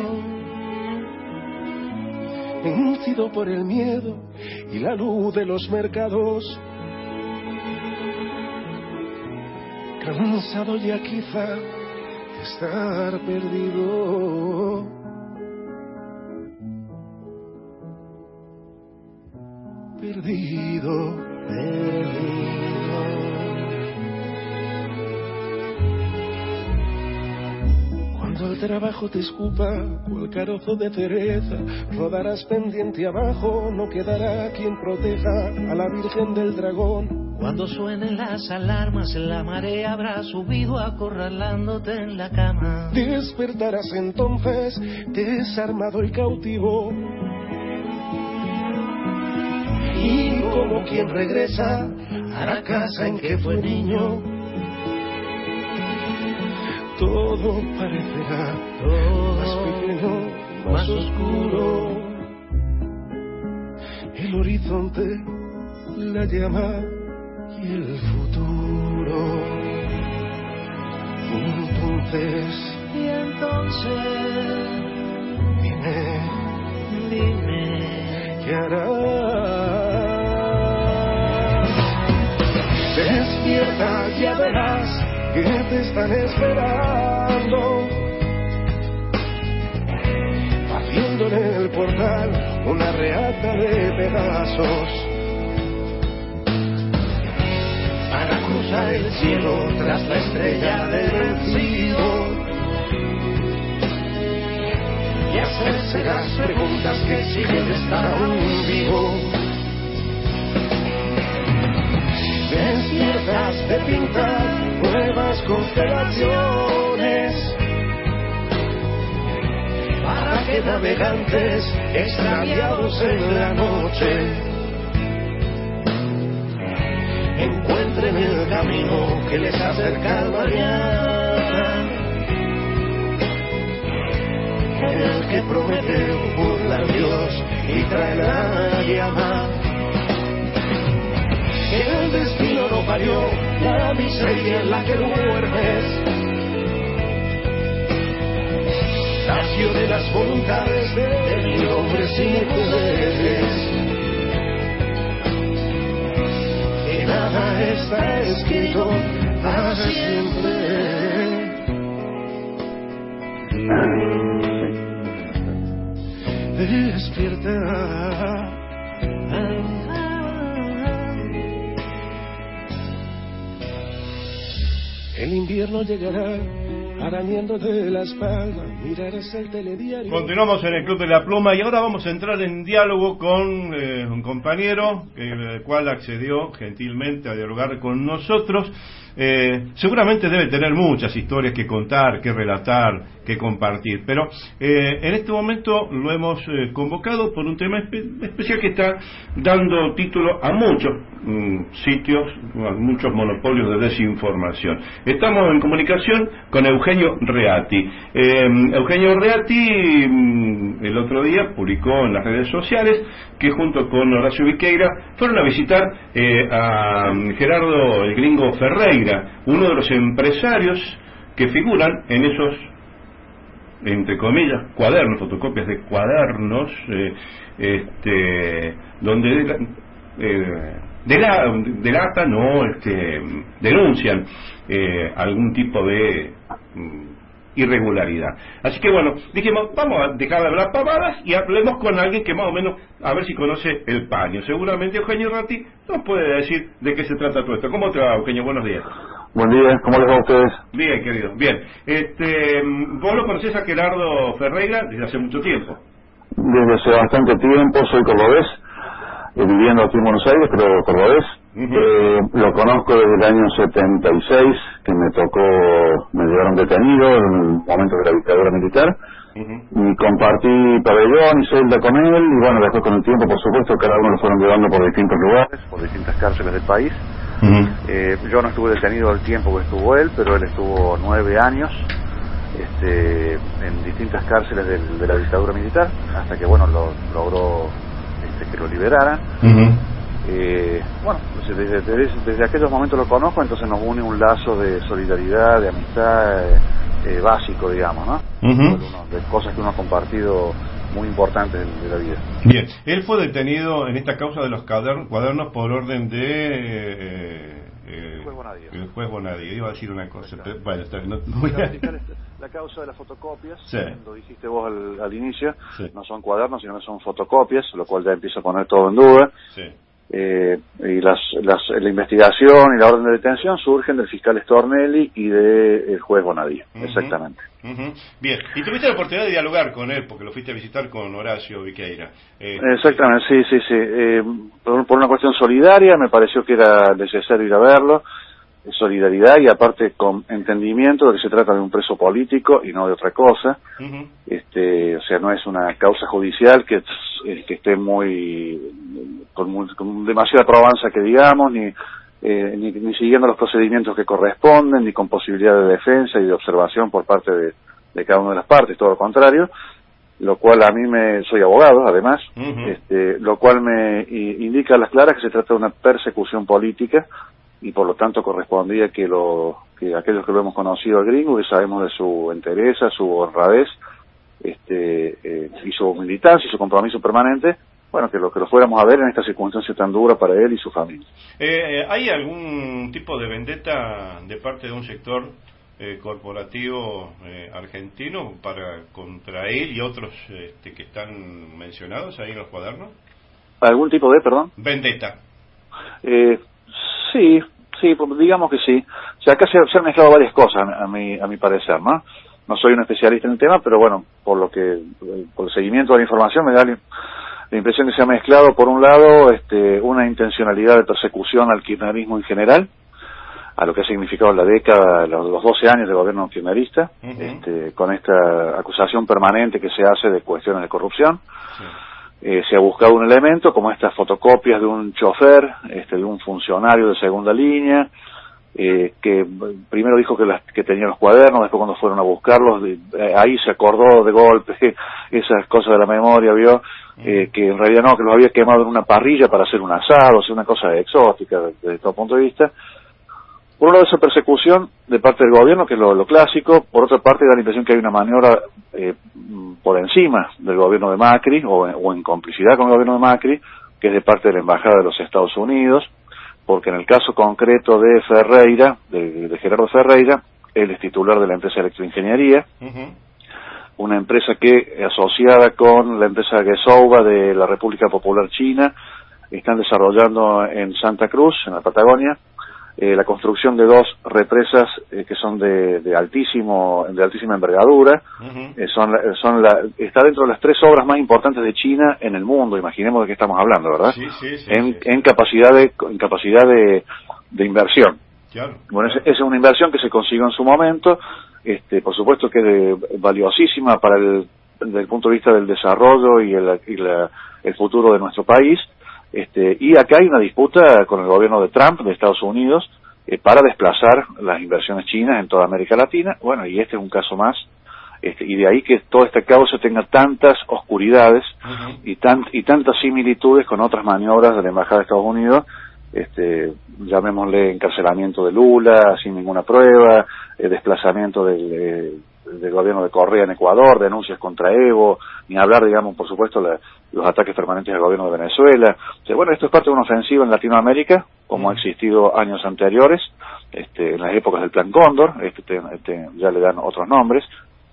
Vencido por el miedo y la luz de los mercados. Cansado ya quizá de estar perdido. Perdido, perdido. Cuando el trabajo te escupa cual carozo de cereza, rodarás pendiente abajo, no quedará quien proteja a la Virgen del Dragón. Cuando suenen las alarmas, la marea habrá subido acorralándote en la cama. Despertarás entonces, desarmado y cautivo. Y como quien regresa a la casa en que fue niño, todo parecerá más pequeño, más oscuro. El horizonte, la llama y el futuro. Y entonces, y entonces, dime, dime, ¿qué harás? Despierta, ya verás que te están esperando, haciendo en el portal una reata de pedazos. Para cruzar el cielo tras la estrella del vencido y hacerse las preguntas que siguen estar aún vivo. Despiertas de pintar nuevas constelaciones de navegantes extraviados en la noche encuentren el camino que les acerca al mañana, el que promete burla a Dios y trae la llama. Que el destino no parió la miseria en la que duermes, nació de las voluntades de mil hombres y mujeres. Que nada está escrito para siempre. Despierta. El invierno llegará arañándote la espalda, mirarás el telediario. Continuamos en el Club de la Pluma y ahora vamos a entrar en diálogo con eh, un compañero, el cual accedió gentilmente a dialogar con nosotros. Eh, seguramente debe tener muchas historias que contar, que relatar, que compartir, pero eh, en este momento lo hemos eh, convocado por un tema espe- especial que está dando título a muchos mm, sitios, a muchos monopolios de desinformación. Estamos en comunicación con Eugenio Reati. Eh, Eugenio Reati mm, el otro día publicó en las redes sociales que junto con Horacio Viqueira fueron a visitar eh, a Gerardo el Gringo Ferreira, uno de los empresarios que figuran en esos, entre comillas, cuadernos, fotocopias de cuadernos, eh, este, donde eh, delatan o este, denuncian eh, algún tipo de mm, irregularidad. Así que bueno, dijimos, vamos a dejar de hablar pavadas y hablemos con alguien que más o menos, a ver si conoce el paño. Seguramente Eugenio Reati nos puede decir de qué se trata todo esto. ¿Cómo te va, Eugenio? Buenos días. Buen día, ¿cómo les va a ustedes? Bien, querido, bien. Este, vos lo conocés a Gerardo Ferreira desde hace mucho tiempo. Desde hace bastante tiempo, soy cordobés, eh, viviendo aquí en Buenos Aires, pero cordobés. Uh-huh. eh, lo conozco desde el año setenta y seis, que me tocó, me llevaron detenido en el momento de la dictadura militar. Uh-huh. Y compartí pabellón y celda con él, y bueno, después con el tiempo, por supuesto, cada uno lo fueron llevando por distintos lugares, por distintas cárceles del país. Uh-huh. eh, yo no estuve detenido el tiempo que estuvo él, pero él estuvo nueve años este, en distintas cárceles del, de la dictadura militar, hasta que bueno, lo, logró este, que lo liberaran. Uh-huh. eh, bueno, desde, desde, desde aquellos momentos lo conozco, entonces nos une un lazo de solidaridad, de amistad eh, eh, básico, digamos, ¿no? Uh-huh. Uno, de cosas que uno ha compartido muy importantes de, de la vida. Bien, él fue detenido en esta causa de los cuadernos por orden de eh, eh, el juez Bonadío. El juez Bonadío, iba a decir una cosa, pero, bueno, está, no, no voy a... La causa de las fotocopias, sí. Lo dijiste vos al, al inicio, sí. No son cuadernos, sino que son fotocopias, lo cual ya empieza a poner todo en duda. Sí. Eh, y las, las, la investigación y la orden de detención surgen del fiscal Stornelli y del juez Bonadío, uh-huh. Exactamente. Uh-huh. Bien, y tuviste la oportunidad de dialogar con él, porque lo fuiste a visitar con Horacio Viqueira. Eh, Exactamente, sí, sí, sí. Eh, por, por una cuestión solidaria me pareció que era necesario ir a verlo, solidaridad y aparte con entendimiento de que se trata de un preso político y no de otra cosa. Uh-huh. Este, o sea, no es una causa judicial que, que esté muy con, muy, con demasiada probanza que digamos, ni, eh, ni, ni siguiendo los procedimientos que corresponden, ni con posibilidad de defensa y de observación por parte de, de cada una de las partes, todo lo contrario, lo cual a mí me, soy abogado además, uh-huh. este, lo cual me i, indica a las claras que se trata de una persecución política y por lo tanto correspondía que lo que aquellos que lo hemos conocido al gringo, que sabemos de su entereza, su honradez, este, eh, y su militancia y su compromiso permanente, bueno, que lo que lo fuéramos a ver en esta circunstancia tan dura para él y su familia. Eh, ¿Hay algún tipo de vendetta de parte de un sector eh, corporativo eh, argentino para contra él y otros este, que están mencionados ahí en los cuadernos? ¿Algún tipo de, perdón? Vendetta. Eh, sí, sí, digamos que sí. O sea, acá se, se han mezclado varias cosas, a mi, a mi parecer, ¿no? No soy un especialista en el tema, pero bueno, por lo que, por el seguimiento de la información me da la, la impresión que se ha mezclado, por un lado, este, una intencionalidad de persecución al kirchnerismo en general, a lo que ha significado la década, los, los doce años de gobierno kirchnerista, uh-huh. este, con esta acusación permanente que se hace de cuestiones de corrupción. Sí. Eh, se ha buscado un elemento como estas fotocopias de un chofer, este, de un funcionario de segunda línea, eh, que primero dijo que, las, que tenía los cuadernos, después cuando fueron a buscarlos, de, eh, ahí se acordó de golpe esas cosas de la memoria, vio, eh, que en realidad no, que los había quemado en una parrilla para hacer un asado, o sea, una cosa exótica desde todo punto de vista. Por un lado, esa persecución de parte del gobierno, que es lo, lo clásico. Por otra parte, da la impresión que hay una maniobra eh, por encima del gobierno de Macri, o, o en complicidad con el gobierno de Macri, que es de parte de la Embajada de los Estados Unidos, porque en el caso concreto de Ferreira, de, de Gerardo Ferreira, él es titular de la empresa Electroingeniería, uh-huh. una empresa que, asociada con la empresa Gesouba de la República Popular China, están desarrollando en Santa Cruz, en la Patagonia, Eh, la construcción de dos represas eh, que son de, de altísimo de altísima envergadura. Uh-huh. eh, son son la, está dentro de las tres obras más importantes de China en el mundo. Imaginemos de qué estamos hablando, ¿verdad? Sí, sí, sí, en, sí. en capacidad de en capacidad de, de inversión. Claro. Bueno, esa, esa es una inversión que se consiguió en su momento. Este, por supuesto que es de, valiosísima para el desde el punto de vista del desarrollo y el, y la, el futuro de nuestro país. Este, y acá hay una disputa con el gobierno de Trump de Estados Unidos eh, para desplazar las inversiones chinas en toda América Latina. Bueno, y este es un caso más, este, y de ahí que toda esta causa tenga tantas oscuridades uh-huh. y, tan, y tantas similitudes con otras maniobras de la Embajada de Estados Unidos, este, llamémosle encarcelamiento de Lula sin ninguna prueba, eh, desplazamiento del... Eh, del gobierno de Correa en Ecuador, denuncias contra Evo, ni hablar, digamos, por supuesto, la, los ataques permanentes al gobierno de Venezuela. O sea, bueno, esto es parte de una ofensiva en Latinoamérica, como mm. ha existido años anteriores, este, en las épocas del Plan Cóndor, este, este, ya le dan otros nombres,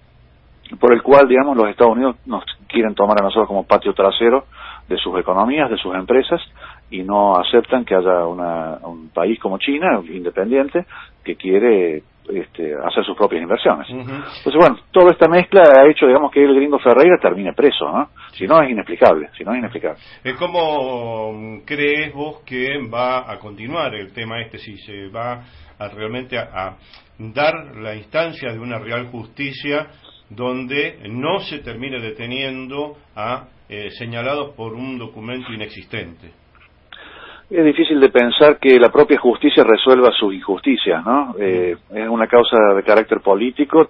por el cual, digamos, los Estados Unidos nos quieren tomar a nosotros como patio trasero de sus economías, de sus empresas, y no aceptan que haya una, un país como China, independiente, que quiere este, hacer sus propias inversiones. Uh-huh. Entonces, bueno, toda esta mezcla ha hecho, digamos, que el gringo Ferreira termine preso, ¿no? Si no, es inexplicable, si no, es inexplicable. ¿Cómo crees vos que va a continuar el tema este, si se va a realmente a, a dar la instancia de una real justicia donde no se termine deteniendo a eh, señalados por un documento inexistente? Es difícil de pensar que la propia justicia resuelva sus injusticias, ¿no? Eh, es una causa de carácter político,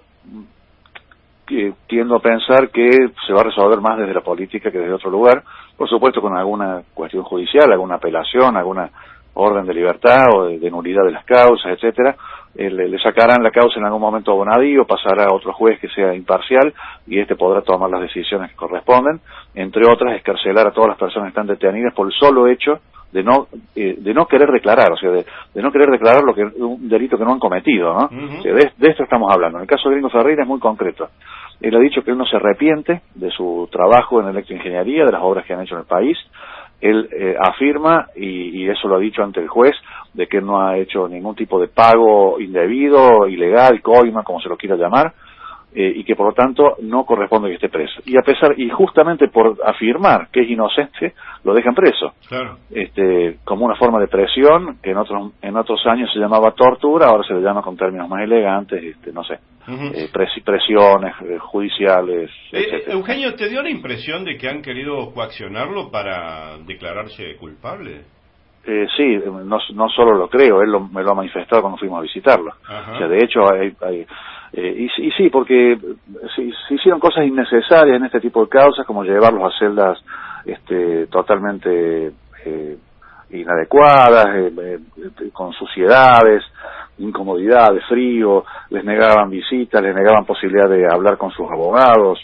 que tiendo a pensar que se va a resolver más desde la política que desde otro lugar, por supuesto con alguna cuestión judicial, alguna apelación, alguna orden de libertad o de, de nulidad de las causas, etcétera. Eh, le, le sacarán la causa en algún momento a Bonadío, pasará a otro juez que sea imparcial y este podrá tomar las decisiones que corresponden, entre otras escarcelar a todas las personas que están detenidas por el solo hecho de no eh, de no querer declarar, o sea, de, de no querer declarar lo que un delito que no han cometido, ¿no? Uh-huh. O sea, de, de esto estamos hablando. En el caso de Gringo Ferreira es muy concreto. Él ha dicho que él no se arrepiente de su trabajo en electroingeniería, de las obras que han hecho en el país. Él eh, afirma, y, y eso lo ha dicho ante el juez, de que no ha hecho ningún tipo de pago indebido, ilegal, coima, como se lo quiera llamar, eh, y que por lo tanto no corresponde que esté preso. Y a pesar, y justamente por afirmar que es inocente, lo dejan preso. Claro. Este, como una forma de presión, que en otros, en otros años se llamaba tortura, ahora se le llama con términos más elegantes, este, no sé, uh-huh. eh, pres- presiones eh, judiciales, eh, etcétera. Eugenio, ¿te dio la impresión de que han querido coaccionarlo para declararse culpable? Eh, sí, no, no solo lo creo, él lo, me lo ha manifestado cuando fuimos a visitarlo. Ajá. O sea, de hecho, hay, hay, eh, y, y sí, porque se, se hicieron cosas innecesarias en este tipo de causas, como llevarlos a celdas este, totalmente eh, inadecuadas, eh, eh, con suciedades, incomodidades, frío, les negaban visitas, les negaban posibilidad de hablar con sus abogados.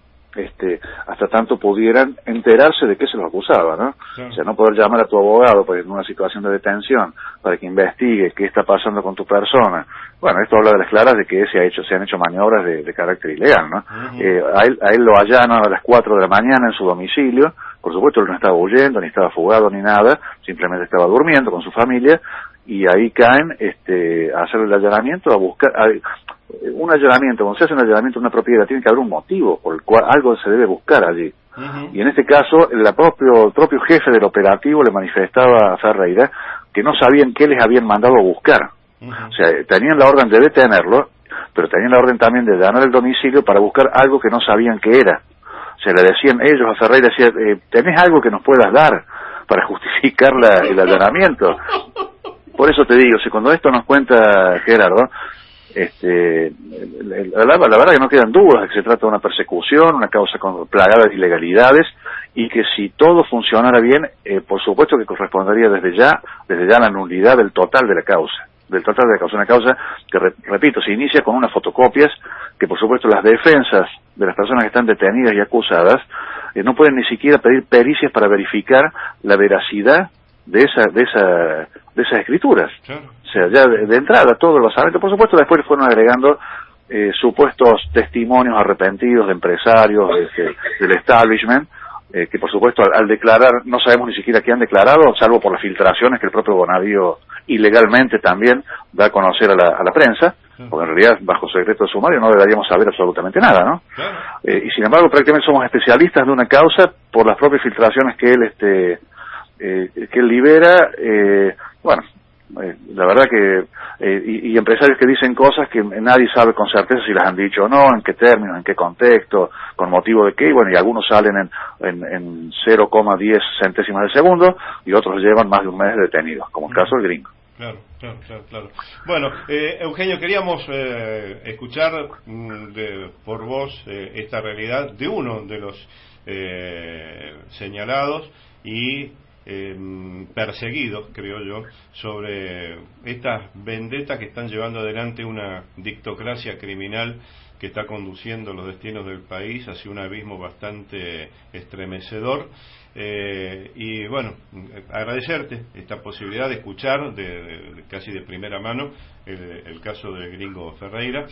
Este, hasta tanto pudieran enterarse de qué se los acusaba, ¿no? Sí. O sea, no poder llamar a tu abogado pues, en una situación de detención para que investigue qué está pasando con tu persona. Bueno, esto habla de las claras de que se ha hecho, se han hecho maniobras de, de carácter ilegal, ¿no? Uh-huh. Eh, a él, a él lo allanan a las cuatro de la mañana en su domicilio. Por supuesto, él no estaba huyendo, ni estaba fugado, ni nada, simplemente estaba durmiendo con su familia, y ahí caen este, a hacer el allanamiento, a buscar... A, un allanamiento, cuando se hace un allanamiento de una propiedad, tiene que haber un motivo por el cual algo se debe buscar allí. Uh-huh. Y en este caso, el propio, el propio jefe del operativo le manifestaba a Ferreira que no sabían qué les habían mandado a buscar. O sea, tenían la orden de detenerlo, pero tenían la orden también de dañar el domicilio para buscar algo que no sabían qué era. O sea, le decían ellos a Ferreira, decían, eh, ¿tenés algo que nos puedas dar para justificar la, el allanamiento? Por eso te digo, si cuando esto nos cuenta Gerardo, este, la, la, la verdad que no quedan dudas de que se trata de una persecución, una causa con, plagada de ilegalidades, y que si todo funcionara bien, eh, por supuesto que correspondería desde ya, desde ya la nulidad del total de la causa, del total de la causa, una causa que, re, repito, se inicia con unas fotocopias que por supuesto las defensas de las personas que están detenidas y acusadas eh, no pueden ni siquiera pedir pericias para verificar la veracidad de esa, de esa, de esas escrituras. Claro. O sea, ya de, de entrada todo el basamento, por supuesto después fueron agregando eh, supuestos testimonios arrepentidos de empresarios, de, del establishment, eh, que por supuesto al, al declarar, no sabemos ni siquiera qué han declarado, salvo por las filtraciones que el propio Bonadío ilegalmente también da a conocer a la, a la prensa, porque en realidad bajo secreto de sumario no deberíamos saber absolutamente nada, ¿no? Claro. Eh, y sin embargo prácticamente somos especialistas de una causa por las propias filtraciones que él este eh, que él libera, eh, bueno, eh, la verdad que eh, y, y empresarios que dicen cosas que nadie sabe con certeza si las han dicho o no, en qué términos, en qué contexto, con motivo de qué, y bueno, y algunos salen en, en, en cero coma diez centésimas de segundo y otros llevan más de un mes detenidos, como el caso del gringo. Claro, claro, claro, claro. Bueno, eh, Eugenio, queríamos eh, escuchar mm, de, por vos eh, esta realidad de uno de los eh, señalados y eh, perseguidos, creo yo, sobre estas vendetas que están llevando adelante una dictocracia criminal que está conduciendo los destinos del país hacia un abismo bastante estremecedor. Eh, y bueno, agradecerte esta posibilidad de escuchar de, de, de casi de primera mano el, el caso del gringo Ferreira,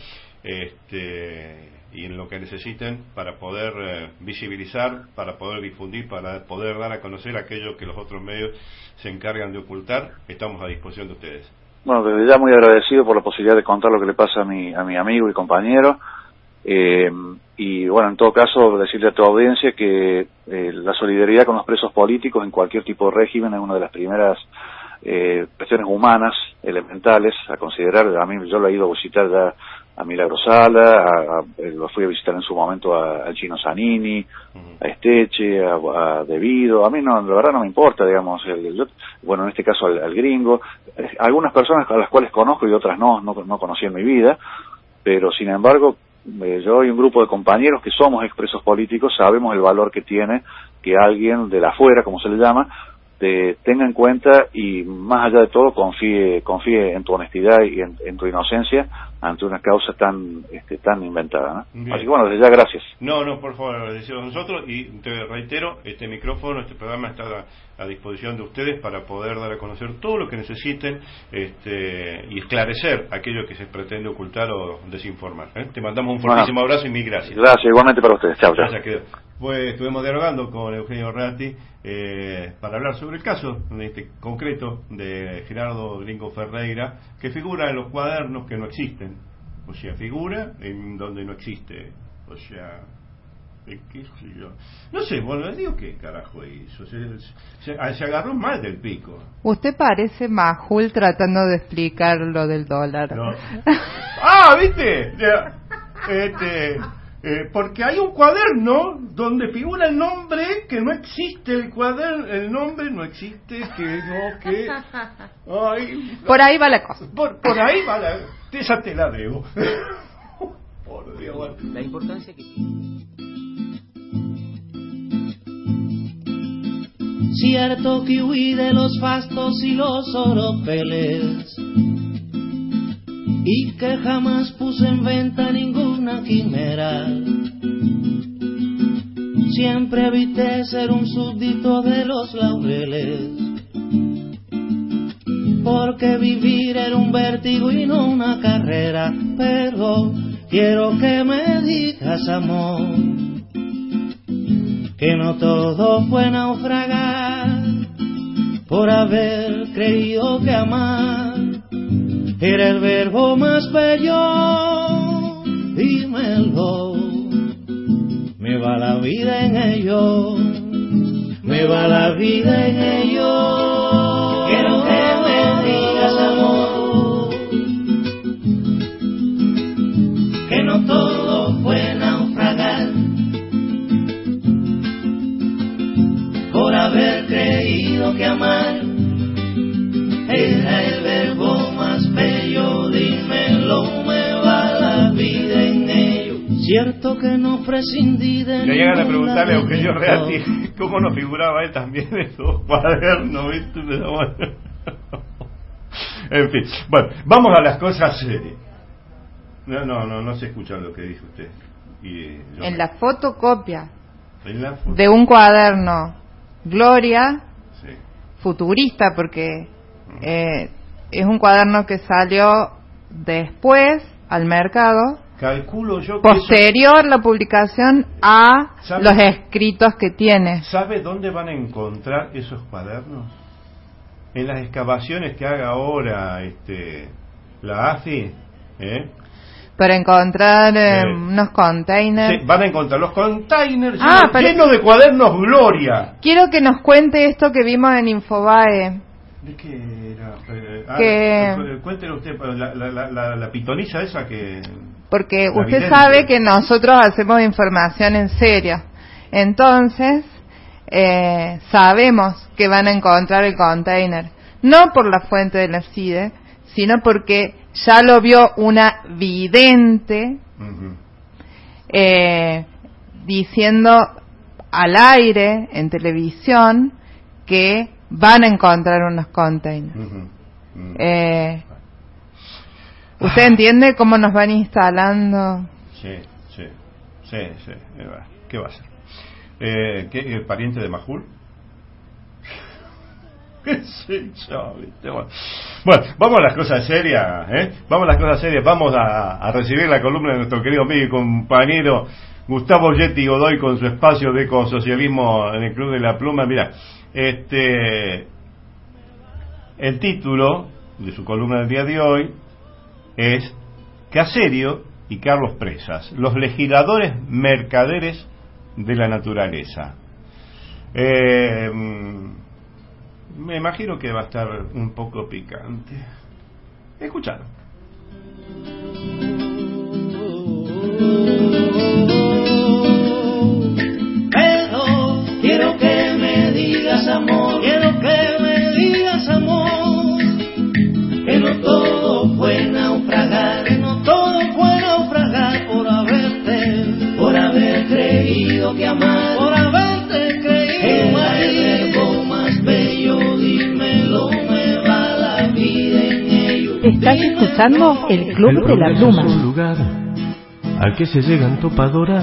este, y en lo que necesiten para poder eh, visibilizar, para poder difundir, para poder dar a conocer aquello que los otros medios se encargan de ocultar. Estamos a disposición de ustedes. Bueno, desde ya muy agradecido por la posibilidad de contar lo que le pasa a mi, a mi amigo y compañero. Eh, y bueno, en todo caso decirle a tu audiencia que eh, la solidaridad con los presos políticos en cualquier tipo de régimen es una de las primeras eh, cuestiones humanas elementales a considerar. A mí yo lo he ido a visitar ya a Milagro Sala, a, a, lo fui a visitar en su momento al Chino Zanini, uh-huh. a Esteche, a, a Devido. A mí no, la verdad no me importa, digamos, el, yo, bueno, en este caso al, al gringo, eh, algunas personas a las cuales conozco y otras no, no, no conocí en mi vida, pero sin embargo Eh, yo y un grupo de compañeros que somos expresos políticos sabemos el valor que tiene que alguien de la afuera, como se le llama, te tenga en cuenta y más allá de todo confíe confíe en tu honestidad y en, en tu inocencia ante una causa tan este, tan inventada, ¿no? Así que bueno, desde ya gracias. No, no, por favor, agradecidos nosotros y te reitero, este micrófono, este programa está a, a disposición de ustedes para poder dar a conocer todo lo que necesiten este, y esclarecer aquello que se pretende ocultar o desinformar, ¿eh? Te mandamos un fortísimo bueno, abrazo y mil gracias. Gracias, igualmente para ustedes. Chao, chao. Pues estuvimos dialogando con Eugenio Ratti eh, para hablar sobre el caso de este concreto de Gerardo Gringo Ferreira, que figura en los cuadernos que no existen, o sea, figura en donde no existe, o sea, ¿qué sé yo? No sé, bueno, digo qué carajo hizo, se, se, se agarró mal del pico. Usted parece Majul tratando de explicar lo del dólar. No. Ah, ¿viste? Este... Eh, porque hay un cuaderno donde figura el nombre que no existe, el cuaderno, el nombre no existe, que no, que... Ay, por ahí va la cosa. Por, por ahí va la... Esa te la debo. Por Dios. La importancia que tiene. Cierto que huí de los fastos y los oropeles, y que jamás puse en venta ninguna quimera. Siempre evité ser un súbdito de los laureles, porque vivir era un vértigo y no una carrera. Pero quiero que me digas, amor, que no todo fue naufragar por haber creído que amar era el verbo más bello. Dímelo, me va la vida en ello, me va la vida en ello. Quiero que me digas, amor, haber creído que amar era el verbo más bello, dímelo, me va la vida en ello. Cierto que no prescindí de le llegan a preguntarle a Eugenio Reati cómo nos figuraba él también en esos cuadernos, ¿viste? Pero bueno. En fin, bueno, vamos a las cosas serias. No, no, no, no se escucha lo que dijo usted. Y, eh, en me... la fotocopia ¿En la foto? de un cuaderno Gloria, sí. futurista, porque eh, es un cuaderno que salió después al mercado, calculo yo que posterior eso... la publicación a ¿Sabe? Los escritos que tiene. ¿Sabe dónde van a encontrar esos cuadernos? En las excavaciones que haga ahora este la A F I, ¿eh? Para encontrar eh, eh, unos containers. Sí, van a encontrar los containers ah, llenos, pero... llenos de cuadernos Gloria. Quiero que nos cuente esto que vimos en Infobae. ¿De qué era? Eh, que... ah, cuéntelo usted, la, la, la, la, la pitonilla esa que... Porque usted evidencia. Sabe que nosotros hacemos información en serio. Entonces, eh, sabemos que van a encontrar el container. No por la fuente de la C I D E, sino porque ya lo vio una vidente uh-huh. eh, diciendo al aire en televisión que van a encontrar unos containers. Uh-huh. Uh-huh. Eh, ¿Usted entiende cómo nos van instalando? Sí, sí, sí, sí. ¿Qué va a hacer? Eh, ¿qué, ¿El pariente de Majul? Sí, yo, bueno. bueno, vamos a las cosas serias, ¿eh? Vamos a las cosas serias. Vamos a, a recibir la columna de nuestro querido amigo y compañero Gustavo Yeti Godoy con su espacio de ecosocialismo en el Club de la Pluma. Mira, este, el título de su columna del día de hoy es Caserio y Carlos Presas, los legisladores mercaderes de la naturaleza. Eh, me imagino que va a estar un poco picante. Escuchad. Pero quiero que me digas amor, quiero que me digas amor, que no todo fue naufragar, que no todo fue naufragar por haberte, por haber creído que amar, por haberte creído era el verbo más bello, dímelo, me va la vida en ello. Estás escuchando el Club el de la Pluma. Es un lugar al que se llega en topadora,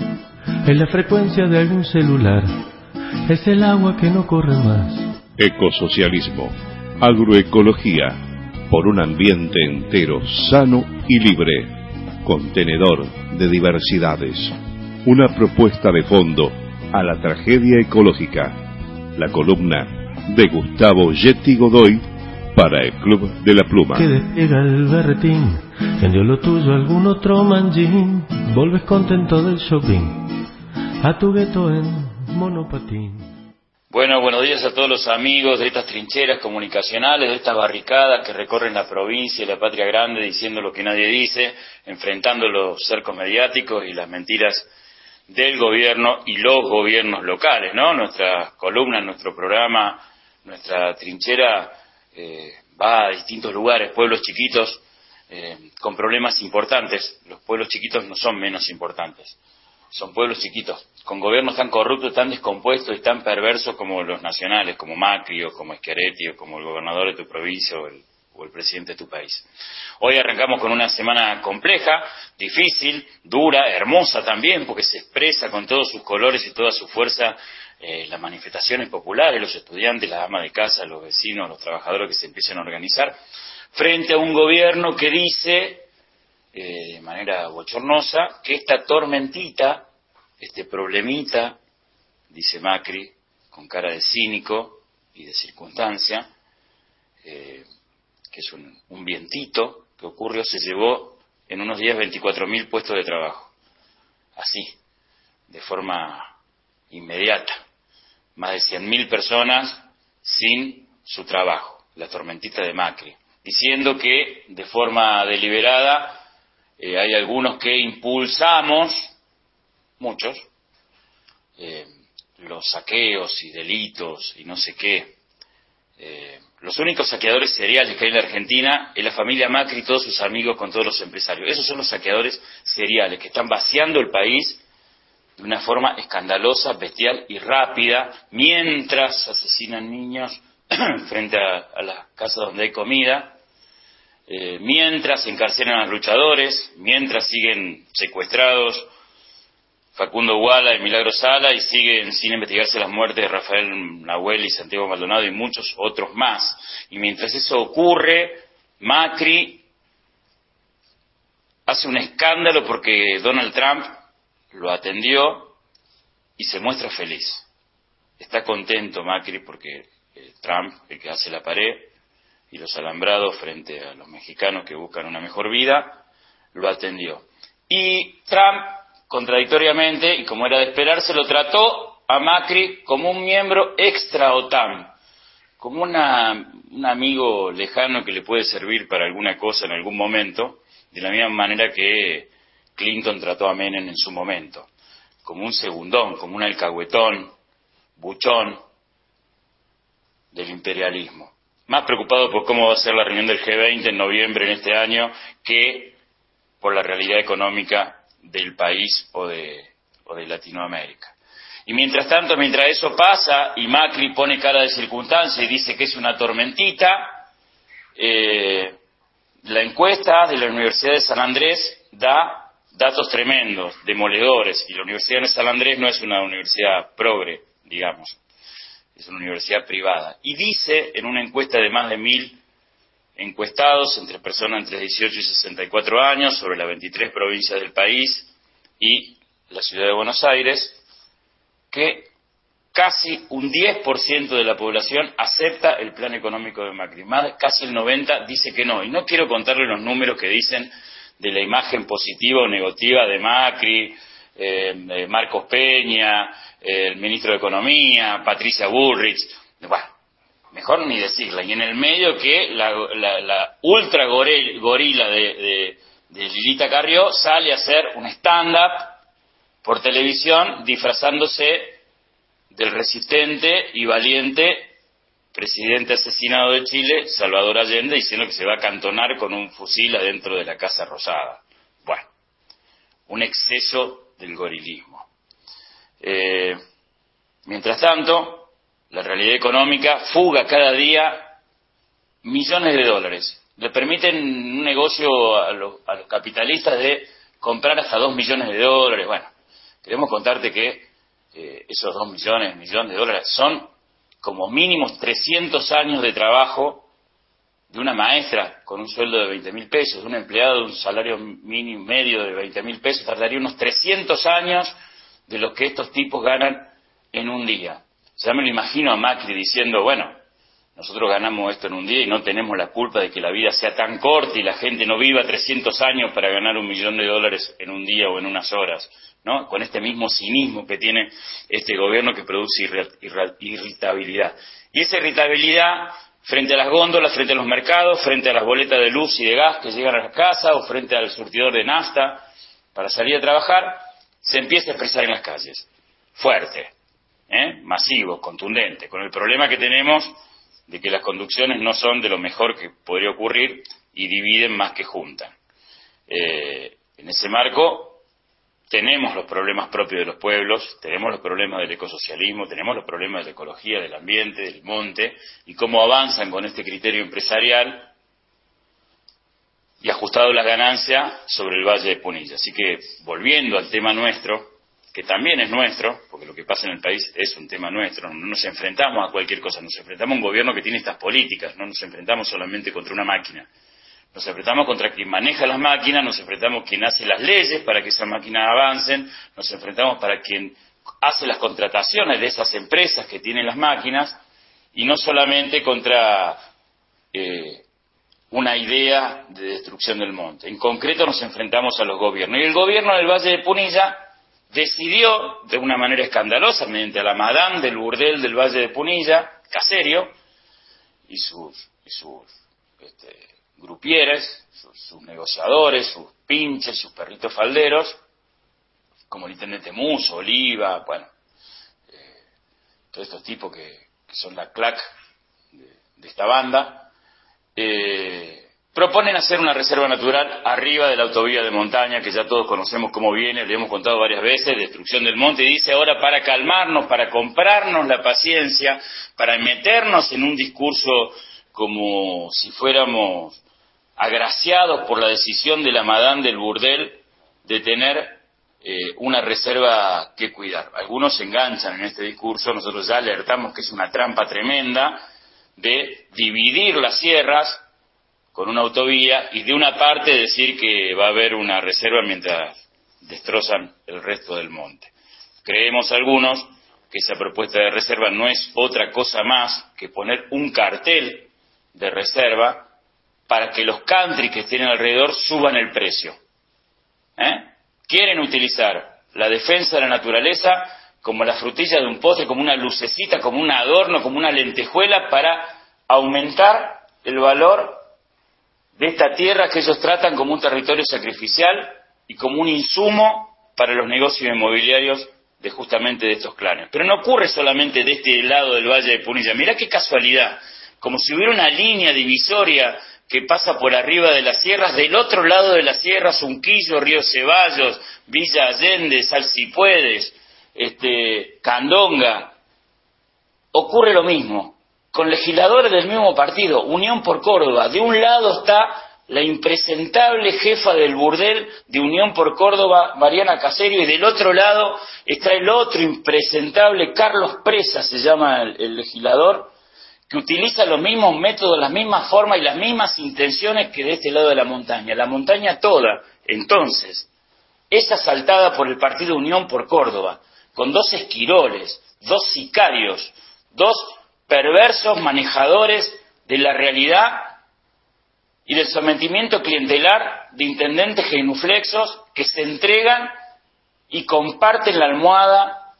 en la frecuencia de algún celular, es el agua que no corre más. Ecosocialismo, agroecología, por un ambiente entero, sano y libre, contenedor de diversidades. Una propuesta de fondo a la tragedia ecológica. La columna de Gustavo Yeti Godoy para el Club de la Pluma. Que despega el berretín, vendió lo tuyo algún otro manjín, volves contento del shopping, a tu gueto en monopatín. Bueno, buenos días a todos los amigos de estas trincheras comunicacionales, de estas barricadas que recorren la provincia y la patria grande diciendo lo que nadie dice, enfrentando los cercos mediáticos y las mentiras del gobierno y los gobiernos locales, ¿no? Nuestra columna, nuestro programa, nuestra trinchera eh, va a distintos lugares, pueblos chiquitos eh, con problemas importantes. Los pueblos chiquitos no son menos importantes. Son pueblos chiquitos, con gobiernos tan corruptos, tan descompuestos y tan perversos como los nacionales, como Macri o como Schiaretti o como el gobernador de tu provincia o el, o el presidente de tu país. Hoy arrancamos con una semana compleja, difícil, dura, hermosa también, porque se expresa con todos sus colores y toda su fuerza eh, las manifestaciones populares, los estudiantes, las amas de casa, los vecinos, los trabajadores que se empiezan a organizar, frente a un gobierno que dice... Eh, de manera bochornosa, que esta tormentita, este problemita, dice Macri, con cara de cínico y de circunstancia, eh, que es un, un vientito que ocurrió, se llevó en unos días veinticuatro mil puestos de trabajo. Así, de forma inmediata. Más de cien mil personas sin su trabajo, la tormentita de Macri. Diciendo que, de forma deliberada, Eh, hay algunos que impulsamos, muchos, eh, los saqueos y delitos y no sé qué. Eh, los únicos saqueadores seriales que hay en la Argentina es la familia Macri y todos sus amigos con todos los empresarios. Esos son los saqueadores seriales que están vaciando el país de una forma escandalosa, bestial y rápida, mientras asesinan niños frente a, a las casas donde hay comida, eh, mientras encarcelan a los luchadores, mientras siguen secuestrados Facundo Guala y Milagro Sala y siguen sin investigarse las muertes de Rafael Nahuel y Santiago Maldonado y muchos otros más. Y mientras eso ocurre, Macri hace un escándalo porque Donald Trump lo atendió y se muestra feliz. Está contento Macri porque eh, Trump, el que hace la pared y los alambrados frente a los mexicanos que buscan una mejor vida, lo atendió. Y Trump, contradictoriamente, y como era de esperarse, lo trató a Macri como un miembro extra OTAN, como una, un amigo lejano que le puede servir para alguna cosa en algún momento, de la misma manera que Clinton trató a Menem en su momento, como un segundón, como un alcahuetón, buchón del imperialismo. Más preocupado por cómo va a ser la reunión del G veinte en noviembre en este año que por la realidad económica del país o de, o de Latinoamérica. Y mientras tanto, mientras eso pasa y Macri pone cara de circunstancia y dice que es una tormentita, eh, la encuesta de la Universidad de San Andrés da datos tremendos, demoledores, y la Universidad de San Andrés no es una universidad progre, digamos, es una universidad privada. Y dice en una encuesta de más de mil encuestados entre personas entre dieciocho y sesenta y cuatro años sobre las veintitrés provincias del país y la ciudad de Buenos Aires, que casi un diez por ciento de la población acepta el plan económico de Macri, más casi el noventa por ciento dice que no. Y no quiero contarle los números que dicen de la imagen positiva o negativa de Macri, eh, de Marcos Peña, eh, el ministro de Economía, Patricia Bullrich, bueno, mejor ni decirla. Y en el medio que la, la, la ultra gorila de, de, de Lilita Carrió sale a hacer un stand-up por televisión disfrazándose del resistente y valiente presidente asesinado de Chile, Salvador Allende, diciendo que se va a cantonar con un fusil adentro de la Casa Rosada. Bueno, un exceso del gorilismo. Eh, mientras tanto, la realidad económica fuga cada día millones de dólares. Le permiten un negocio a los, a los capitalistas de comprar hasta dos millones de dólares. Bueno, queremos contarte que eh, esos dos millones, millones de dólares son como mínimo trescientos años de trabajo de una maestra con un sueldo de veinte mil pesos, de un empleado de un salario mínimo medio de veinte mil pesos, tardaría unos trescientos años de los que estos tipos ganan en un día. Ya me lo imagino a Macri diciendo, bueno, nosotros ganamos esto en un día y no tenemos la culpa de que la vida sea tan corta y la gente no viva trescientos años para ganar un millón de dólares en un día o en unas horas, ¿no? Con este mismo cinismo que tiene este gobierno que produce irritabilidad. Y esa irritabilidad frente a las góndolas, frente a los mercados, frente a las boletas de luz y de gas que llegan a la casa o frente al surtidor de nafta para salir a trabajar, se empieza a expresar en las calles. Fuerte, ¿eh? Masivo, contundente, con el problema que tenemos de que las conducciones no son de lo mejor que podría ocurrir y dividen más que juntan. Eh, en ese marco tenemos los problemas propios de los pueblos, tenemos los problemas del ecosocialismo, tenemos los problemas de la ecología, del ambiente, del monte, y cómo avanzan con este criterio empresarial y ajustado la ganancia sobre el Valle de Punilla. Así que, volviendo al tema nuestro, que también es nuestro, porque lo que pasa en el país es un tema nuestro, no nos enfrentamos a cualquier cosa, nos enfrentamos a un gobierno que tiene estas políticas, no nos enfrentamos solamente contra una máquina, nos enfrentamos contra quien maneja las máquinas, nos enfrentamos quien hace las leyes para que esas máquinas avancen, nos enfrentamos para quien hace las contrataciones de esas empresas que tienen las máquinas, y no solamente contra eh, una idea de destrucción del monte. En concreto nos enfrentamos a los gobiernos. Y el gobierno del Valle de Punilla decidió, de una manera escandalosa, mediante la madame del burdel del Valle de Punilla, Caserio, y sus, y sus este, grupieres, sus, sus negociadores, sus pinches, sus perritos falderos, como el intendente Muso, Oliva, bueno, eh, todos estos tipos que, que son la clac de, de esta banda, eh, proponen hacer una reserva natural arriba de la autovía de montaña, que ya todos conocemos cómo viene, le hemos contado varias veces, destrucción del monte, y dice ahora para calmarnos, para comprarnos la paciencia, para meternos en un discurso como si fuéramos agraciados por la decisión de la madame del burdel de tener eh, una reserva que cuidar. Algunos se enganchan en este discurso, nosotros ya alertamos que es una trampa tremenda de dividir las sierras con una autovía y de una parte decir que va a haber una reserva mientras destrozan el resto del monte. Creemos algunos que esa propuesta de reserva no es otra cosa más que poner un cartel de reserva para que los country que estén alrededor suban el precio. ¿Eh? Quieren utilizar la defensa de la naturaleza como la frutilla de un postre, como una lucecita, como un adorno, como una lentejuela para aumentar el valor de esta tierra que ellos tratan como un territorio sacrificial y como un insumo para los negocios inmobiliarios de justamente de estos clanes. Pero no ocurre solamente de este lado del Valle de Punilla. Mirá qué casualidad, como si hubiera una línea divisoria que pasa por arriba de las sierras, del otro lado de las sierras, Unquillo, Río Ceballos, Villa Allende, Salsipuedes, este, Candonga. Ocurre lo mismo, con legisladores del mismo partido, Unión por Córdoba. De un lado está la impresentable jefa del burdel de Unión por Córdoba, Mariana Caserio, y del otro lado está el otro impresentable, Carlos Presa se llama el, el legislador, que utiliza los mismos métodos, las mismas formas y las mismas intenciones que de este lado de la montaña. La montaña toda, entonces, es asaltada por el partido Unión por Córdoba, con dos esquiroles, dos sicarios, dos perversos manejadores de la realidad y del sometimiento clientelar de intendentes genuflexos que se entregan y comparten la almohada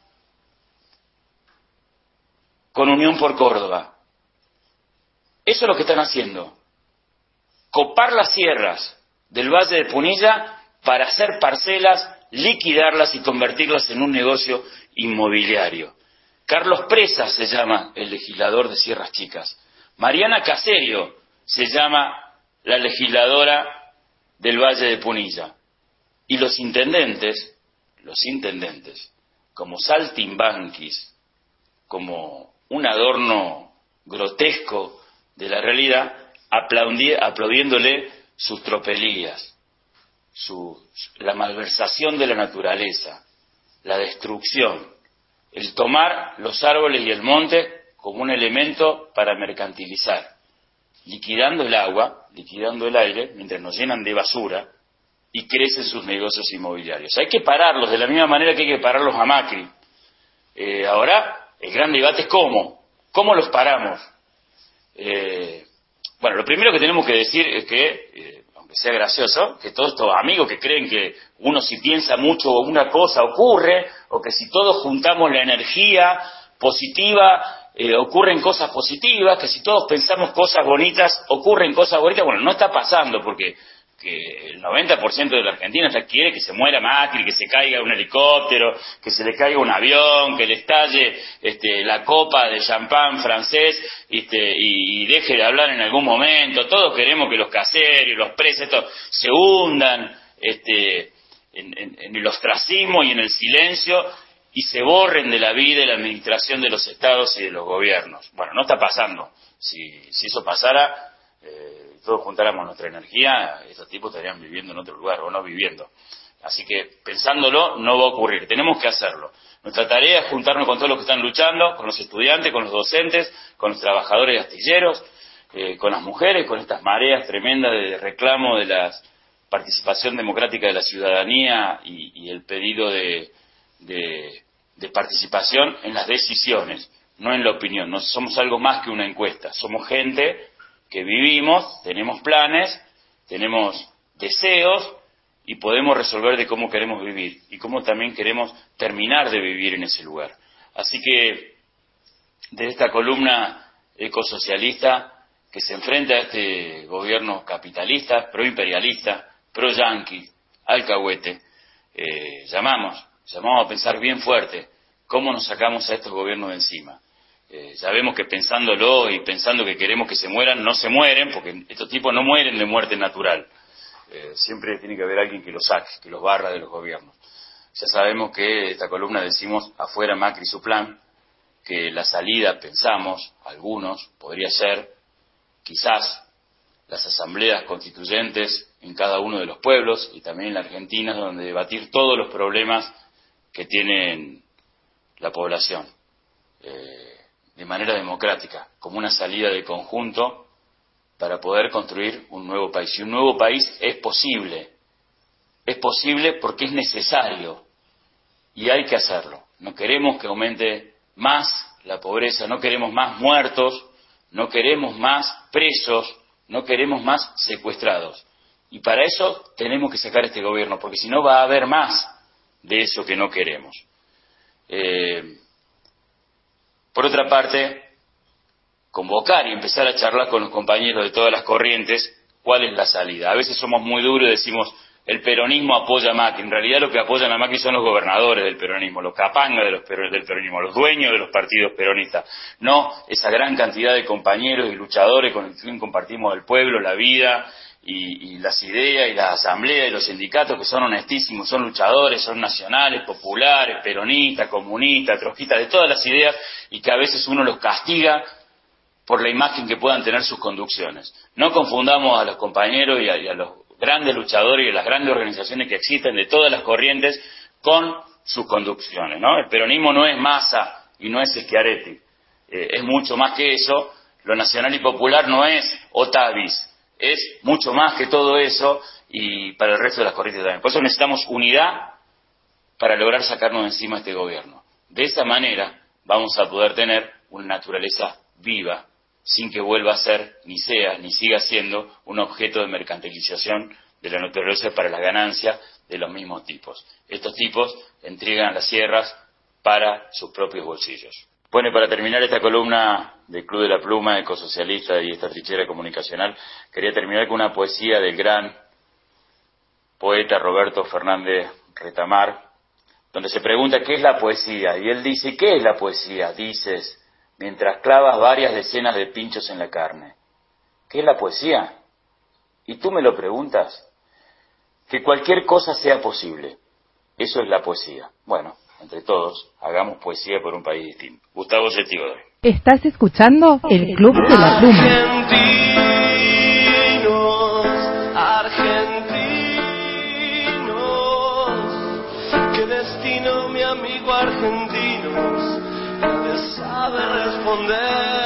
con Unión por Córdoba. Eso es lo que están haciendo. Copar las sierras del Valle de Punilla para hacer parcelas, liquidarlas y convertirlas en un negocio inmobiliario. Carlos Presa se llama el legislador de Sierras Chicas. Mariana Caserio se llama la legisladora del Valle de Punilla. Y los intendentes, los intendentes, como saltimbanquis, como un adorno grotesco de la realidad, aplaudi- aplaudiéndole sus tropelías, su, la malversación de la naturaleza, la destrucción, el tomar los árboles y el monte como un elemento para mercantilizar, liquidando el agua, liquidando el aire, mientras nos llenan de basura y crecen sus negocios inmobiliarios. Hay que pararlos, de la misma manera que hay que pararlos a Macri. Eh, ahora, el gran debate es cómo, cómo los paramos. Eh, bueno, lo primero que tenemos que decir es que, eh, aunque sea gracioso, que todos estos amigos que creen que uno si piensa mucho una cosa ocurre, o que si todos juntamos la energía positiva eh, ocurren cosas positivas, que si todos pensamos cosas bonitas ocurren cosas bonitas. Bueno, no está pasando, porque que el noventa por ciento de la Argentina ya quiere que se muera Macri, que se caiga un helicóptero, que se le caiga un avión, que le estalle este, la copa de champán francés este, y, y deje de hablar en algún momento. Todos queremos que los caseros, los presos estos, se hundan este, en, en, en el ostracismo y en el silencio y se borren de la vida y la administración de los estados y de los gobiernos. Bueno, no está pasando. Si, si eso pasara, eh, todos juntáramos nuestra energía, estos tipos estarían viviendo en otro lugar o no viviendo. Así que, pensándolo, no va a ocurrir. Tenemos que hacerlo. Nuestra tarea es juntarnos con todos los que están luchando, con los estudiantes, con los docentes, con los trabajadores y astilleros, eh, con las mujeres, con estas mareas tremendas de reclamo de la participación democrática de la ciudadanía y, y el pedido de, de, de participación en las decisiones, no en la opinión. No somos algo más que una encuesta. Somos gente que vivimos, tenemos planes, tenemos deseos y podemos resolver de cómo queremos vivir y cómo también queremos terminar de vivir en ese lugar. Así que, de esta columna ecosocialista que se enfrenta a este gobierno capitalista, proimperialista, pro-yanqui, alcahuete, eh, llamamos, llamamos a pensar bien fuerte cómo nos sacamos a estos gobiernos de encima. Eh, sabemos que pensándolo y pensando que queremos que se mueran, no se mueren, porque estos tipos no mueren de muerte natural. Eh, siempre tiene que haber alguien que los saque, que los barra de los gobiernos. Ya sabemos que esta columna decimos afuera Macri su plan, que la salida, pensamos, algunos, podría ser, quizás, las asambleas constituyentes en cada uno de los pueblos y también en la Argentina, donde debatir todos los problemas que tienen la población, eh, de manera democrática, como una salida de conjunto para poder construir un nuevo país. Y un nuevo país es posible, es posible porque es necesario y hay que hacerlo. No queremos que aumente más la pobreza, no queremos más muertos, no queremos más presos, no queremos más secuestrados. Y para eso tenemos que sacar este gobierno, porque si no va a haber más de eso que no queremos. Eh, por otra parte, convocar y empezar a charlar con los compañeros de todas las corrientes cuál es la salida. A veces somos muy duros y decimos el peronismo apoya a Macri. En realidad lo que apoyan a Macri son los gobernadores del peronismo, los capangas de los per- del peronismo, los dueños de los partidos peronistas. No esa gran cantidad de compañeros y luchadores con los que compartimos el pueblo, la vida y, y las ideas y las asambleas y los sindicatos que son honestísimos, son luchadores, son nacionales, populares, peronistas, comunistas, trotskistas, de todas las ideas, y que a veces uno los castiga por la imagen que puedan tener sus conducciones. No confundamos a los compañeros y a, y a los grandes luchadores y a las grandes organizaciones que existen de todas las corrientes con sus conducciones, ¿no? El peronismo no es Massa y no es Schiaretti, eh, es mucho más que eso. Lo nacional y popular no es Otavis, es mucho más que todo eso, y para el resto de las corrientes también. Por eso necesitamos unidad para lograr sacarnos de encima este gobierno. De esa manera vamos a poder tener una naturaleza viva, sin que vuelva a ser, ni sea, ni siga siendo un objeto de mercantilización de la naturaleza para la ganancia de los mismos tipos. Estos tipos entregan las sierras para sus propios bolsillos. Bueno, y para terminar esta columna del Club de la Pluma, ecosocialista y esta trinchera comunicacional, quería terminar con una poesía del gran poeta Roberto Fernández Retamar, donde se pregunta qué es la poesía, y él dice, ¿qué es la poesía? Dices, mientras clavas varias decenas de pinchos en la carne. ¿Qué es la poesía? Y tú me lo preguntas. Que cualquier cosa sea posible. Eso es la poesía. Bueno, entre todos, hagamos poesía por un país distinto. Gustavo Yeti Godoy. Estás escuchando el Club de la Pluma. Argentinos, qué destino, mi amigo argentinos. Sabe responder,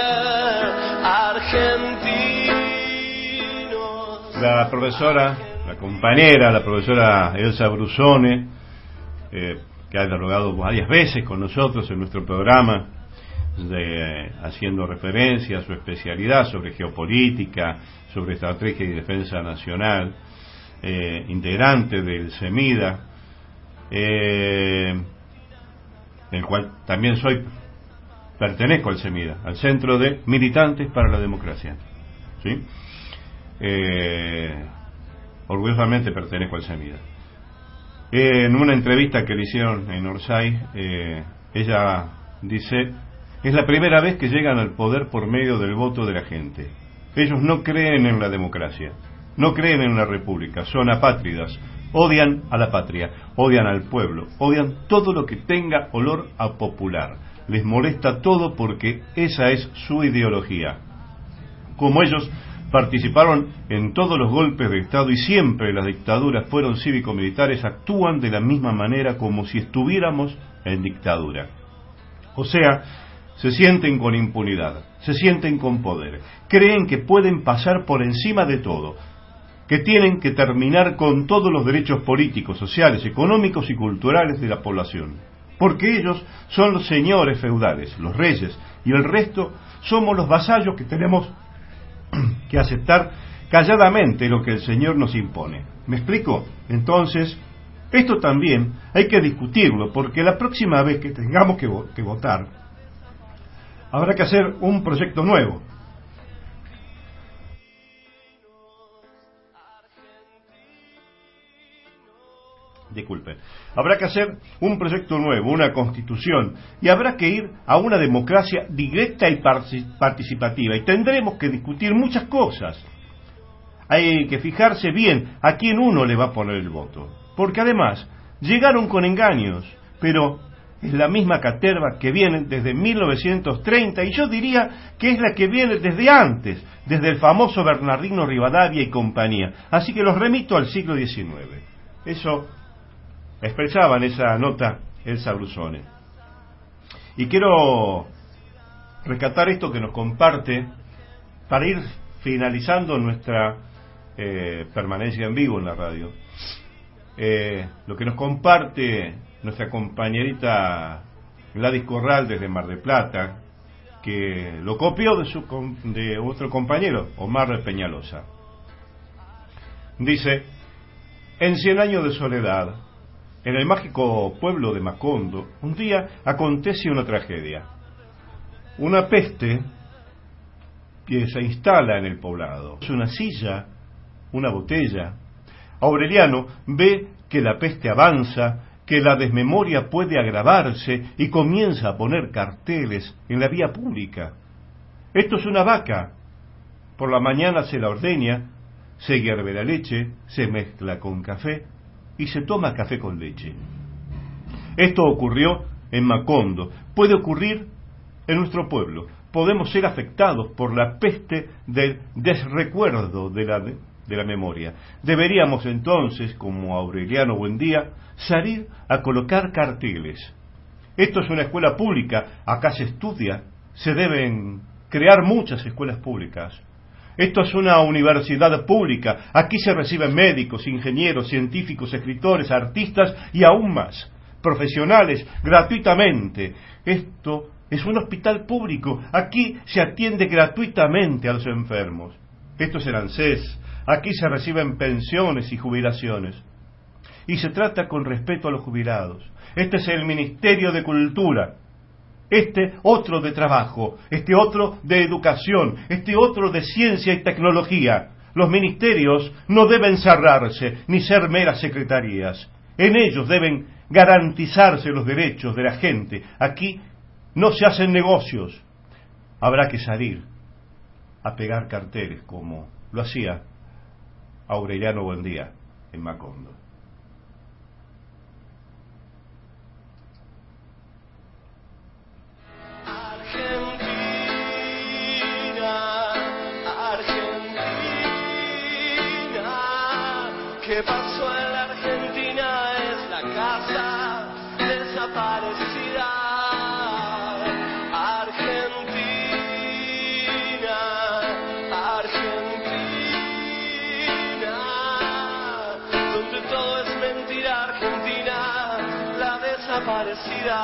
argentinos. La profesora, la compañera, la profesora Elsa Brusone, eh, que ha dialogado varias veces con nosotros en nuestro programa, de, eh, haciendo referencia a su especialidad sobre geopolítica, sobre estrategia y defensa nacional, eh, integrante del CEMIDA, eh, del cual también soy pertenezco al CEMIDA, al Centro de Militantes para la Democracia, ¿sí? Eh, orgullosamente pertenezco al CEMIDA. Eh, en una entrevista que le hicieron en Orsay, eh, ella dice, es la primera vez que llegan al poder por medio del voto de la gente. Ellos no creen en la democracia, no creen en la república, son apátridas, odian a la patria, odian al pueblo, odian todo lo que tenga olor a popular. Les molesta todo porque esa es su ideología. Como ellos participaron en todos los golpes de Estado y siempre las dictaduras fueron cívico-militares, actúan de la misma manera como si estuviéramos en dictadura. O sea, se sienten con impunidad, se sienten con poder, creen que pueden pasar por encima de todo, que tienen que terminar con todos los derechos políticos, sociales, económicos y culturales de la población. Porque ellos son los señores feudales, los reyes, y el resto somos los vasallos que tenemos que aceptar calladamente lo que el Señor nos impone. ¿Me explico? Entonces, esto también hay que discutirlo, porque la próxima vez que tengamos que, vo- que votar, habrá que hacer un proyecto nuevo. ¿De disculpen. Habrá que hacer un proyecto nuevo, una constitución, y habrá que ir a una democracia directa y participativa, y tendremos que discutir muchas cosas. Hay que fijarse bien a quién uno le va a poner el voto, porque además llegaron con engaños, pero es la misma caterva que viene desde mil novecientos treinta, y yo diría que es la que viene desde antes, desde el famoso Bernardino Rivadavia y compañía. Así que los remito al siglo diecinueve. Eso expresaba en esa nota Elsa Brusone. Y quiero rescatar esto que nos comparte para ir finalizando nuestra eh, permanencia en vivo en la radio. Eh, lo que nos comparte nuestra compañerita Gladys Corral desde Mar del Plata, que lo copió de, su, de otro compañero, Omar Peñalosa. Dice: en Cien años de soledad, en el mágico pueblo de Macondo, un día acontece una tragedia. Una peste que se instala en el poblado. Es una silla, una botella. Aureliano ve que la peste avanza, que la desmemoria puede agravarse, y comienza a poner carteles en la vía pública. Esto es una vaca. Por la mañana se la ordeña, se hierve la leche, se mezcla con café y se toma café con leche. Esto ocurrió en Macondo. Puede ocurrir en nuestro pueblo. Podemos ser afectados por la peste del desrecuerdo de la, de la memoria. Deberíamos entonces, como Aureliano Buendía, salir a colocar carteles. Esto es una escuela pública, acá se estudia, se deben crear muchas escuelas públicas. Esto es una universidad pública, aquí se reciben médicos, ingenieros, científicos, escritores, artistas y aún más, profesionales, gratuitamente. Esto es un hospital público, aquí se atiende gratuitamente a los enfermos. Esto es el ANSES, aquí se reciben pensiones y jubilaciones. Y se trata con respeto a los jubilados. Este es el Ministerio de Cultura, este otro de Trabajo, este otro de Educación, este otro de Ciencia y Tecnología. Los ministerios no deben cerrarse ni ser meras secretarías. En ellos deben garantizarse los derechos de la gente. Aquí no se hacen negocios. Habrá que salir a pegar carteles como lo hacía Aureliano Buendía en Macondo. ¿Qué pasó en la Argentina? Es la casa desaparecida. Argentina, Argentina, donde todo es mentira. Argentina, la desaparecida.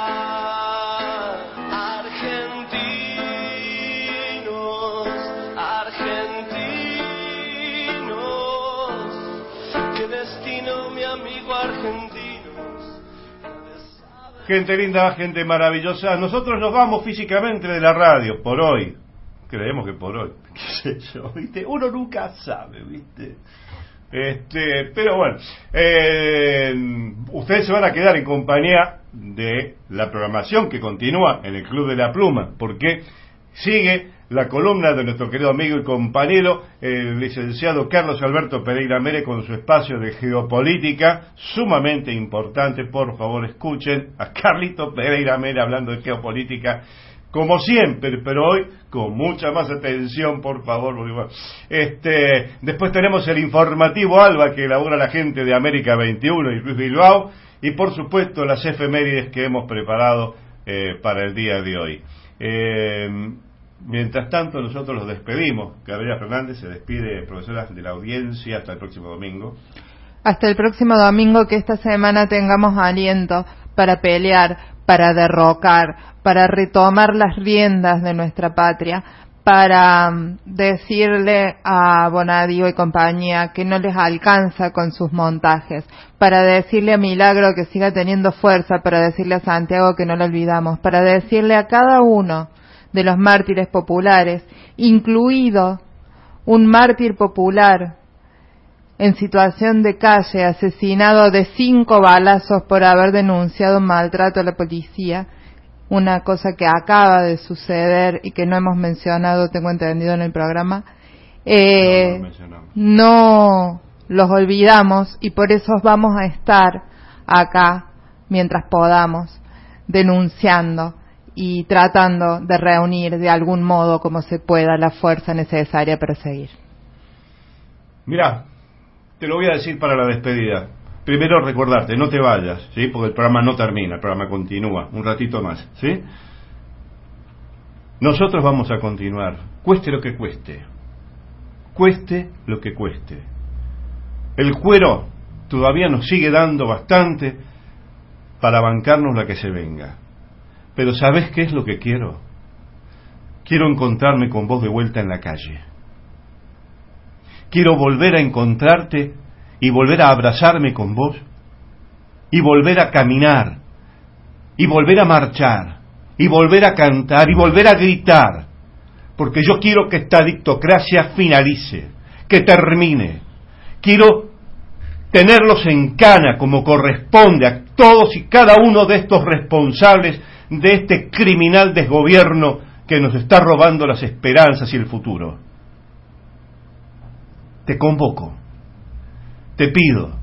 Argentinos, argentinos, qué destino, mi amigo argentinos. Gente linda, gente maravillosa. Nosotros nos vamos físicamente de la radio por hoy. Creemos que por hoy, qué sé yo, ¿viste? Uno nunca sabe, ¿viste? Este, pero bueno, eh, ustedes se van a quedar en compañía de la programación que continúa en el Club de la Pluma, porque sigue la columna de nuestro querido amigo y compañero, el licenciado Carlos Alberto Pereira Mere, con su espacio de geopolítica, sumamente importante. Por favor, escuchen a Carlito Pereira Mere hablando de geopolítica, como siempre, pero hoy con mucha más atención, por favor. Porque, bueno, este, después tenemos el informativo Alba, que elabora la gente de América veintiuno y Luis Bilbao, y por supuesto las efemérides que hemos preparado eh, para el día de hoy. Eh, Mientras tanto, nosotros los despedimos. Gabriela Fernández se despide, profesora, de la audiencia. Hasta el próximo domingo. Hasta el próximo domingo, que esta semana tengamos aliento para pelear, para derrocar, para retomar las riendas de nuestra patria, para um, decirle a Bonadio y compañía que no les alcanza con sus montajes, para decirle a Milagro que siga teniendo fuerza, para decirle a Santiago que no lo olvidamos, para decirle a cada uno de los mártires populares, incluido un mártir popular en situación de calle, asesinado de cinco balazos por haber denunciado un maltrato a la policía, una cosa que acaba de suceder y que no hemos mencionado, tengo entendido, en el programa. Eh, no, no los olvidamos y por eso vamos a estar acá mientras podamos, denunciando y tratando de reunir de algún modo como se pueda la fuerza necesaria para seguir. Mirá, te lo voy a decir para la despedida. Primero recordarte, no te vayas, ¿sí? Porque el programa no termina, el programa continúa un ratito más, ¿sí? Nosotros vamos a continuar, cueste lo que cueste, cueste lo que cueste. El cuero todavía nos sigue dando bastante para bancarnos la que se venga. Pero ¿sabés qué es lo que quiero? Quiero encontrarme con vos de vuelta en la calle. Quiero volver a encontrarte y volver a abrazarme con vos y volver a caminar y volver a marchar y volver a cantar y volver a gritar, porque yo quiero que esta dictocracia finalice, que termine. Quiero tenerlos en cana como corresponde a todos y cada uno de estos responsables de este criminal desgobierno que nos está robando las esperanzas y el futuro. Te convoco, te pido,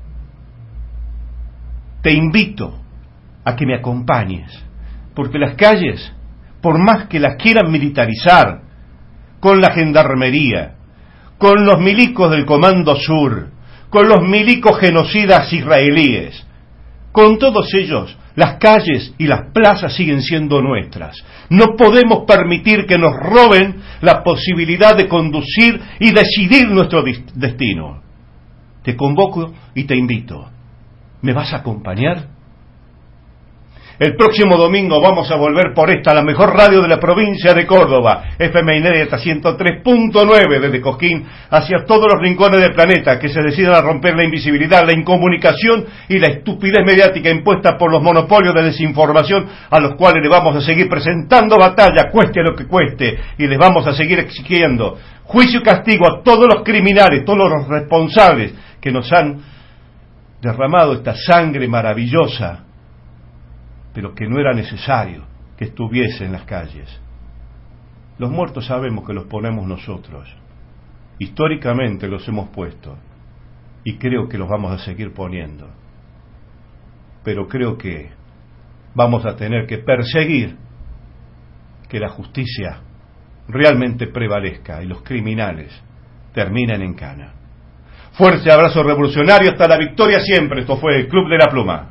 te invito a que me acompañes, porque las calles, por más que las quieran militarizar, con la gendarmería, con los milicos del Comando Sur, con los milicos genocidas israelíes, con todos ellos, las calles y las plazas siguen siendo nuestras. No podemos permitir que nos roben la posibilidad de conducir y decidir nuestro destino. Te convoco y te invito. ¿Me vas a acompañar? El próximo domingo vamos a volver por esta, la mejor radio de la provincia de Córdoba, F M Inédita ciento tres punto nueve, desde Cosquín hacia todos los rincones del planeta, que se decidan a romper la invisibilidad, la incomunicación y la estupidez mediática impuesta por los monopolios de desinformación, a los cuales le vamos a seguir presentando batalla, cueste lo que cueste, y les vamos a seguir exigiendo juicio y castigo a todos los criminales, todos los responsables que nos han derramado esta sangre maravillosa, pero que no era necesario que estuviese en las calles. Los muertos sabemos que los ponemos nosotros. Históricamente los hemos puesto y creo que los vamos a seguir poniendo. Pero creo que vamos a tener que perseguir que la justicia realmente prevalezca y los criminales terminen en cana. Fuerte abrazo revolucionario, hasta la victoria siempre. Esto fue el Club de la Pluma.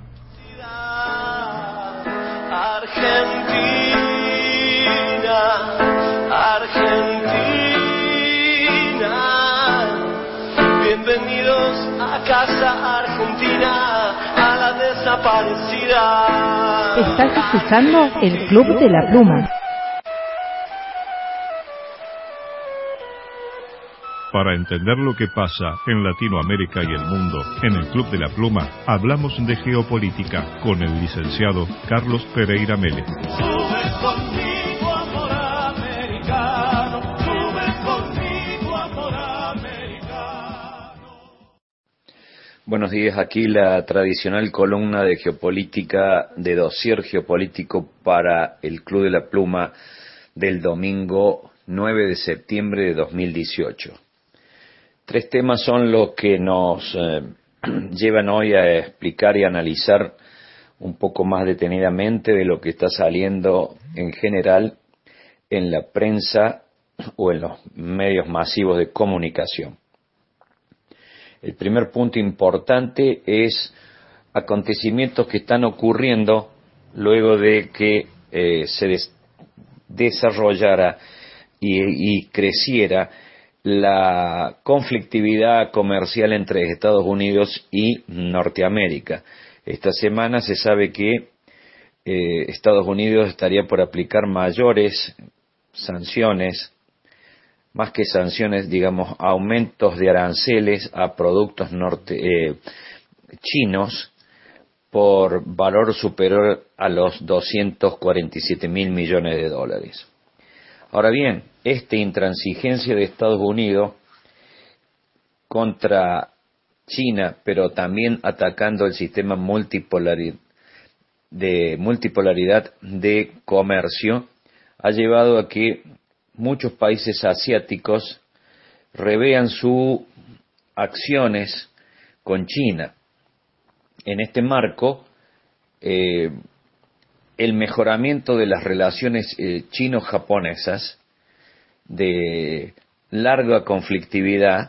Bienvenidos a casa Argentina, a la desaparecida. Estás escuchando el Club de la Pluma. Para entender lo que pasa en Latinoamérica y el mundo, en el Club de la Pluma hablamos de geopolítica con el licenciado Carlos Pereira Mele. Sube conmigo, amor americano, sube conmigo, amor americano. Buenos días, aquí la tradicional columna de geopolítica, de dossier geopolítico para el Club de la Pluma del domingo nueve de septiembre de dos mil dieciocho. Tres temas son los que nos eh, llevan hoy a explicar y analizar un poco más detenidamente de lo que está saliendo en general en la prensa o en los medios masivos de comunicación. El primer punto importante es acontecimientos que están ocurriendo luego de que eh, se des- desarrollara y, y creciera la conflictividad comercial entre Estados Unidos y Norteamérica. Esta semana se sabe que eh, Estados Unidos estaría por aplicar mayores sanciones, más que sanciones, digamos, aumentos de aranceles a productos norte, eh, chinos por valor superior a los doscientos cuarenta y siete mil millones de dólares. Ahora bien, esta intransigencia de Estados Unidos contra China, pero también atacando el sistema multipolaridad de multipolaridad de comercio, ha llevado a que muchos países asiáticos revean sus acciones con China. En este marco, eh, el mejoramiento de las relaciones eh, chino-japonesas de larga conflictividad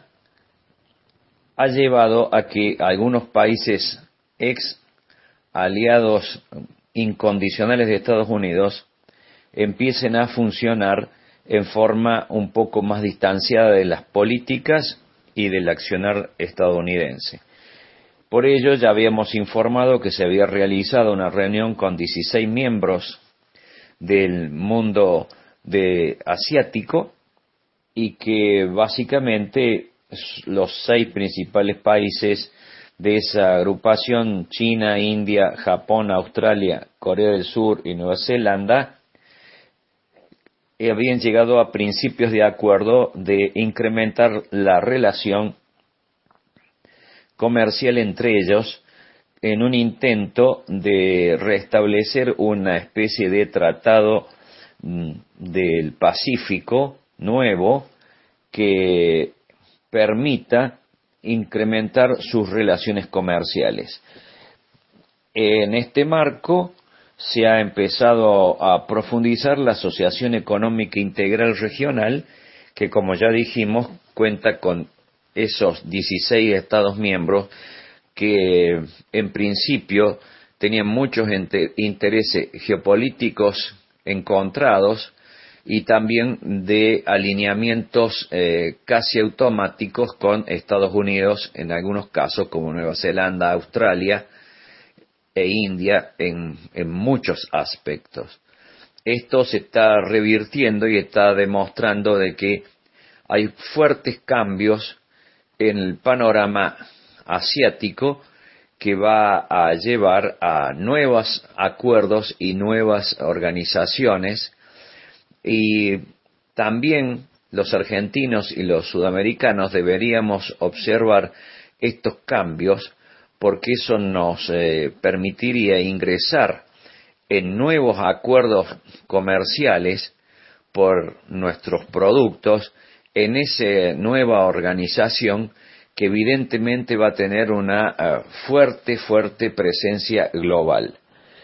ha llevado a que algunos países ex aliados incondicionales de Estados Unidos empiecen a funcionar en forma un poco más distanciada de las políticas y del accionar estadounidense. Por ello, ya habíamos informado que se había realizado una reunión con dieciséis miembros del mundo de asiático y que básicamente los seis principales países de esa agrupación, China, India, Japón, Australia, Corea del Sur y Nueva Zelanda, habían llegado a principios de acuerdo de incrementar la relación comercial entre ellos en un intento de restablecer una especie de tratado del Pacífico nuevo que permita incrementar sus relaciones comerciales. En este marco se ha empezado a profundizar la Asociación Económica Integral Regional, que como ya dijimos cuenta con esos dieciséis Estados miembros que en principio tenían muchos intereses geopolíticos encontrados y también de alineamientos eh, casi automáticos con Estados Unidos en algunos casos, como Nueva Zelanda, Australia e India en, en muchos aspectos. Esto se está revirtiendo y está demostrando de que hay fuertes cambios en el panorama asiático que va a llevar a nuevos acuerdos y nuevas organizaciones. Y también los argentinos y los sudamericanos deberíamos observar estos cambios porque eso nos eh, permitiría ingresar en nuevos acuerdos comerciales por nuestros productos en esa nueva organización que evidentemente va a tener una uh, fuerte, fuerte presencia global.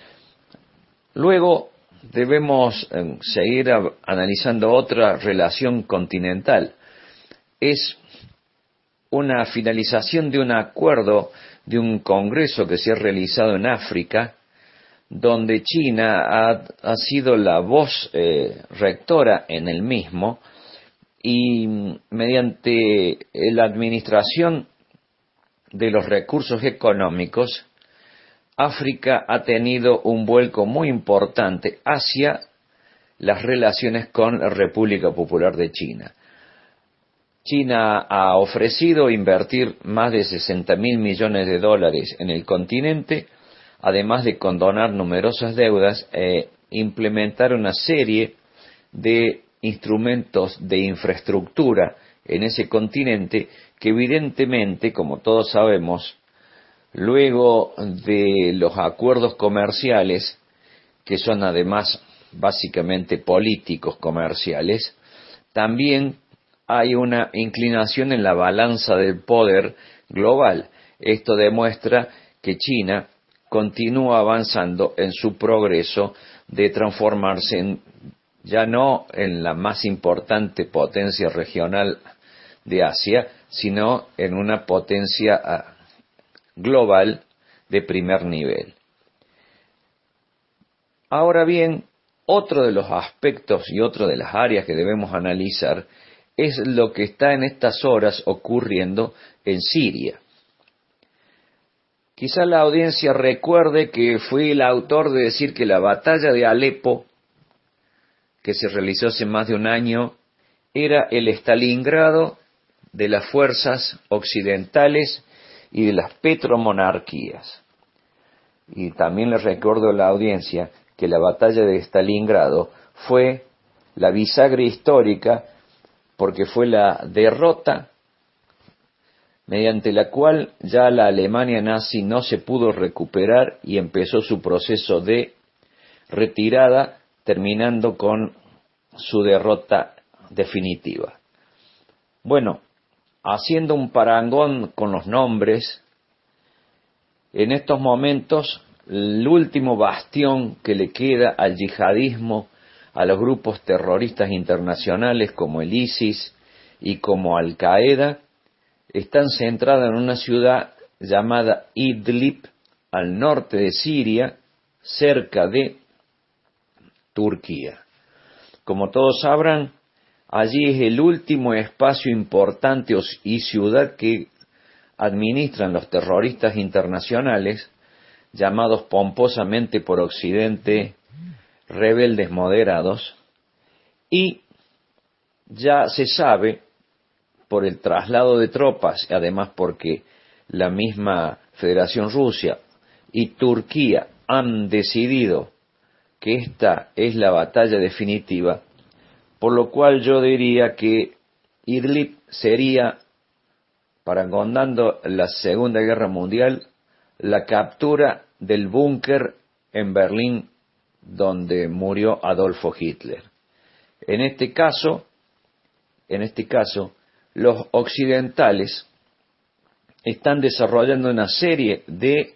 Luego, debemos eh, seguir a, analizando otra relación continental. Es una finalización de un acuerdo de un congreso que se ha realizado en África, donde China ha, ha sido la voz eh, rectora en el mismo, y mediante la administración de los recursos económicos, África ha tenido un vuelco muy importante hacia las relaciones con la República Popular de China. China ha ofrecido invertir más de sesenta mil millones de dólares en el continente, además de condonar numerosas deudas e implementar una serie de instrumentos de infraestructura en ese continente que evidentemente, como todos sabemos, luego de los acuerdos comerciales, que son además básicamente políticos comerciales, también hay una inclinación en la balanza del poder global. Esto demuestra que China continúa avanzando en su progreso de transformarse en, ya no en la más importante potencia regional de Asia, sino en una potencia global de primer nivel. Ahora bien, otro de los aspectos y otro de las áreas que debemos analizar es lo que está en estas horas ocurriendo en Siria. Quizá la audiencia recuerde que fui el autor de decir que la batalla de Alepo, que se realizó hace más de un año, era el Stalingrado de las fuerzas occidentales y de las petromonarquías. Y también les recuerdo a la audiencia que la batalla de Stalingrado fue la bisagra histórica porque fue la derrota mediante la cual ya la Alemania nazi no se pudo recuperar y empezó su proceso de retirada, terminando con su derrota definitiva. Bueno, haciendo un parangón con los nombres, en estos momentos el último bastión que le queda al yihadismo, a los grupos terroristas internacionales como el ISIS y como Al Qaeda, están centradas en una ciudad llamada Idlib, al norte de Siria, cerca de Turquía. Como todos sabrán, allí es el último espacio importante y ciudad que administran los terroristas internacionales, llamados pomposamente por Occidente rebeldes moderados, y ya se sabe por el traslado de tropas, además porque la misma Federación Rusia y Turquía han decidido que esta es la batalla definitiva, por lo cual yo diría que Idlib sería, parangondando la Segunda Guerra Mundial, la captura del búnker en Berlín donde murió Adolfo Hitler. En este caso, en este caso, los occidentales están desarrollando una serie de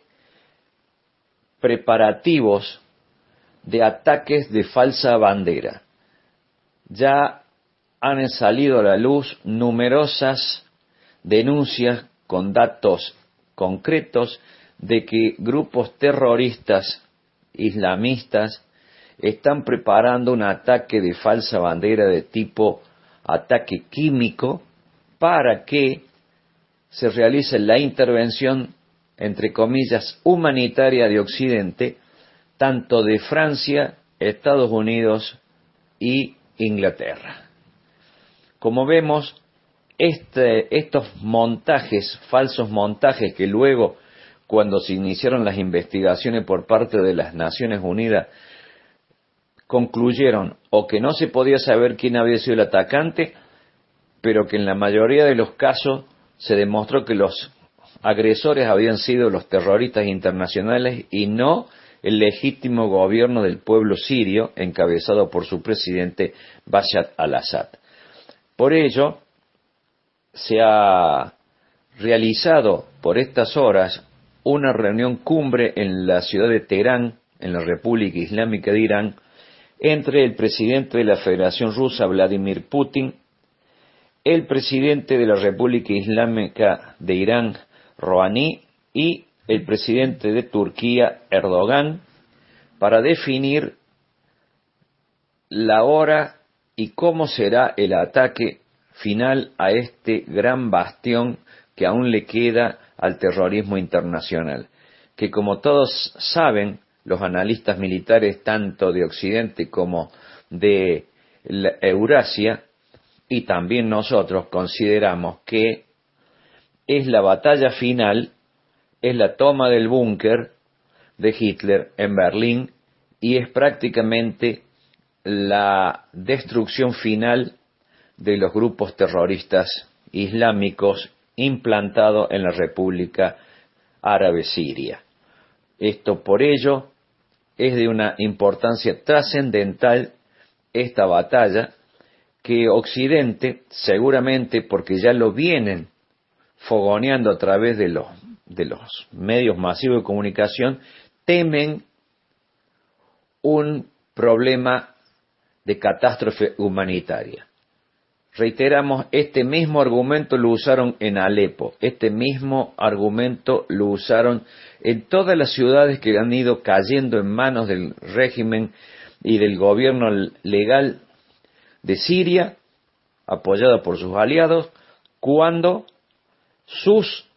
preparativos de ataques de falsa bandera. Ya han salido a la luz numerosas denuncias con datos concretos de que grupos terroristas islamistas están preparando un ataque de falsa bandera de tipo ataque químico para que se realice la intervención, entre comillas, humanitaria de Occidente, tanto de Francia, Estados Unidos y Inglaterra. Como vemos, este, estos montajes, falsos montajes que luego, cuando se iniciaron las investigaciones por parte de las Naciones Unidas, concluyeron o que no se podía saber quién había sido el atacante, pero que en la mayoría de los casos se demostró que los agresores habían sido los terroristas internacionales y no el legítimo gobierno del pueblo sirio, encabezado por su presidente Bashar al-Assad. Por ello, se ha realizado por estas horas una reunión cumbre en la ciudad de Teherán, en la República Islámica de Irán, entre el presidente de la Federación Rusa, Vladimir Putin, el presidente de la República Islámica de Irán, Rouhani, y el presidente de Turquía, Erdogan, para definir la hora y cómo será el ataque final a este gran bastión que aún le queda al terrorismo internacional, que como todos saben, los analistas militares tanto de Occidente como de Eurasia, y también nosotros consideramos que es la batalla final, es la toma del búnker de Hitler en Berlín y es prácticamente la destrucción final de los grupos terroristas islámicos implantados en la República Árabe Siria. Esto por ello es de una importancia trascendental esta batalla que Occidente, seguramente porque ya lo vienen fogoneando a través de los, de los medios masivos de comunicación, temen un problema de catástrofe humanitaria. Reiteramos, este mismo argumento lo usaron en Alepo, este mismo argumento lo usaron en todas las ciudades que han ido cayendo en manos del régimen y del gobierno legal de Siria, apoyado por sus aliados, cuando sus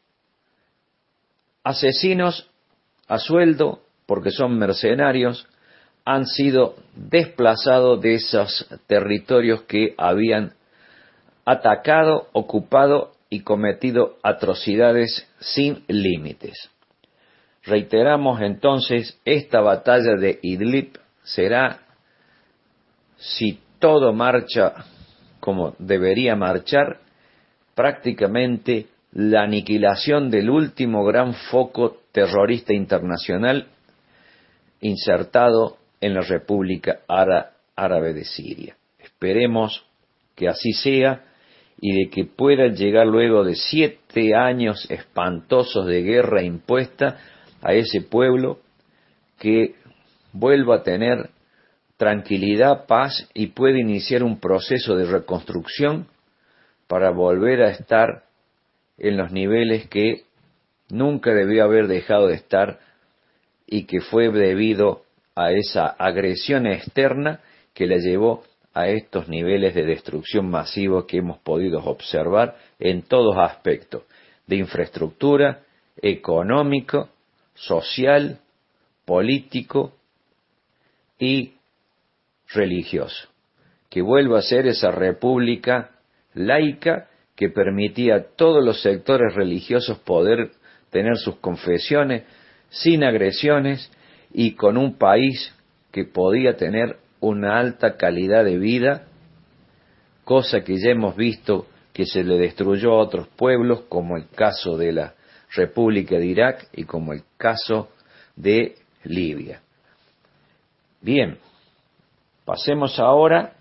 asesinos a sueldo, porque son mercenarios, han sido desplazados de esos territorios que habían atacado, ocupado y cometido atrocidades sin límites. Reiteramos entonces, esta batalla de Idlib será, si todo marcha como debería marchar, prácticamente la aniquilación del último gran foco terrorista internacional insertado en la República Árabe de Siria. Esperemos que así sea y de que pueda llegar luego de siete años espantosos de guerra impuesta a ese pueblo, que vuelva a tener tranquilidad, paz y pueda iniciar un proceso de reconstrucción para volver a estar en los niveles que nunca debió haber dejado de estar y que fue debido a esa agresión externa que le llevó a estos niveles de destrucción masiva que hemos podido observar en todos aspectos, de infraestructura, económico, social, político y religioso. Que vuelva a ser esa república laica que permitía a todos los sectores religiosos poder tener sus confesiones sin agresiones y con un país que podía tener una alta calidad de vida, cosa que ya hemos visto que se le destruyó a otros pueblos, como el caso de la República de Irak y como el caso de Libia. Bien, pasemos ahora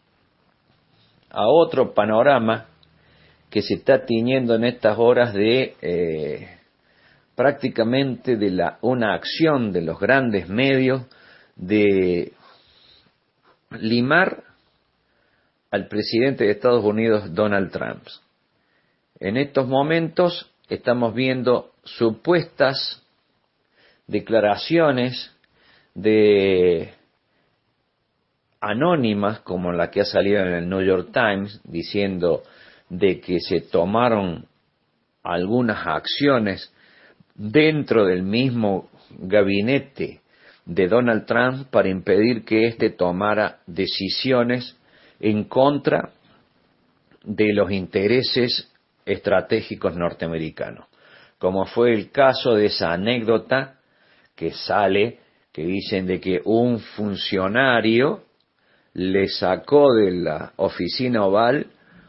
a otro panorama que se está tiñendo en estas horas de eh, prácticamente de la, una acción de los grandes medios de limar al presidente de Estados Unidos, Donald Trump. En estos momentos estamos viendo supuestas declaraciones de anónimas, como la que ha salido en el New York Times, diciendo de que se tomaron algunas acciones dentro del mismo gabinete de Donald Trump para impedir que éste tomara decisiones en contra de los intereses estratégicos norteamericanos, como fue el caso de esa anécdota que sale, que dicen de que un funcionario le sacó de la oficina oval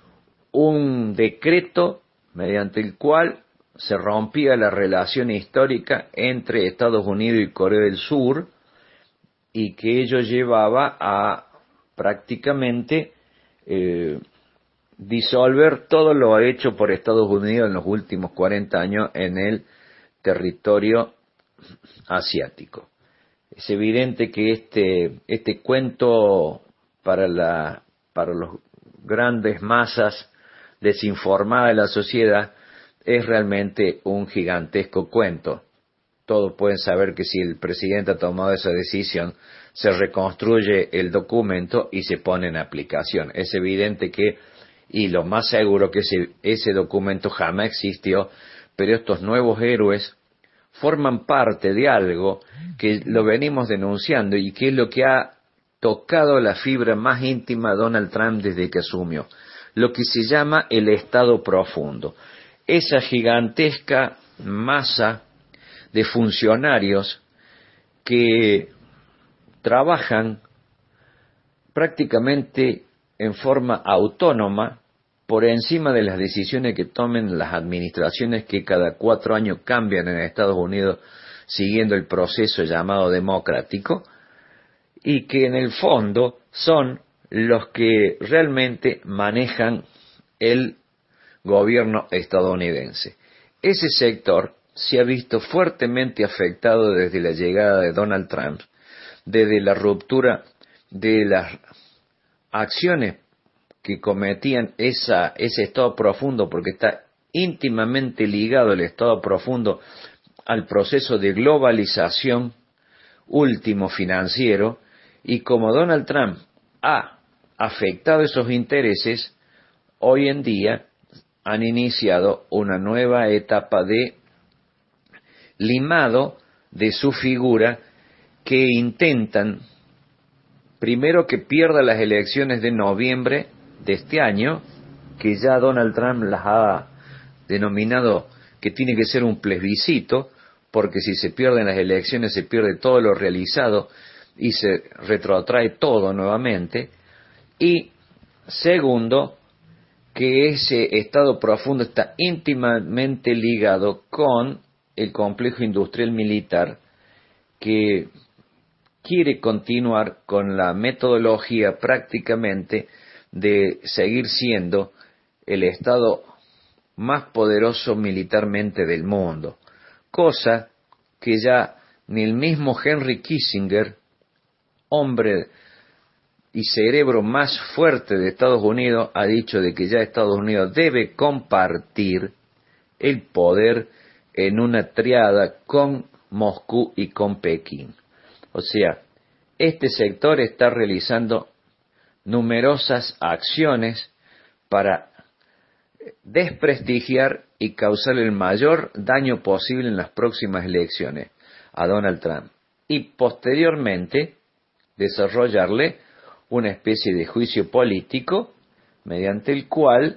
un decreto mediante el cual se rompía la relación histórica entre Estados Unidos y Corea del Sur, y que ello llevaba a prácticamente eh, disolver todo lo hecho por Estados Unidos en los últimos cuarenta años en el territorio asiático. Es evidente que este, este cuento para, la, para los grandes masas desinformadas de la sociedad es realmente un gigantesco cuento. Todos pueden saber que si el presidente ha tomado esa decisión, se reconstruye el documento y se pone en aplicación. Es evidente que, y lo más seguro que ese, ese documento jamás existió, pero estos nuevos héroes forman parte de algo que lo venimos denunciando y que es lo que ha tocado la fibra más íntima de Donald Trump desde que asumió, lo que se llama el Estado profundo. Esa gigantesca masa de funcionarios que trabajan prácticamente en forma autónoma por encima de las decisiones que tomen las administraciones que cada cuatro años cambian en Estados Unidos siguiendo el proceso llamado democrático, y que en el fondo son los que realmente manejan el gobierno estadounidense. Ese sector se ha visto fuertemente afectado desde la llegada de Donald Trump, desde la ruptura de las acciones que cometían esa, ese Estado profundo, porque está íntimamente ligado el Estado profundo al proceso de globalización último financiero, y como Donald Trump ha afectado esos intereses, hoy en día han iniciado una nueva etapa de limado de su figura, que intentan primero que pierda las elecciones de noviembre de este año, que ya Donald Trump las ha denominado que tiene que ser un plebiscito, porque si se pierden las elecciones se pierde todo lo realizado y se retrotrae todo nuevamente. Y segundo, que ese estado profundo está íntimamente ligado con el complejo industrial militar que quiere continuar con la metodología prácticamente de seguir siendo el estado más poderoso militarmente del mundo, cosa que ya ni el mismo Henry Kissinger, hombre y cerebro más fuerte de Estados Unidos, ha dicho de que ya Estados Unidos debe compartir el poder en una triada con Moscú y con Pekín. O sea, este sector está realizando numerosas acciones para desprestigiar y causar el mayor daño posible en las próximas elecciones a Donald Trump y posteriormente desarrollarle una especie de juicio político mediante el cual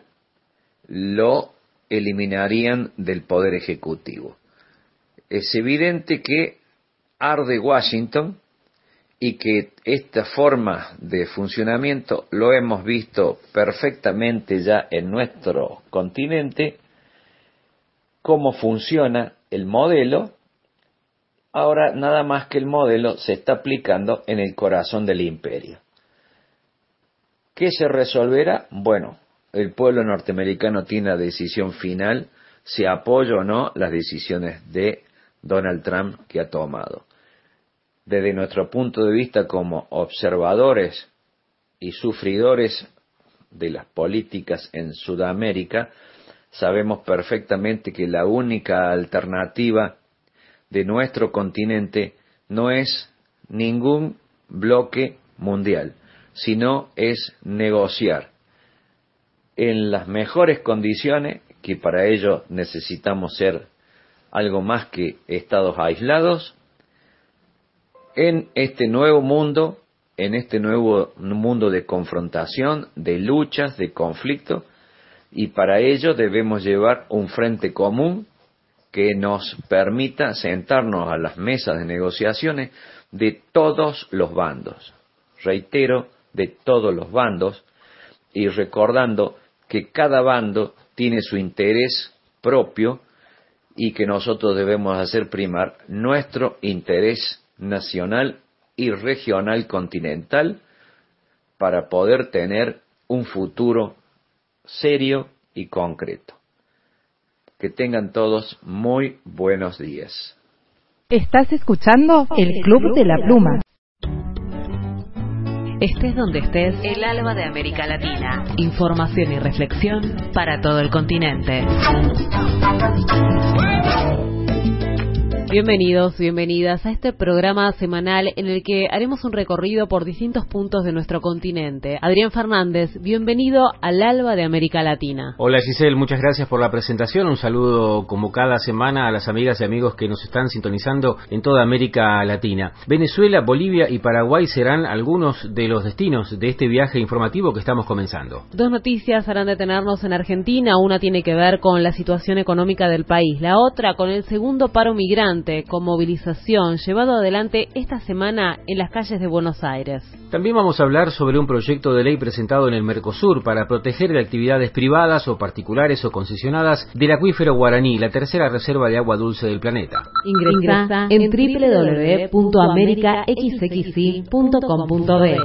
lo eliminarían del poder ejecutivo. Es evidente que arde Washington y que esta forma de funcionamiento lo hemos visto perfectamente ya en nuestro continente, cómo funciona el modelo. Ahora nada más que el modelo se está aplicando en el corazón del imperio. ¿Qué se resolverá? Bueno, el pueblo norteamericano tiene la decisión final, si apoya o no las decisiones de Donald Trump que ha tomado. Desde nuestro punto de vista como observadores y sufridores de las políticas en Sudamérica, sabemos perfectamente que la única alternativa de nuestro continente no es ningún bloque mundial, sino es negociar en las mejores condiciones, que para ello necesitamos ser algo más que estados aislados, en este nuevo mundo, en este nuevo mundo de confrontación, de luchas, de conflicto, y para ello debemos llevar un frente común que nos permita sentarnos a las mesas de negociaciones de todos los bandos. Reitero, de todos los bandos, y recordando que cada bando tiene su interés propio y que nosotros debemos hacer primar nuestro interés nacional y regional continental para poder tener un futuro serio y concreto. Que tengan todos muy buenos días. Estás escuchando el Club de la Pluma. Estés donde estés, el alba de América Latina. Información y reflexión para todo el continente. Bienvenidos, bienvenidas a este programa semanal en el que haremos un recorrido por distintos puntos de nuestro continente. Adrián Fernández, bienvenido al Alba de América Latina. Hola Giselle, muchas gracias por la presentación. Un saludo como cada semana a las amigas y amigos que nos están sintonizando en toda América Latina. Venezuela, Bolivia y Paraguay serán algunos de los destinos de este viaje informativo que estamos comenzando. Dos noticias harán detenernos en Argentina. Una tiene que ver con la situación económica del país, la otra con el segundo paro migrante con movilización llevado adelante esta semana en las calles de Buenos Aires. También vamos a hablar sobre un proyecto de ley presentado en el Mercosur para proteger de actividades privadas o particulares o concesionadas del acuífero guaraní, la tercera reserva de agua dulce del planeta. Ingresa en doble u doble u doble u punto america x x i punto com punto be.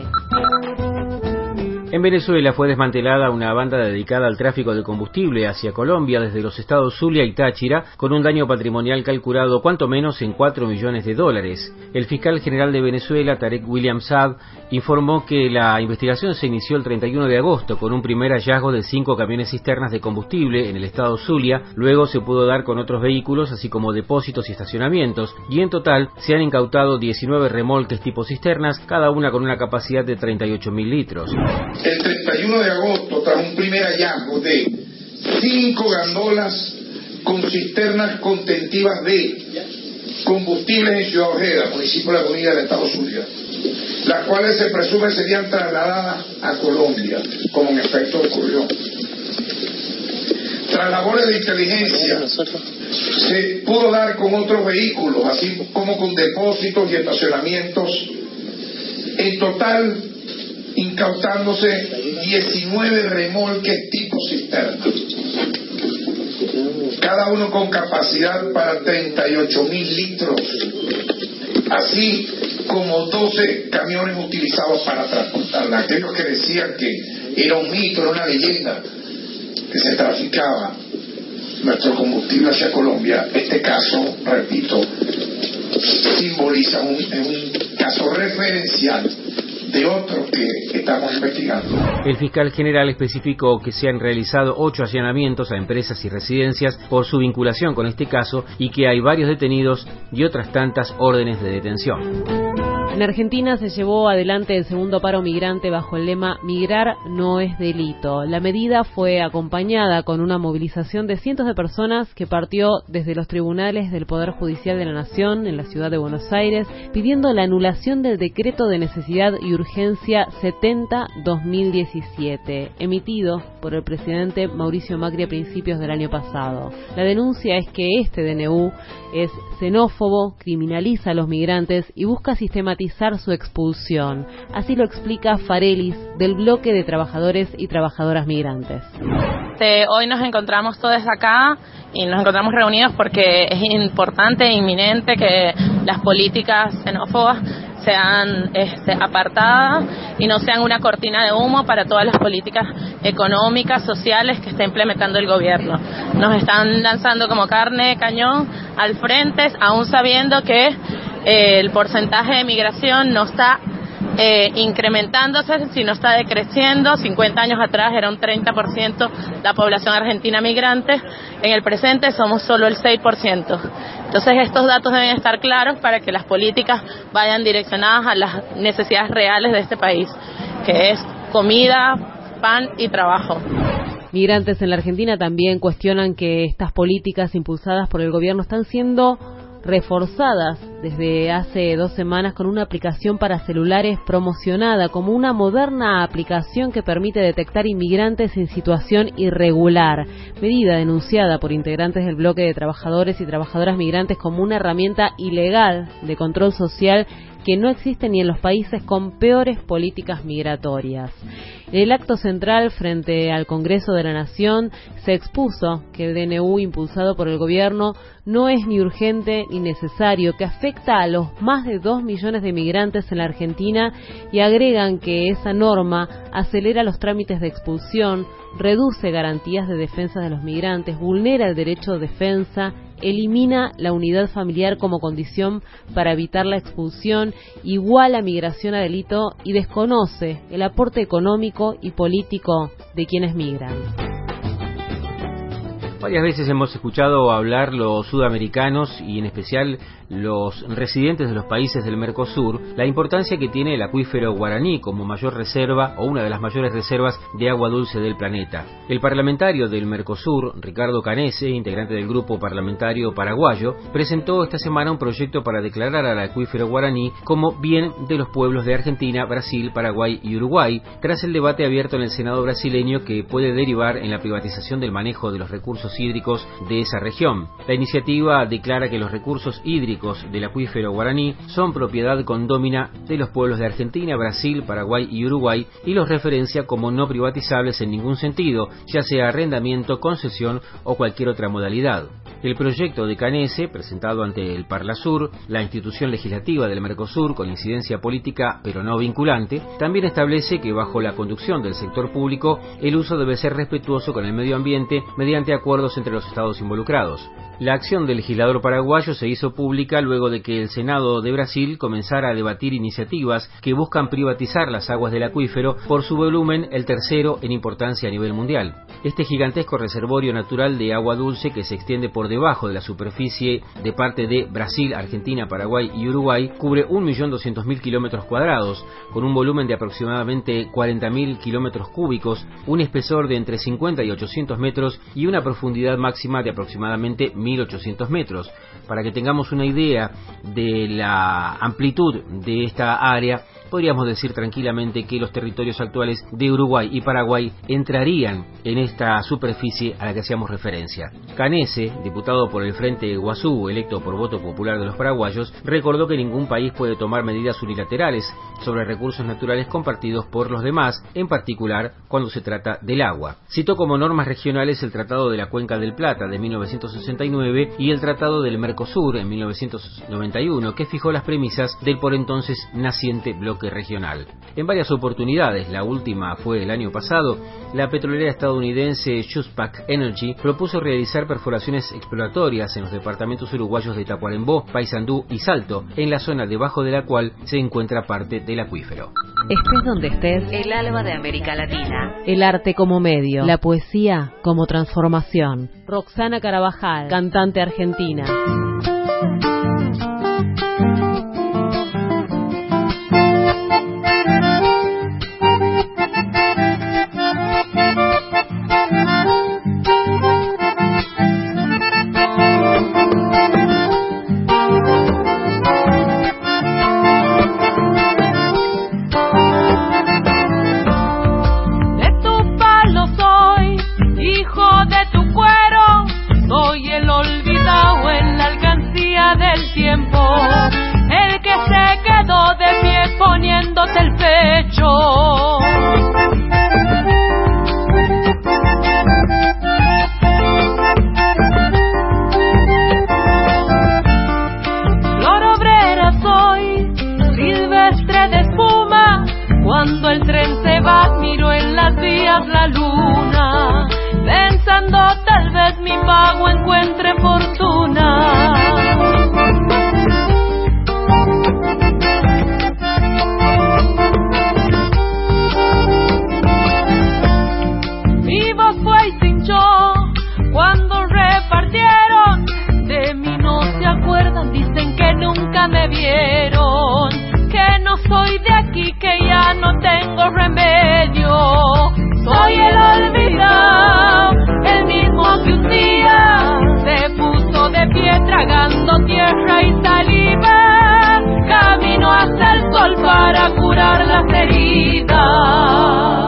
En Venezuela fue desmantelada una banda dedicada al tráfico de combustible hacia Colombia desde los estados Zulia y Táchira, con un daño patrimonial calculado cuanto menos en cuatro millones de dólares. El fiscal general de Venezuela, Tarek William Saab, informó que la investigación se inició el treinta y uno de agosto con un primer hallazgo de cinco camiones cisternas de combustible en el estado Zulia. Luego se pudo dar con otros vehículos, así como depósitos y estacionamientos, y en total se han incautado diecinueve remolques tipo cisternas, cada una con una capacidad de treinta y ocho mil litros. El treinta y uno de agosto, tras un primer hallazgo de cinco gandolas con cisternas contentivas de combustibles en Ciudad Ojeda, municipio de La Bonita del estado Zulia, las cuales se presume serían trasladadas a Colombia, como en efecto ocurrió. Tras labores de inteligencia, se pudo dar con otros vehículos, así como con depósitos y estacionamientos. En total, incautándose diecinueve remolques tipo cisterna cisternas, cada uno con capacidad para treinta y ocho mil litros, así como doce camiones utilizados para transportarla. Aquellos que decían que era un mito, era una leyenda, que se traficaba nuestro combustible hacia Colombia, este caso, repito, simboliza un, un caso referencial de otros que estamos investigando. El fiscal general especificó que se han realizado ocho allanamientos a empresas y residencias por su vinculación con este caso y que hay varios detenidos y otras tantas órdenes de detención. En Argentina se llevó adelante el segundo paro migrante bajo el lema "Migrar no es delito". La medida fue acompañada con una movilización de cientos de personas que partió desde los tribunales del Poder Judicial de la Nación en la ciudad de Buenos Aires, pidiendo la anulación del decreto de necesidad y urgencia setenta barra dos mil diecisiete, emitido por el presidente Mauricio Macri a principios del año pasado. La denuncia es que este D N U es xenófobo, criminaliza a los migrantes y busca sistematizar su expulsión. Así lo explica Farelis, del bloque de trabajadores y trabajadoras migrantes. Este, hoy nos encontramos todos acá y nos encontramos reunidos porque es importante e inminente que las políticas xenófobas sean este, apartadas y no sean una cortina de humo para todas las políticas económicas, sociales que está implementando el gobierno. Nos están lanzando como carne de cañón al frente, aún sabiendo que eh, el porcentaje de migración no está eh, incrementándose, sino está decreciendo. cincuenta años atrás era un treinta por ciento la población argentina migrante, en el presente somos solo el seis por ciento. Entonces estos datos deben estar claros para que las políticas vayan direccionadas a las necesidades reales de este país, que es comida, pan y trabajo. Migrantes en la Argentina también cuestionan que estas políticas impulsadas por el gobierno están siendo reforzadas desde hace dos semanas con una aplicación para celulares promocionada como una moderna aplicación que permite detectar inmigrantes en situación irregular, medida denunciada por integrantes del bloque de trabajadores y trabajadoras migrantes como una herramienta ilegal de control social que no existe ni en los países con peores políticas migratorias. En el acto central frente al Congreso de la Nación se expuso que el D N U impulsado por el gobierno no es ni urgente ni necesario, que afecta a los más de dos millones de migrantes en la Argentina y agregan que esa norma acelera los trámites de expulsión, reduce garantías de defensa de los migrantes, vulnera el derecho de defensa, elimina la unidad familiar como condición para evitar la expulsión, iguala migración a delito y desconoce el aporte económico y político de quienes migran. Varias veces hemos escuchado hablar los sudamericanos y en especial los residentes de los países del Mercosur la importancia que tiene el acuífero guaraní como mayor reserva o una de las mayores reservas de agua dulce del planeta. El parlamentario del Mercosur, Ricardo Canese, integrante del grupo parlamentario paraguayo, presentó esta semana un proyecto para declarar al acuífero guaraní como bien de los pueblos de Argentina, Brasil, Paraguay y Uruguay, tras el debate abierto en el Senado brasileño que puede derivar en la privatización del manejo de los recursos hídricos de esa región. La iniciativa declara que los recursos hídricos del acuífero guaraní son propiedad condómina de los pueblos de Argentina, Brasil, Paraguay y Uruguay y los referencia como no privatizables en ningún sentido, ya sea arrendamiento, concesión o cualquier otra modalidad. El proyecto de Canese, presentado ante el Parlasur, la institución legislativa del Mercosur con incidencia política pero no vinculante, también establece que bajo la conducción del sector público el uso debe ser respetuoso con el medio ambiente mediante acuerdos entre los estados involucrados. La acción del legislador paraguayo se hizo pública luego de que el Senado de Brasil comenzara a debatir iniciativas que buscan privatizar las aguas del acuífero por su volumen, el tercero en importancia a nivel mundial. Este gigantesco reservorio natural de agua dulce que se extiende por debajo de la superficie de parte de Brasil, Argentina, Paraguay y Uruguay cubre un millón doscientos mil kilómetros cuadrados, con un volumen de aproximadamente cuarenta mil kilómetros cúbicos, un espesor de entre cincuenta y ochocientos metros y una profundidad máxima de aproximadamente mil ochocientos metros. Para que tengamos una idea de la amplitud de esta área, podríamos decir tranquilamente que los territorios actuales de Uruguay y Paraguay entrarían en esta superficie a la que hacíamos referencia. Canese, diputado por el Frente Guazú, electo por voto popular de los paraguayos, recordó que ningún país puede tomar medidas unilaterales sobre recursos naturales compartidos por los demás, en particular cuando se trata del agua. Citó como normas regionales el Tratado de la Cuenca del Plata de mil novecientos sesenta y nueve y el Tratado del Mercosur en mil novecientos noventa y uno, que fijó las premisas del por entonces naciente bloque regional. En varias oportunidades, la última fue el año pasado, la petrolera estadounidense Chuspac Energy propuso realizar perforaciones exploratorias en los departamentos uruguayos de Tacuarembó, Paysandú y Salto, en la zona debajo de la cual se encuentra parte del acuífero. Estés donde estés, El alba de América Latina. el arte como medio, la poesía como transformación. Roxana Carabajal, cantante argentina. El pecho. Flor obrera soy, silvestre de espuma, cuando el tren se va miro en las vías la luna, pensando tal vez mi pago encuentre fortuna. Cuando repartieron, de mí no se acuerdan, dicen que nunca me vieron, que no soy de aquí, que ya no tengo remedio. Soy el olvidado, el mismo que un día se puso de pie tragando tierra y saliva, camino hasta el sol para curar las heridas.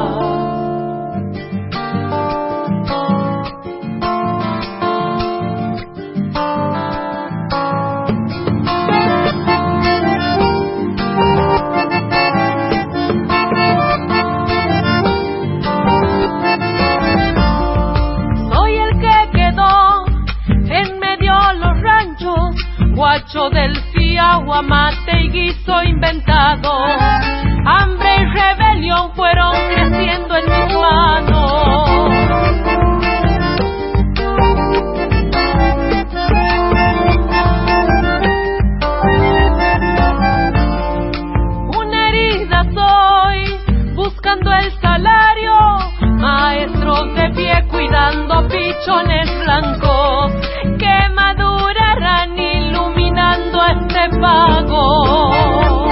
Guacho del Ciagua, mate y guiso inventado, hambre y rebelión fueron creciendo en mis manos. Una herida soy, buscando el salario, maestros de pie cuidando pichones blancos, que madurarán iluminando este pago.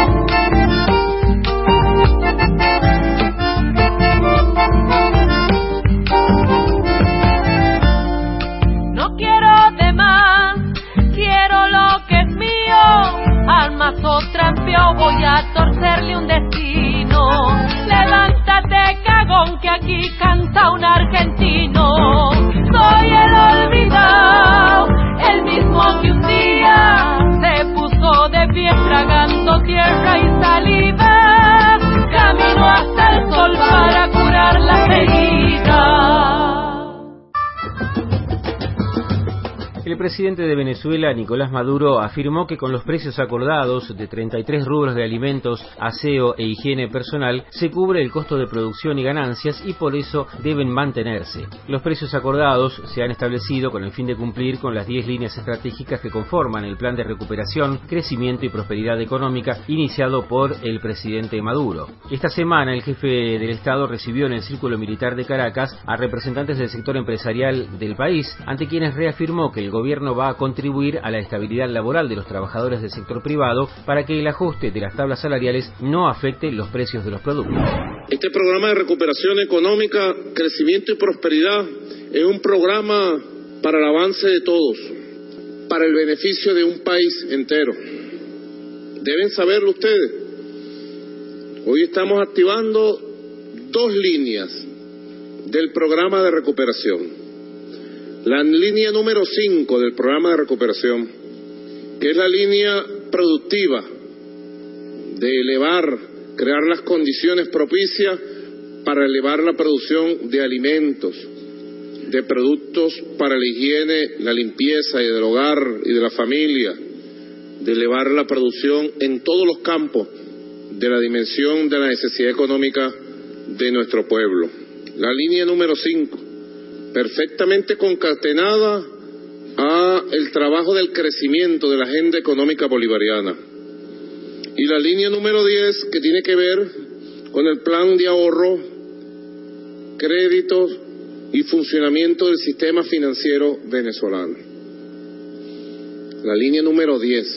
No quiero de más, quiero lo que es mío, al mazo trampeo voy a torcerle un destino. Levántate, cagón, que aquí canta un argentino. Soy el olvidado, el mismo que un día se puso de pie tragando tierra y saliva, camino hasta el sol para curar las heridas. El presidente de Venezuela, Nicolás Maduro, afirmó que con los precios acordados de treinta y tres rubros de alimentos, aseo e higiene personal, se cubre el costo de producción y ganancias y por eso deben mantenerse. Los precios acordados se han establecido con el fin de cumplir con las diez líneas estratégicas que conforman el Plan de Recuperación, Crecimiento y Prosperidad Económica iniciado por el presidente Maduro. Esta semana el jefe del Estado recibió en el Círculo Militar de Caracas a representantes del sector empresarial del país, ante quienes reafirmó que el gobierno va a contribuir a la estabilidad laboral de los trabajadores del sector privado para que el ajuste de las tablas salariales no afecte los precios de los productos. Este programa de recuperación económica, crecimiento y prosperidad es un programa para el avance de todos, para el beneficio de un país entero. Deben saberlo ustedes. Hoy estamos activando dos líneas del programa de recuperación. La línea número cinco del programa de recuperación, que es la línea productiva, de elevar, crear las condiciones propicias para elevar la producción de alimentos, de productos para la higiene, la limpieza y del hogar y de la familia, de elevar la producción en todos los campos de la dimensión de la necesidad económica de nuestro pueblo. La línea número cinco, perfectamente concatenada a el trabajo del crecimiento de la agenda económica bolivariana. Y la línea número diez, que tiene que ver con el plan de ahorro, créditos y funcionamiento del sistema financiero venezolano. La línea número diez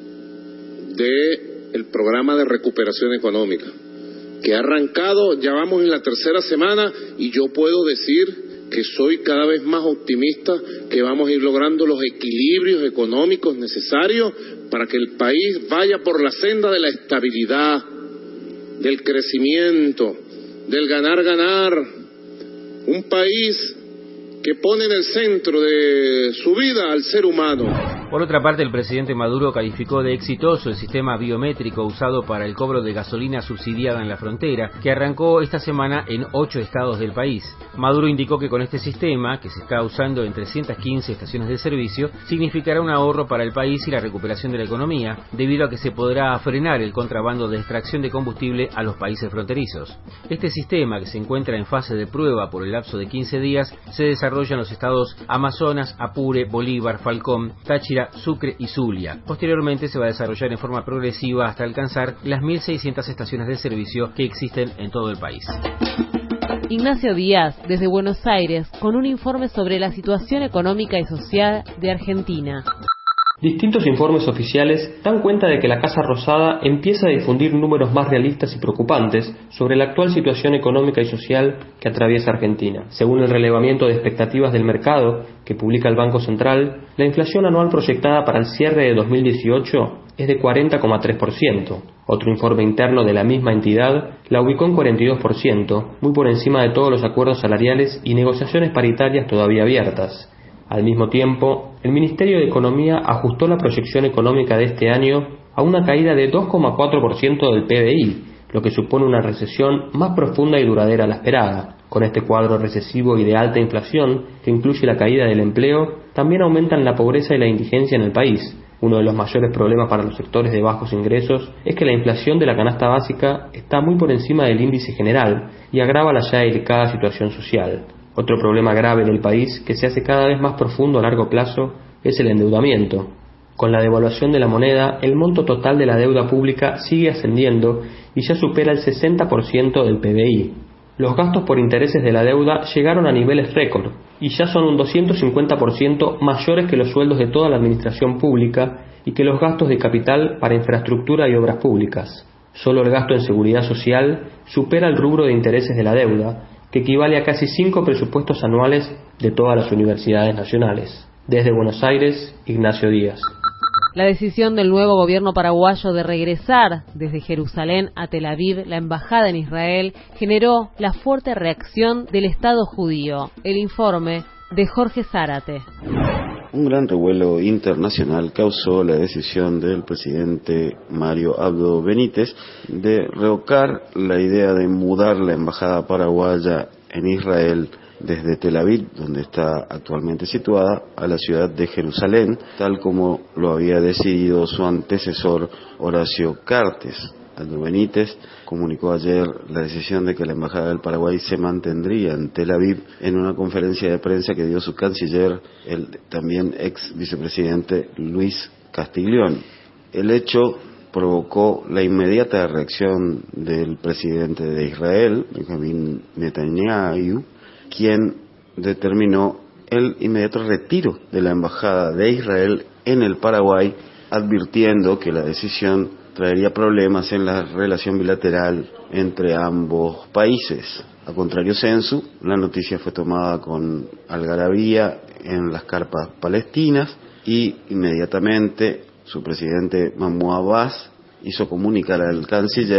del programa de recuperación económica, que ha arrancado, ya vamos en la tercera semana, y yo puedo decir que soy cada vez más optimista que vamos a ir logrando los equilibrios económicos necesarios para que el país vaya por la senda de la estabilidad, del crecimiento, del ganar-ganar. Un país que pone en el centro de su vida al ser humano. Por otra parte, el presidente Maduro calificó de exitoso el sistema biométrico usado para el cobro de gasolina subsidiada en la frontera, que arrancó esta semana en ocho estados del país. Maduro indicó que con este sistema, que se está usando en trescientas quince estaciones de servicio, significará un ahorro para el país y la recuperación de la economía, debido a que se podrá frenar el contrabando de extracción de combustible a los países fronterizos. Este sistema, que se encuentra en fase de prueba por el lapso de quince días, se desarrolla en los estados Amazonas, Apure, Bolívar, Falcón, Táchira, Sucre y Zulia. Posteriormente se va a desarrollar en forma progresiva hasta alcanzar las mil seiscientas estaciones de servicio que existen en todo el país. Ignacio Díaz, desde Buenos Aires, con un informe sobre la situación económica y social de Argentina. Distintos informes oficiales dan cuenta de que la Casa Rosada empieza a difundir números más realistas y preocupantes sobre la actual situación económica y social que atraviesa Argentina. Según el relevamiento de expectativas del mercado que publica el Banco Central, la inflación anual proyectada para el cierre de dos mil dieciocho es de cuarenta coma tres por ciento. Otro informe interno de la misma entidad la ubicó en cuarenta y dos por ciento, muy por encima de todos los acuerdos salariales y negociaciones paritarias todavía abiertas. Al mismo tiempo, el Ministerio de Economía ajustó la proyección económica de este año a una caída de dos coma cuatro por ciento del P B I, lo que supone una recesión más profunda y duradera a la esperada. Con este cuadro recesivo y de alta inflación, que incluye la caída del empleo, también aumentan la pobreza y la indigencia en el país. Uno de los mayores problemas para los sectores de bajos ingresos es que la inflación de la canasta básica está muy por encima del índice general y agrava la ya delicada situación social. Otro problema grave en el país, que se hace cada vez más profundo a largo plazo, es el endeudamiento. Con la devaluación de la moneda, el monto total de la deuda pública sigue ascendiendo y ya supera el sesenta por ciento del P B I. Los gastos por intereses de la deuda llegaron a niveles récord y ya son un doscientos cincuenta por ciento mayores que los sueldos de toda la administración pública y que los gastos de capital para infraestructura y obras públicas. Solo el gasto en seguridad social supera el rubro de intereses de la deuda, que equivale a casi cinco presupuestos anuales de todas las universidades nacionales. Desde Buenos Aires, Ignacio Díaz. La decisión del nuevo gobierno paraguayo de regresar desde Jerusalén a Tel Aviv la embajada en Israel generó la fuerte reacción del Estado judío. El informe de Jorge Zárate. Un gran revuelo internacional causó la decisión del presidente Mario Abdo Benítez de revocar la idea de mudar la embajada paraguaya en Israel desde Tel Aviv, donde está actualmente situada, a la ciudad de Jerusalén, tal como lo había decidido su antecesor Horacio Cartes. Abdo Benítez comunicó ayer la decisión de que la embajada del Paraguay se mantendría en Tel Aviv en una conferencia de prensa que dio su canciller, el también ex vicepresidente Luis Castiglione. El hecho provocó la inmediata reacción del presidente de Israel, Benjamin Netanyahu, quien determinó el inmediato retiro de la embajada de Israel en el Paraguay, advirtiendo que la decisión traería problemas en la relación bilateral entre ambos países. A contrario sensu, la noticia fue tomada con algarabía en las carpas palestinas y inmediatamente su presidente Mahmoud Abbas hizo comunicar al canciller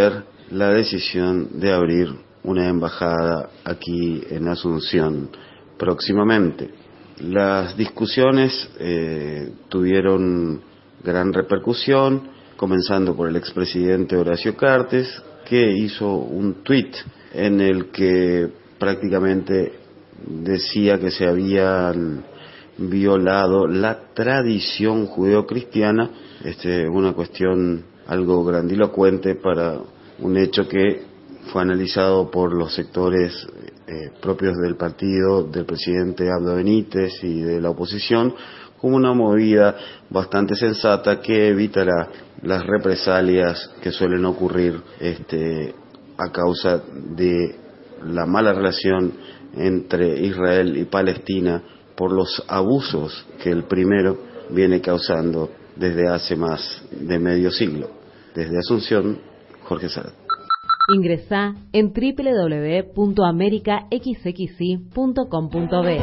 la decisión de abrir una embajada aquí en Asunción próximamente. Las discusiones eh, tuvieron gran repercusión, comenzando por el expresidente Horacio Cartes, que hizo un tuit en el que prácticamente decía que se habían violado la tradición judeocristiana, este, una cuestión algo grandilocuente para un hecho que fue analizado por los sectores eh, propios del partido del presidente Abdo Benítez y de la oposición como una movida bastante sensata que evitará las represalias que suelen ocurrir este, a causa de la mala relación entre Israel y Palestina por los abusos que el primero viene causando desde hace más de medio siglo. Desde Asunción, Jorge Sarat. Ingresá en doble u doble u doble u punto america x x i punto com punto b.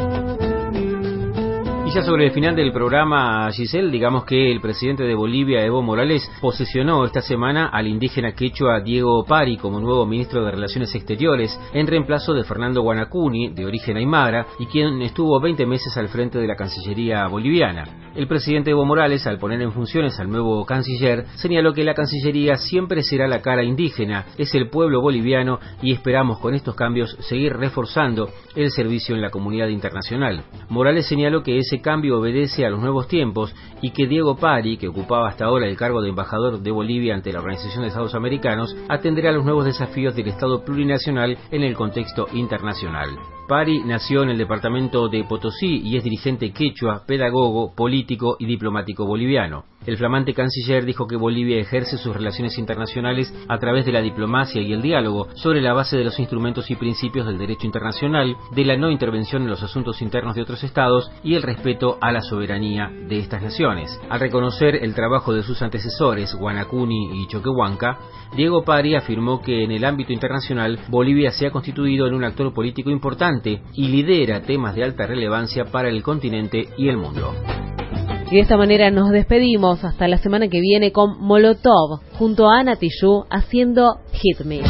Y ya sobre el final del programa, Giselle, digamos que el presidente de Bolivia, Evo Morales, posesionó esta semana al indígena quechua Diego Pari como nuevo ministro de Relaciones Exteriores, en reemplazo de Fernando Guanacuni, de origen aymara, y quien estuvo veinte meses al frente de la Cancillería boliviana. El presidente Evo Morales, al poner en funciones al nuevo canciller, señaló que la Cancillería siempre será la cara indígena, es el pueblo boliviano, y esperamos con estos cambios seguir reforzando el servicio en la comunidad internacional. Morales señaló que ese cambio obedece a los nuevos tiempos y que Diego Pari, que ocupaba hasta ahora el cargo de embajador de Bolivia ante la Organización de Estados Americanos, atenderá a los nuevos desafíos del Estado plurinacional en el contexto internacional. Pari nació en el departamento de Potosí y es dirigente quechua, pedagogo, político y diplomático boliviano. El flamante canciller dijo que Bolivia ejerce sus relaciones internacionales a través de la diplomacia y el diálogo sobre la base de los instrumentos y principios del derecho internacional, de la no intervención en los asuntos internos de otros estados y el respeto a la soberanía de estas naciones. Al reconocer el trabajo de sus antecesores, Guanacuni y Choquehuanca, Diego Pari afirmó que en el ámbito internacional Bolivia se ha constituido en un actor político importante y lidera temas de alta relevancia para el continente y el mundo. Y de esta manera nos despedimos hasta la semana que viene con Molotov junto a Ana Tijoux haciendo Hit Me.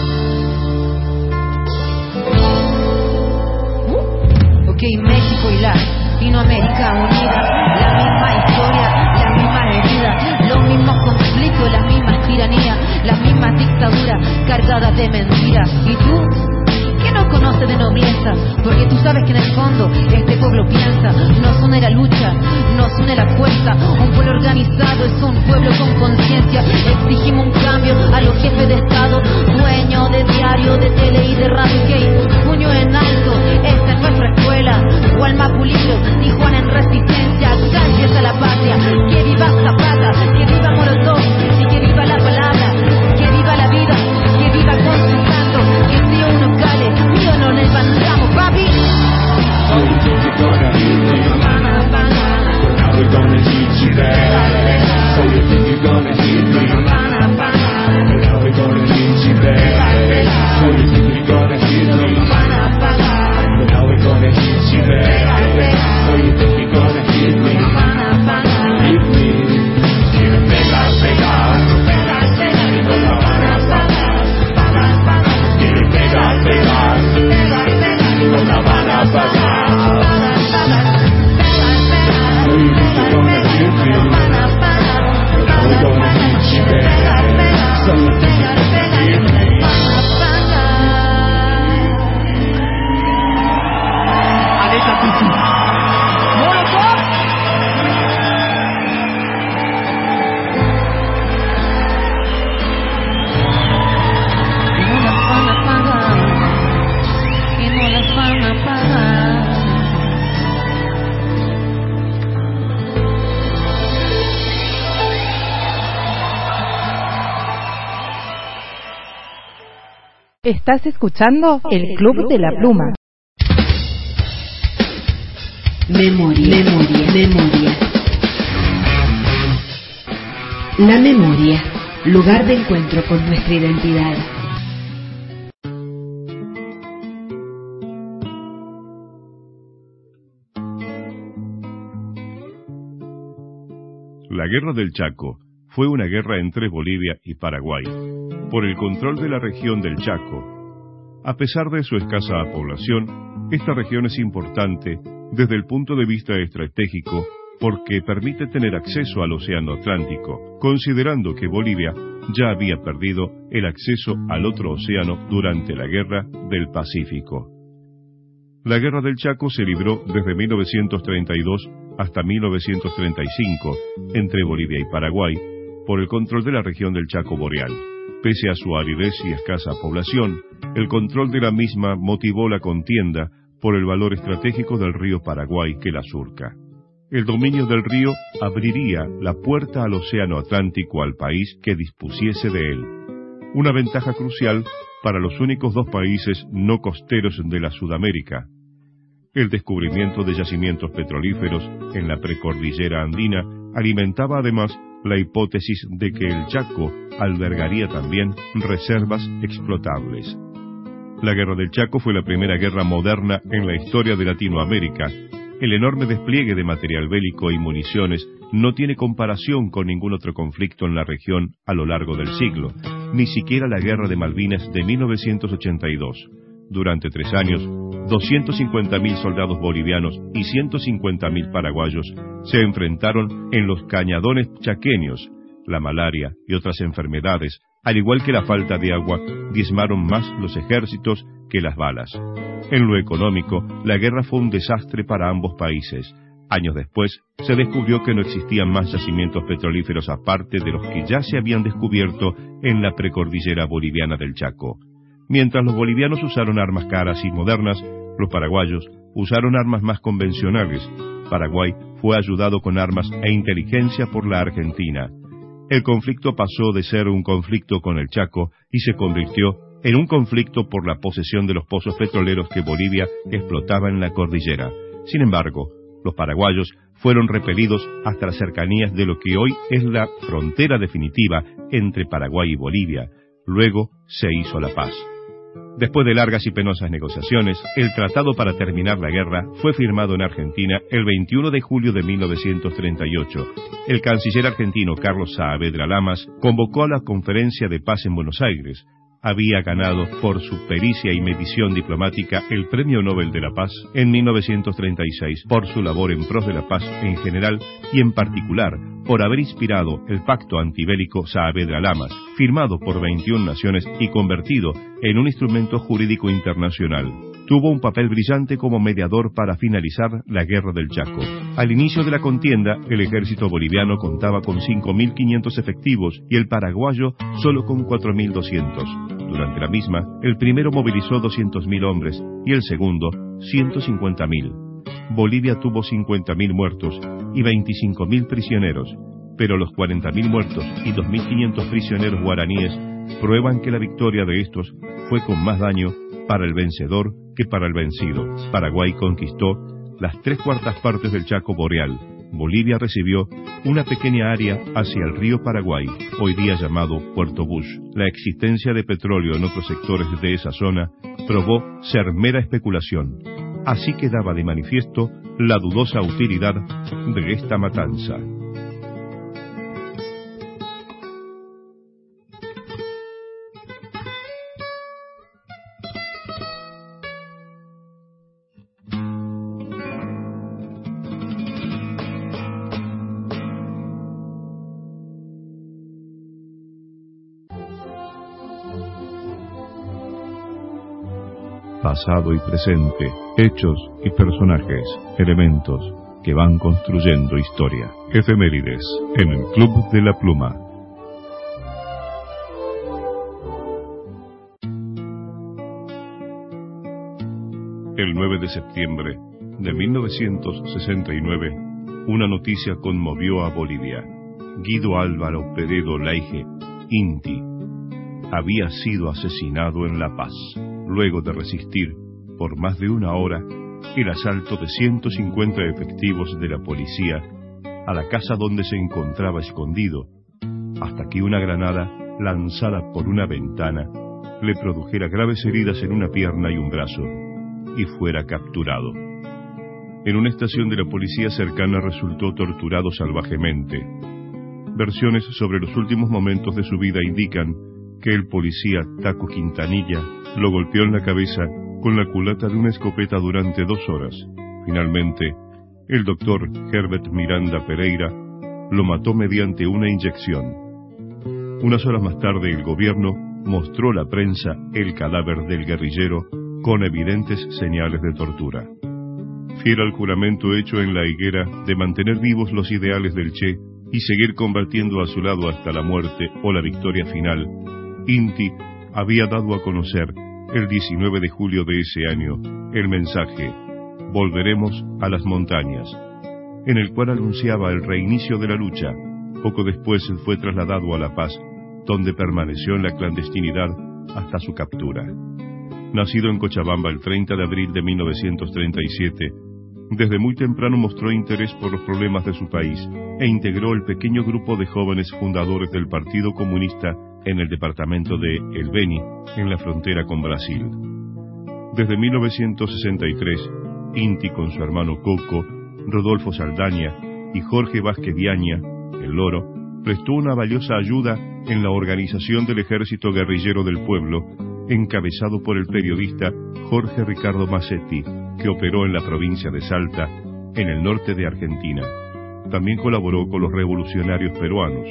Ok, México y Latinoamérica unidas, la misma historia, la misma herida, los mismos conflictos, las mismas tiranías, las mismas dictaduras cargadas de mentiras. ¿Y tú? ¿Qué no conoce de nobleza? Porque tú sabes que en el fondo este pueblo piensa. Nos une la lucha, nos une la fuerza. Un pueblo organizado es un pueblo con conciencia. Exigimos un cambio a los jefes de Estado, dueños de diario, de tele y de radio. Que puño en alto, esta es nuestra escuela. Gualmapulillo, Tijuana en resistencia. Gracias a la patria, que viva Zapata, que viva Molotov y que viva la palabra, que viva la vida, que viva con su canto. Que si uno cale, mío no le mandamos, papi. So you think you're gonna hit me? But now we're gonna hit you back. So you think you're gonna hit me? But now we're gonna hit you back. So you think you're gonna hit me? But now we're gonna hit you back. So you think you're gonna hit me? Hit me. Quiere pegar, pegar, pegar, pegar. Y no la van a pagar. Quiere pegar, pegar, pegar, pegar. Y no la van a pagar. So you think you're gonna hit me? But now we're gonna hit you back. So you think you're gonna hit me? Aleta Tutu. Molotov. Y no las van a pagar. Y no las van a pagar. Estás escuchando El Club de la Pluma. Memoria, memoria, memoria. La memoria, lugar de encuentro con nuestra identidad. La Guerra del Chaco fue una guerra entre Bolivia y Paraguay, por el control de la región del Chaco. A pesar de su escasa población, esta región es importante desde el punto de vista estratégico porque permite tener acceso al Océano Atlántico, considerando que Bolivia ya había perdido el acceso al otro océano durante la Guerra del Pacífico. La Guerra del Chaco se libró desde mil novecientos treinta y dos hasta mil novecientos treinta y cinco entre Bolivia y Paraguay por el control de la región del Chaco Boreal. Pese a su aridez y escasa población, el control de la misma motivó la contienda por el valor estratégico del río Paraguay que la surca. El dominio del río abriría la puerta al Océano Atlántico al país que dispusiese de él, una ventaja crucial para los únicos dos países no costeros de la Sudamérica. El descubrimiento de yacimientos petrolíferos en la precordillera andina alimentaba además la hipótesis de que el Chaco albergaría también reservas explotables. La Guerra del Chaco fue la primera guerra moderna en la historia de Latinoamérica. El enorme despliegue de material bélico y municiones no tiene comparación con ningún otro conflicto en la región a lo largo del siglo, ni siquiera la Guerra de Malvinas de mil novecientos ochenta y dos. Durante tres años, doscientos cincuenta mil soldados bolivianos y ciento cincuenta mil paraguayos se enfrentaron en los cañadones chaqueños. La malaria y otras enfermedades, al igual que la falta de agua, diezmaron más los ejércitos que las balas. En lo económico, la guerra fue un desastre para ambos países. Años después, se descubrió que no existían más yacimientos petrolíferos aparte de los que ya se habían descubierto en la precordillera boliviana del Chaco. Mientras los bolivianos usaron armas caras y modernas, los paraguayos usaron armas más convencionales. Paraguay fue ayudado con armas e inteligencia por la Argentina. El conflicto pasó de ser un conflicto con el Chaco y se convirtió en un conflicto por la posesión de los pozos petroleros que Bolivia explotaba en la cordillera. Sin embargo, los paraguayos fueron repelidos hasta las cercanías de lo que hoy es la frontera definitiva entre Paraguay y Bolivia. Luego se hizo la paz. Después de largas y penosas negociaciones, el tratado para terminar la guerra fue firmado en Argentina el veintiuno de julio de mil novecientos treinta y ocho. El canciller argentino Carlos Saavedra Lamas convocó a la conferencia de paz en Buenos Aires. Había ganado por su pericia y medición diplomática el Premio Nobel de la Paz en mil novecientos treinta y seis por su labor en pros de la paz en general y en particular por haber inspirado el pacto antibélico Saavedra Lamas, firmado por veintiuna naciones y convertido en un instrumento jurídico internacional. Tuvo un papel brillante como mediador para finalizar la Guerra del Chaco. Al inicio de la contienda, el ejército boliviano contaba con cinco mil quinientos efectivos y el paraguayo solo con cuatro mil doscientos. Durante la misma, el primero movilizó doscientos mil hombres y el segundo ciento cincuenta mil. Bolivia tuvo cincuenta mil muertos y veinticinco mil prisioneros, pero los cuarenta mil muertos y dos mil quinientos prisioneros guaraníes prueban que la victoria de estos fue con más daño para el vencedor que para el vencido. Paraguay conquistó las tres cuartas partes del Chaco Boreal. Bolivia recibió una pequeña área hacia el río Paraguay, hoy día llamado Puerto Bush. La existencia de petróleo en otros sectores de esa zona probó ser mera especulación. Así quedaba de manifiesto la dudosa utilidad de esta matanza. Pasado y presente, hechos y personajes, elementos que van construyendo historia. Efemérides en el Club de la Pluma. El nueve de septiembre de mil novecientos sesenta y nueve, una noticia conmovió a Bolivia. Guido Álvaro Peredo Laige, Inti, había sido asesinado en La Paz, luego de resistir por más de una hora el asalto de ciento cincuenta efectivos de la policía a la casa donde se encontraba escondido, hasta que una granada lanzada por una ventana le produjera graves heridas en una pierna y un brazo, y fuera capturado. En una estación de la policía cercana resultó torturado salvajemente. versiones sobre los últimos momentos de su vida indican que el policía Taco Quintanilla lo golpeó en la cabeza con la culata de una escopeta durante dos horas. Finalmente, el doctor Herbert Miranda Pereira lo mató mediante una inyección. Unas horas más tarde, el gobierno mostró a la prensa el cadáver del guerrillero con evidentes señales de tortura. Fiel al juramento hecho en la higuera de mantener vivos los ideales del Che y seguir combatiendo a su lado hasta la muerte o la victoria final, Inti había dado a conocer el diecinueve de julio de ese año el mensaje "Volveremos a las montañas", en el cual anunciaba el reinicio de la lucha. Poco después fue trasladado a La Paz, donde permaneció en la clandestinidad hasta su captura. Nacido en Cochabamba el treinta de abril de mil novecientos treinta y siete, desde muy temprano mostró interés por los problemas de su país e integró el pequeño grupo de jóvenes fundadores del Partido Comunista en el departamento de El Beni, en la frontera con Brasil. Desde mil novecientos sesenta y tres, Inti con su hermano Coco, Rodolfo Saldaña y Jorge Vázquez Viaña, el Loro, prestó una valiosa ayuda en la organización del ejército guerrillero del pueblo, encabezado por el periodista Jorge Ricardo Massetti, que operó en la provincia de Salta, en el norte de Argentina. También colaboró con los revolucionarios peruanos.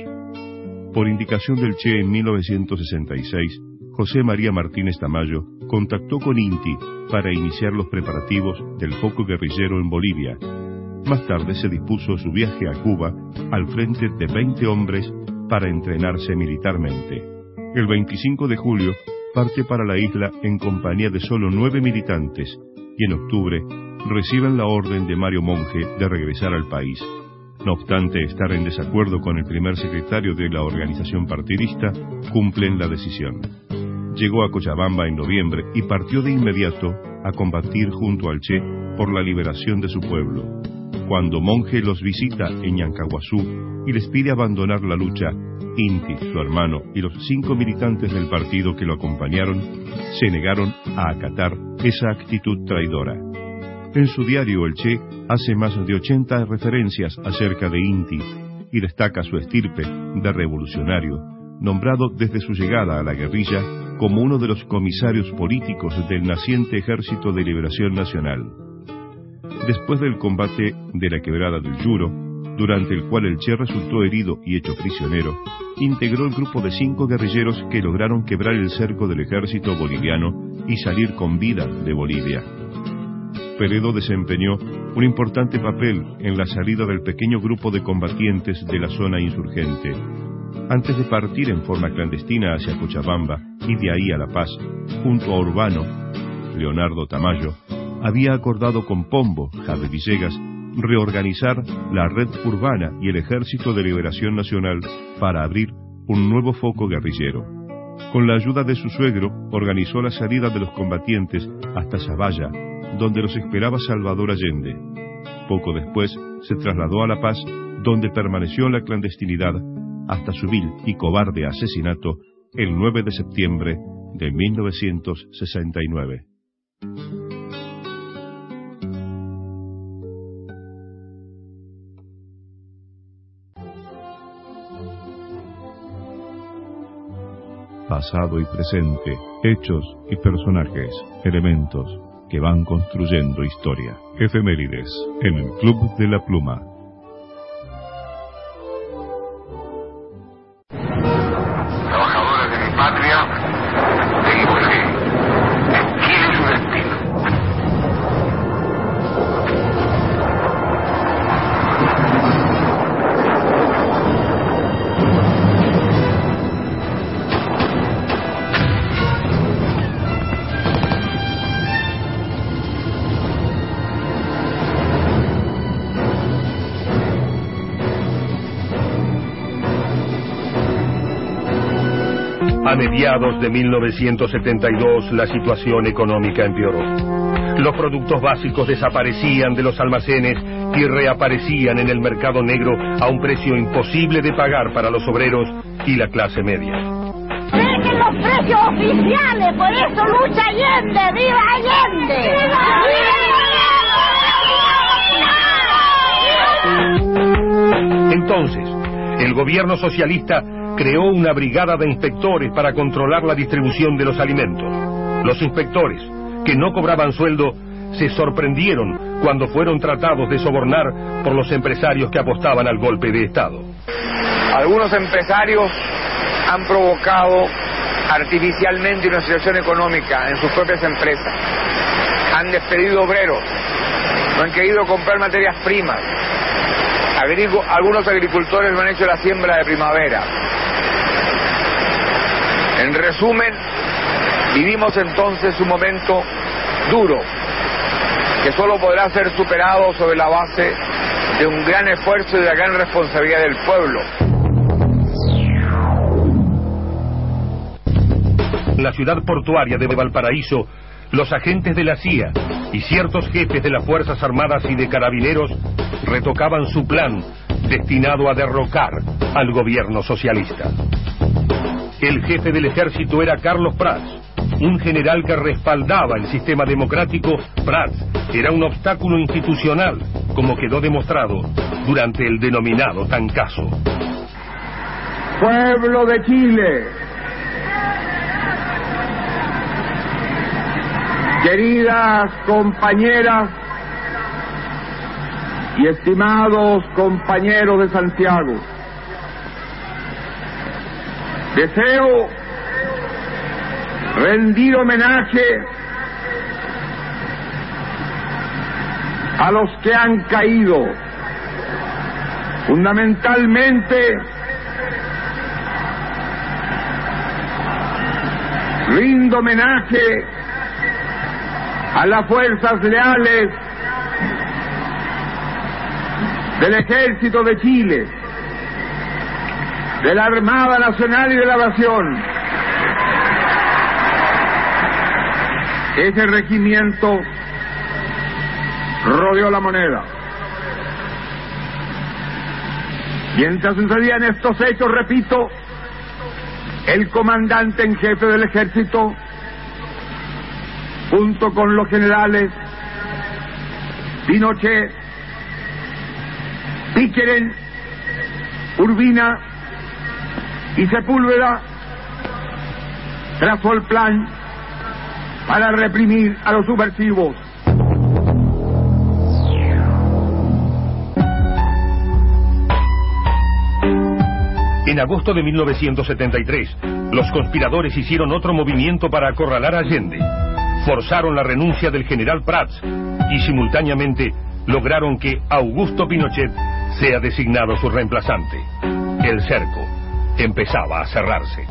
Por indicación del Che en mil novecientos sesenta y seis, José María Martínez Tamayo contactó con Inti para iniciar los preparativos del foco guerrillero en Bolivia. Más tarde se dispuso su viaje a Cuba al frente de veinte hombres para entrenarse militarmente. El veinticinco de julio parte para la isla en compañía de solo nueve militantes y en octubre reciben la orden de Mario Monge de regresar al país. No obstante estar en desacuerdo con el primer secretario de la organización partidista, cumplen la decisión. Llegó a Cochabamba en noviembre y partió de inmediato a combatir junto al Che por la liberación de su pueblo. Cuando Monge los visita en Ñancahuazú y les pide abandonar la lucha, Inti, su hermano y los cinco militantes del partido que lo acompañaron se negaron a acatar esa actitud traidora. En su diario el Che hace más de ochenta referencias acerca de Inti y destaca su estirpe de revolucionario, nombrado desde su llegada a la guerrilla como uno de los comisarios políticos del naciente Ejército de Liberación Nacional. Después del combate de la Quebrada del Yuro, durante el cual el Che resultó herido y hecho prisionero, integró el grupo de cinco guerrilleros que lograron quebrar el cerco del ejército boliviano y salir con vida de Bolivia. Peredo desempeñó un importante papel en la salida del pequeño grupo de combatientes de la zona insurgente. Antes de partir en forma clandestina hacia Cochabamba y de ahí a La Paz, junto a Urbano, Leonardo Tamayo había acordado con Pombo, Jade Villegas, reorganizar la red urbana y el Ejército de Liberación Nacional para abrir un nuevo foco guerrillero. Con la ayuda de su suegro, organizó la salida de los combatientes hasta Zavalla, donde los esperaba Salvador Allende. Poco después se trasladó a La Paz, donde permaneció en la clandestinidad hasta su vil y cobarde asesinato el nueve de septiembre de mil novecientos sesenta y nueve. Pasado y presente, hechos y personajes, elementos que van construyendo historia. Efemérides en el Club de la Pluma. Trabajadores de mi patria, seguimos aquí. ¿Quién es su destino? A mediados de mil novecientos setenta y dos la situación económica empeoró. Los productos básicos desaparecían de los almacenes y reaparecían en el mercado negro a un precio imposible de pagar para los obreros y la clase media. ¡Dejen los precios oficiales! ¡Por eso lucha Allende! ¡Viva Allende! ¡Viva! Entonces, El gobierno socialista creó una brigada de inspectores para controlar la distribución de los alimentos. Los inspectores, que no cobraban sueldo, se sorprendieron cuando fueron tratados de sobornar por los empresarios que apostaban al golpe de Estado. Algunos empresarios han provocado artificialmente una situación económica en sus propias empresas. Han despedido obreros, no han querido comprar materias primas. Agricu- algunos agricultores no han hecho la siembra de primavera. En resumen, vivimos entonces un momento duro, que solo podrá ser superado sobre la base de un gran esfuerzo y de la gran responsabilidad del pueblo. En la ciudad portuaria de Valparaíso, los agentes de la C I A y ciertos jefes de las Fuerzas Armadas y de Carabineros retocaban su plan destinado a derrocar al gobierno socialista. El jefe del ejército era Carlos Prats, un general que respaldaba el sistema democrático. Prats era un obstáculo institucional, como quedó demostrado durante el denominado Tancazo. Pueblo de Chile, queridas compañeras y estimados compañeros de Santiago, deseo rendir homenaje a los que han caído, fundamentalmente rindo homenaje a las fuerzas leales del Ejército de Chile, de la Armada Nacional y de la Nación. Ese regimiento rodeó La Moneda. Mientras sucedían estos hechos, repito, el comandante en jefe del ejército, junto con los generales Pinochet, Picheren, Urbina y Sepúlveda, trazó el plan para reprimir a los subversivos. En agosto de mil novecientos setenta y tres, los conspiradores hicieron otro movimiento para acorralar a Allende. Forzaron la renuncia del general Prats y simultáneamente lograron que Augusto Pinochet sea designado su reemplazante. El cerco empezaba a cerrarse.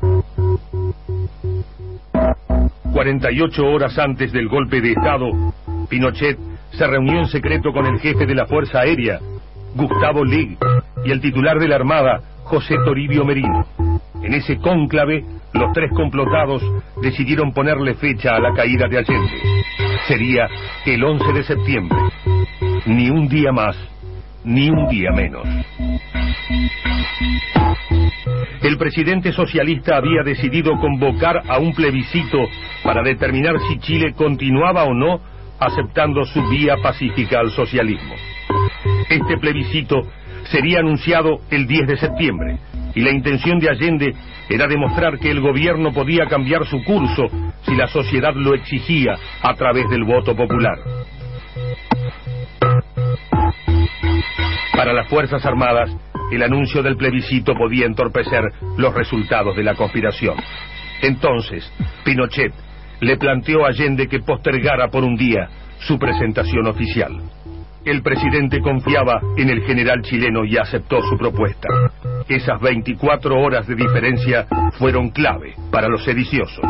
cuarenta y ocho horas antes del golpe de Estado, Pinochet se reunió en secreto con el jefe de la Fuerza Aérea, Gustavo Lig, y el titular de la Armada, José Toribio Merino. En ese cónclave, los tres complotados decidieron ponerle fecha a la caída de Allende. Sería el once de septiembre. Ni un día más, ni un día menos. El presidente socialista había decidido convocar a un plebiscito para determinar si Chile continuaba o no aceptando su vía pacífica al socialismo. Este plebiscito sería anunciado el diez de septiembre, y la intención de Allende era demostrar que el gobierno podía cambiar su curso si la sociedad lo exigía a través del voto popular. Para las Fuerzas Armadas, el anuncio del plebiscito podía entorpecer los resultados de la conspiración. Entonces, Pinochet le planteó a Allende que postergara por un día su presentación oficial. El presidente confiaba en el general chileno y aceptó su propuesta. Esas veinticuatro horas de diferencia fueron clave para los sediciosos.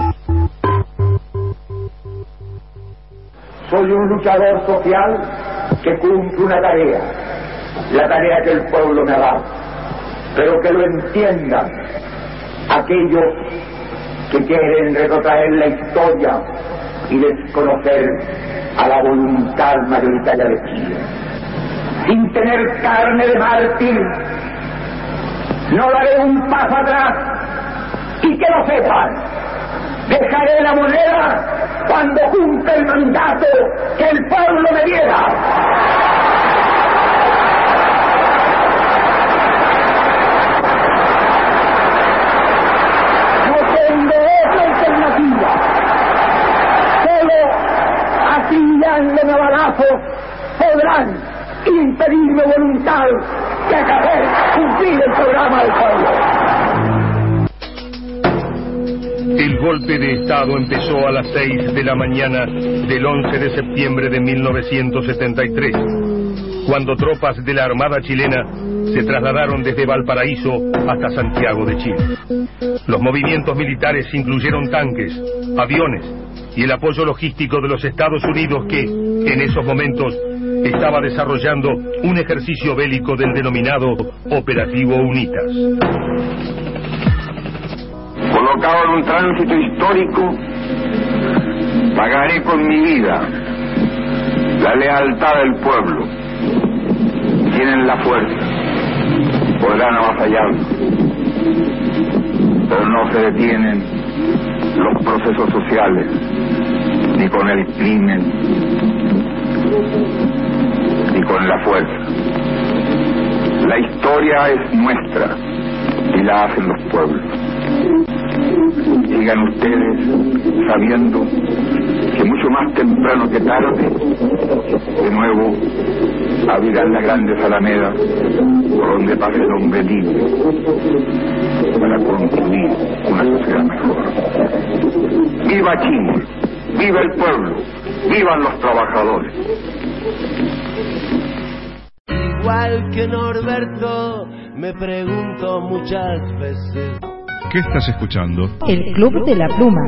Soy un luchador social que cumple una tarea, la tarea que el pueblo me ha dado, pero que lo entiendan aquellos que quieren retrotraer la historia y desconocer a la voluntad mayoritaria de Chile. Sin tener carne de mártir, no daré un paso atrás, y que lo sepan, dejaré La Moneda cuando cumpla el mandato que el pueblo me diera. impedirme voluntad de hacer cumplir el programa del pueblo. El golpe de Estado empezó a las seis de la mañana del once de septiembre de mil novecientos setenta y tres, cuando tropas de la Armada chilena se trasladaron desde Valparaíso hasta Santiago de Chile. Los movimientos militares incluyeron tanques, aviones y el apoyo logístico de los Estados Unidos que, en esos momentos, estaba desarrollando un ejercicio bélico del denominado Operativo UNITAS. Colocado en un tránsito histórico, pagaré con mi vida la lealtad del pueblo. Tienen la fuerza, podrán avasallarlo, pero no se detienen los procesos sociales, ni con el crimen, ni con la fuerza. La historia es nuestra y la hacen los pueblos. Sigan ustedes sabiendo que mucho más temprano que tarde, de nuevo abrirán las grandes alamedas por donde pase el hombre libre para construir una sociedad mejor. ¡Viva Chile! ¡Viva el pueblo! ¡Vivan los trabajadores! Igual que Norberto, me pregunto muchas veces. ¿Qué estás escuchando? El Club de la Pluma.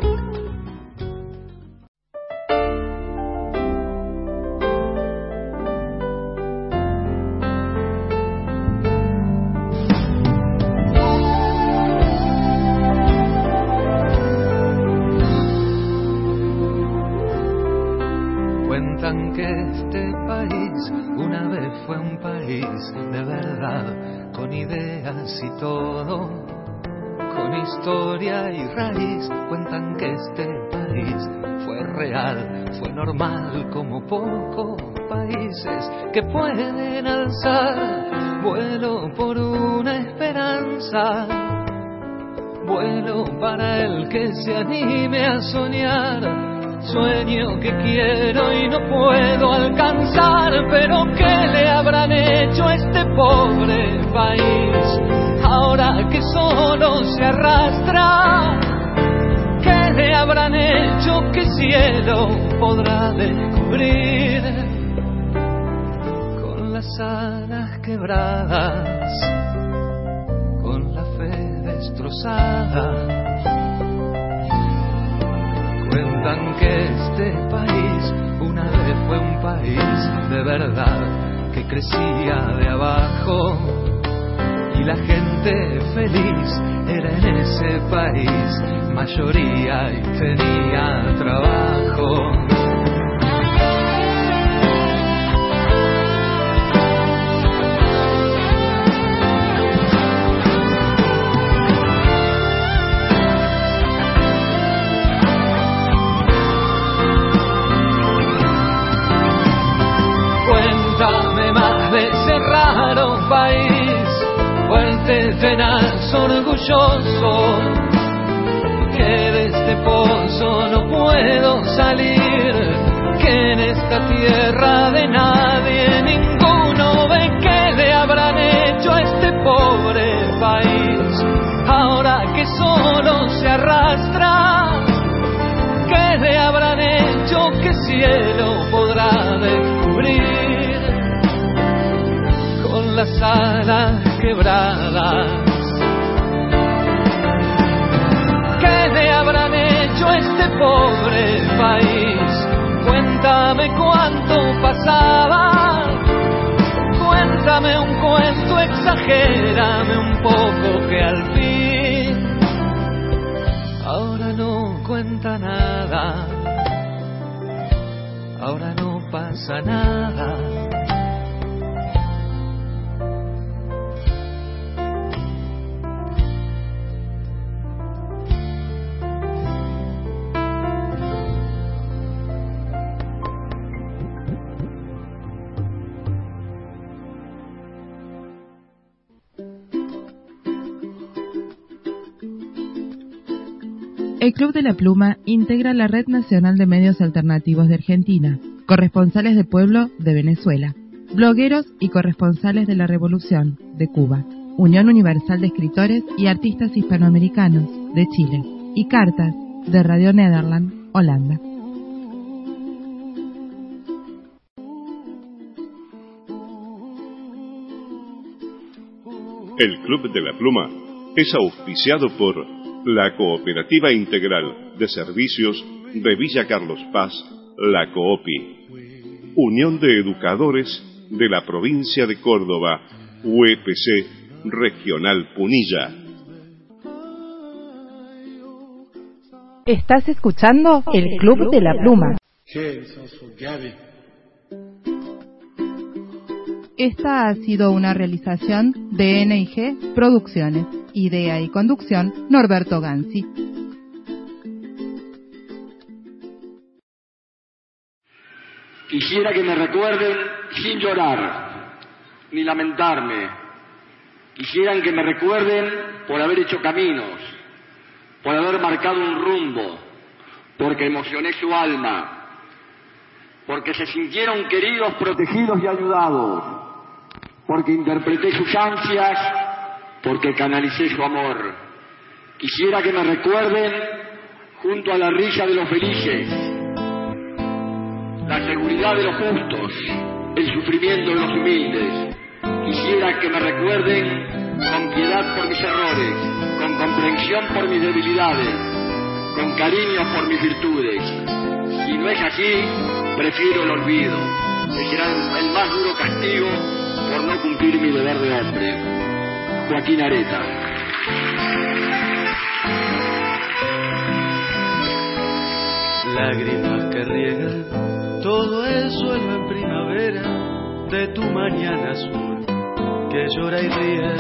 Cuentan que este país una vez fue un país de verdad, con ideas y todo, con historia y raíz. Cuentan que este país fue real, fue normal, como pocos países que pueden alzar vuelo por una esperanza, vuelo para el que se anime a soñar. Sueño que quiero y no puedo alcanzar, pero ¿qué le habrán hecho a este pobre país ahora que solo se arrastra? ¿Qué le habrán hecho? ¿Qué cielo podrá descubrir? Con las alas quebradas, con la fe destrozada. Cuentan que este país una vez fue un país de verdad, que crecía de abajo y la gente feliz era en ese país mayoría y tenía trabajo. Cuéntame más de ese raro país, fuerte, tenaz, orgulloso, que de este pozo no puedo salir, que en esta tierra de nadie ninguno ve. ¿Qué le habrán hecho a este pobre país ahora que solo se arrastra? ¿Qué le habrán hecho? ¿Qué cielo podrá descubrir? Con las alas quebradas, ¿qué le habrán hecho a este pobre país? Cuéntame cuánto pasaba, cuéntame un cuento, exagérame un poco, que al fin ahora no cuenta nada, ahora no pasa nada. El Club de la Pluma integra la Red Nacional de Medios Alternativos de Argentina, corresponsales de pueblo de Venezuela. blogueros y corresponsales de la Revolución de Cuba, Unión Universal de Escritores y Artistas Hispanoamericanos de Chile y Cartas de Radio Nederland, Holanda. El Club de la Pluma es auspiciado por la Cooperativa Integral de Servicios de Villa Carlos Paz, la COOPI, Unión de Educadores de la Provincia de Córdoba, U E P C Regional Punilla. Estás escuchando el Club de la Pluma. Esta ha sido una realización de N I G Producciones. Idea y conducción, Norberto Gansi. Quisiera que me recuerden sin llorar, ni lamentarme. Quisieran que me recuerden por haber hecho caminos, por haber marcado un rumbo, porque emocioné su alma, porque se sintieron queridos, protegidos y ayudados, porque interpreté sus ansias, porque canalicé su amor. Quisiera que me recuerden junto a la risa de los felices, la seguridad de los justos, el sufrimiento de los humildes. Quisiera que me recuerden con piedad por mis errores, con comprensión por mis debilidades, con cariño por mis virtudes. Si no es así, prefiero el olvido, que será el más duro castigo por no cumplir mi deber de hombre. Joaquín Areta. Lágrimas que riegan todo el suelo en primavera de tu mañana azul que llora y ríe.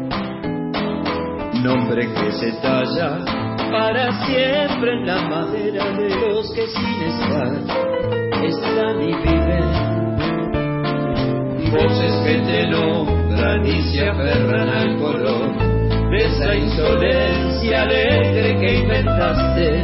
Nombre que se talla para siempre en la madera de los que sin estar están y viven. Voces que te nombran y se aferran al color de esa insolencia alegre que inventaste.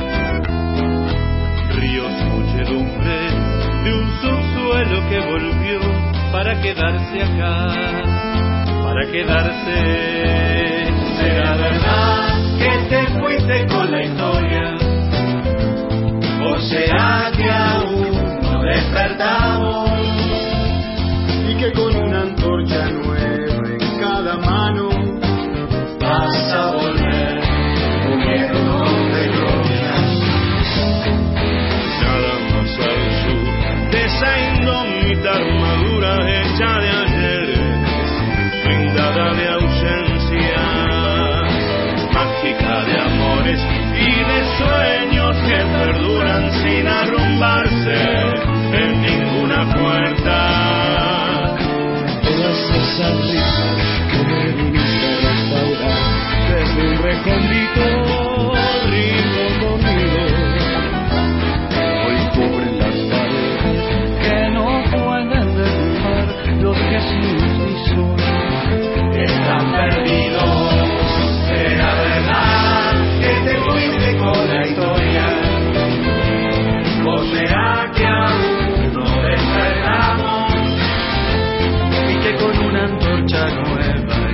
Ríos, muchedumbre de un subsuelo que volvió para quedarse acá, para quedarse. ¿Será verdad que te fuiste con la historia? ¿O será que aún no despertamos? Y que con una antorcha nueva en cada mano vas a volver uniendo de glorias. Nada más al sur de esa indómita armadura hecha de ayer, blindada de ausencia, mágica de amores y de sueños que perduran sin arrumbarse en ninguna puerta. Esas risas que me viniste a restaurar desde un recóndito río conmigo. Hoy cubren las paredes que no pueden derrumbar los que sin ti son están perdidos. ¿Será verdad que te fuiste con la historia? ¿O será que aún no despertamos? Que con una antorcha nueva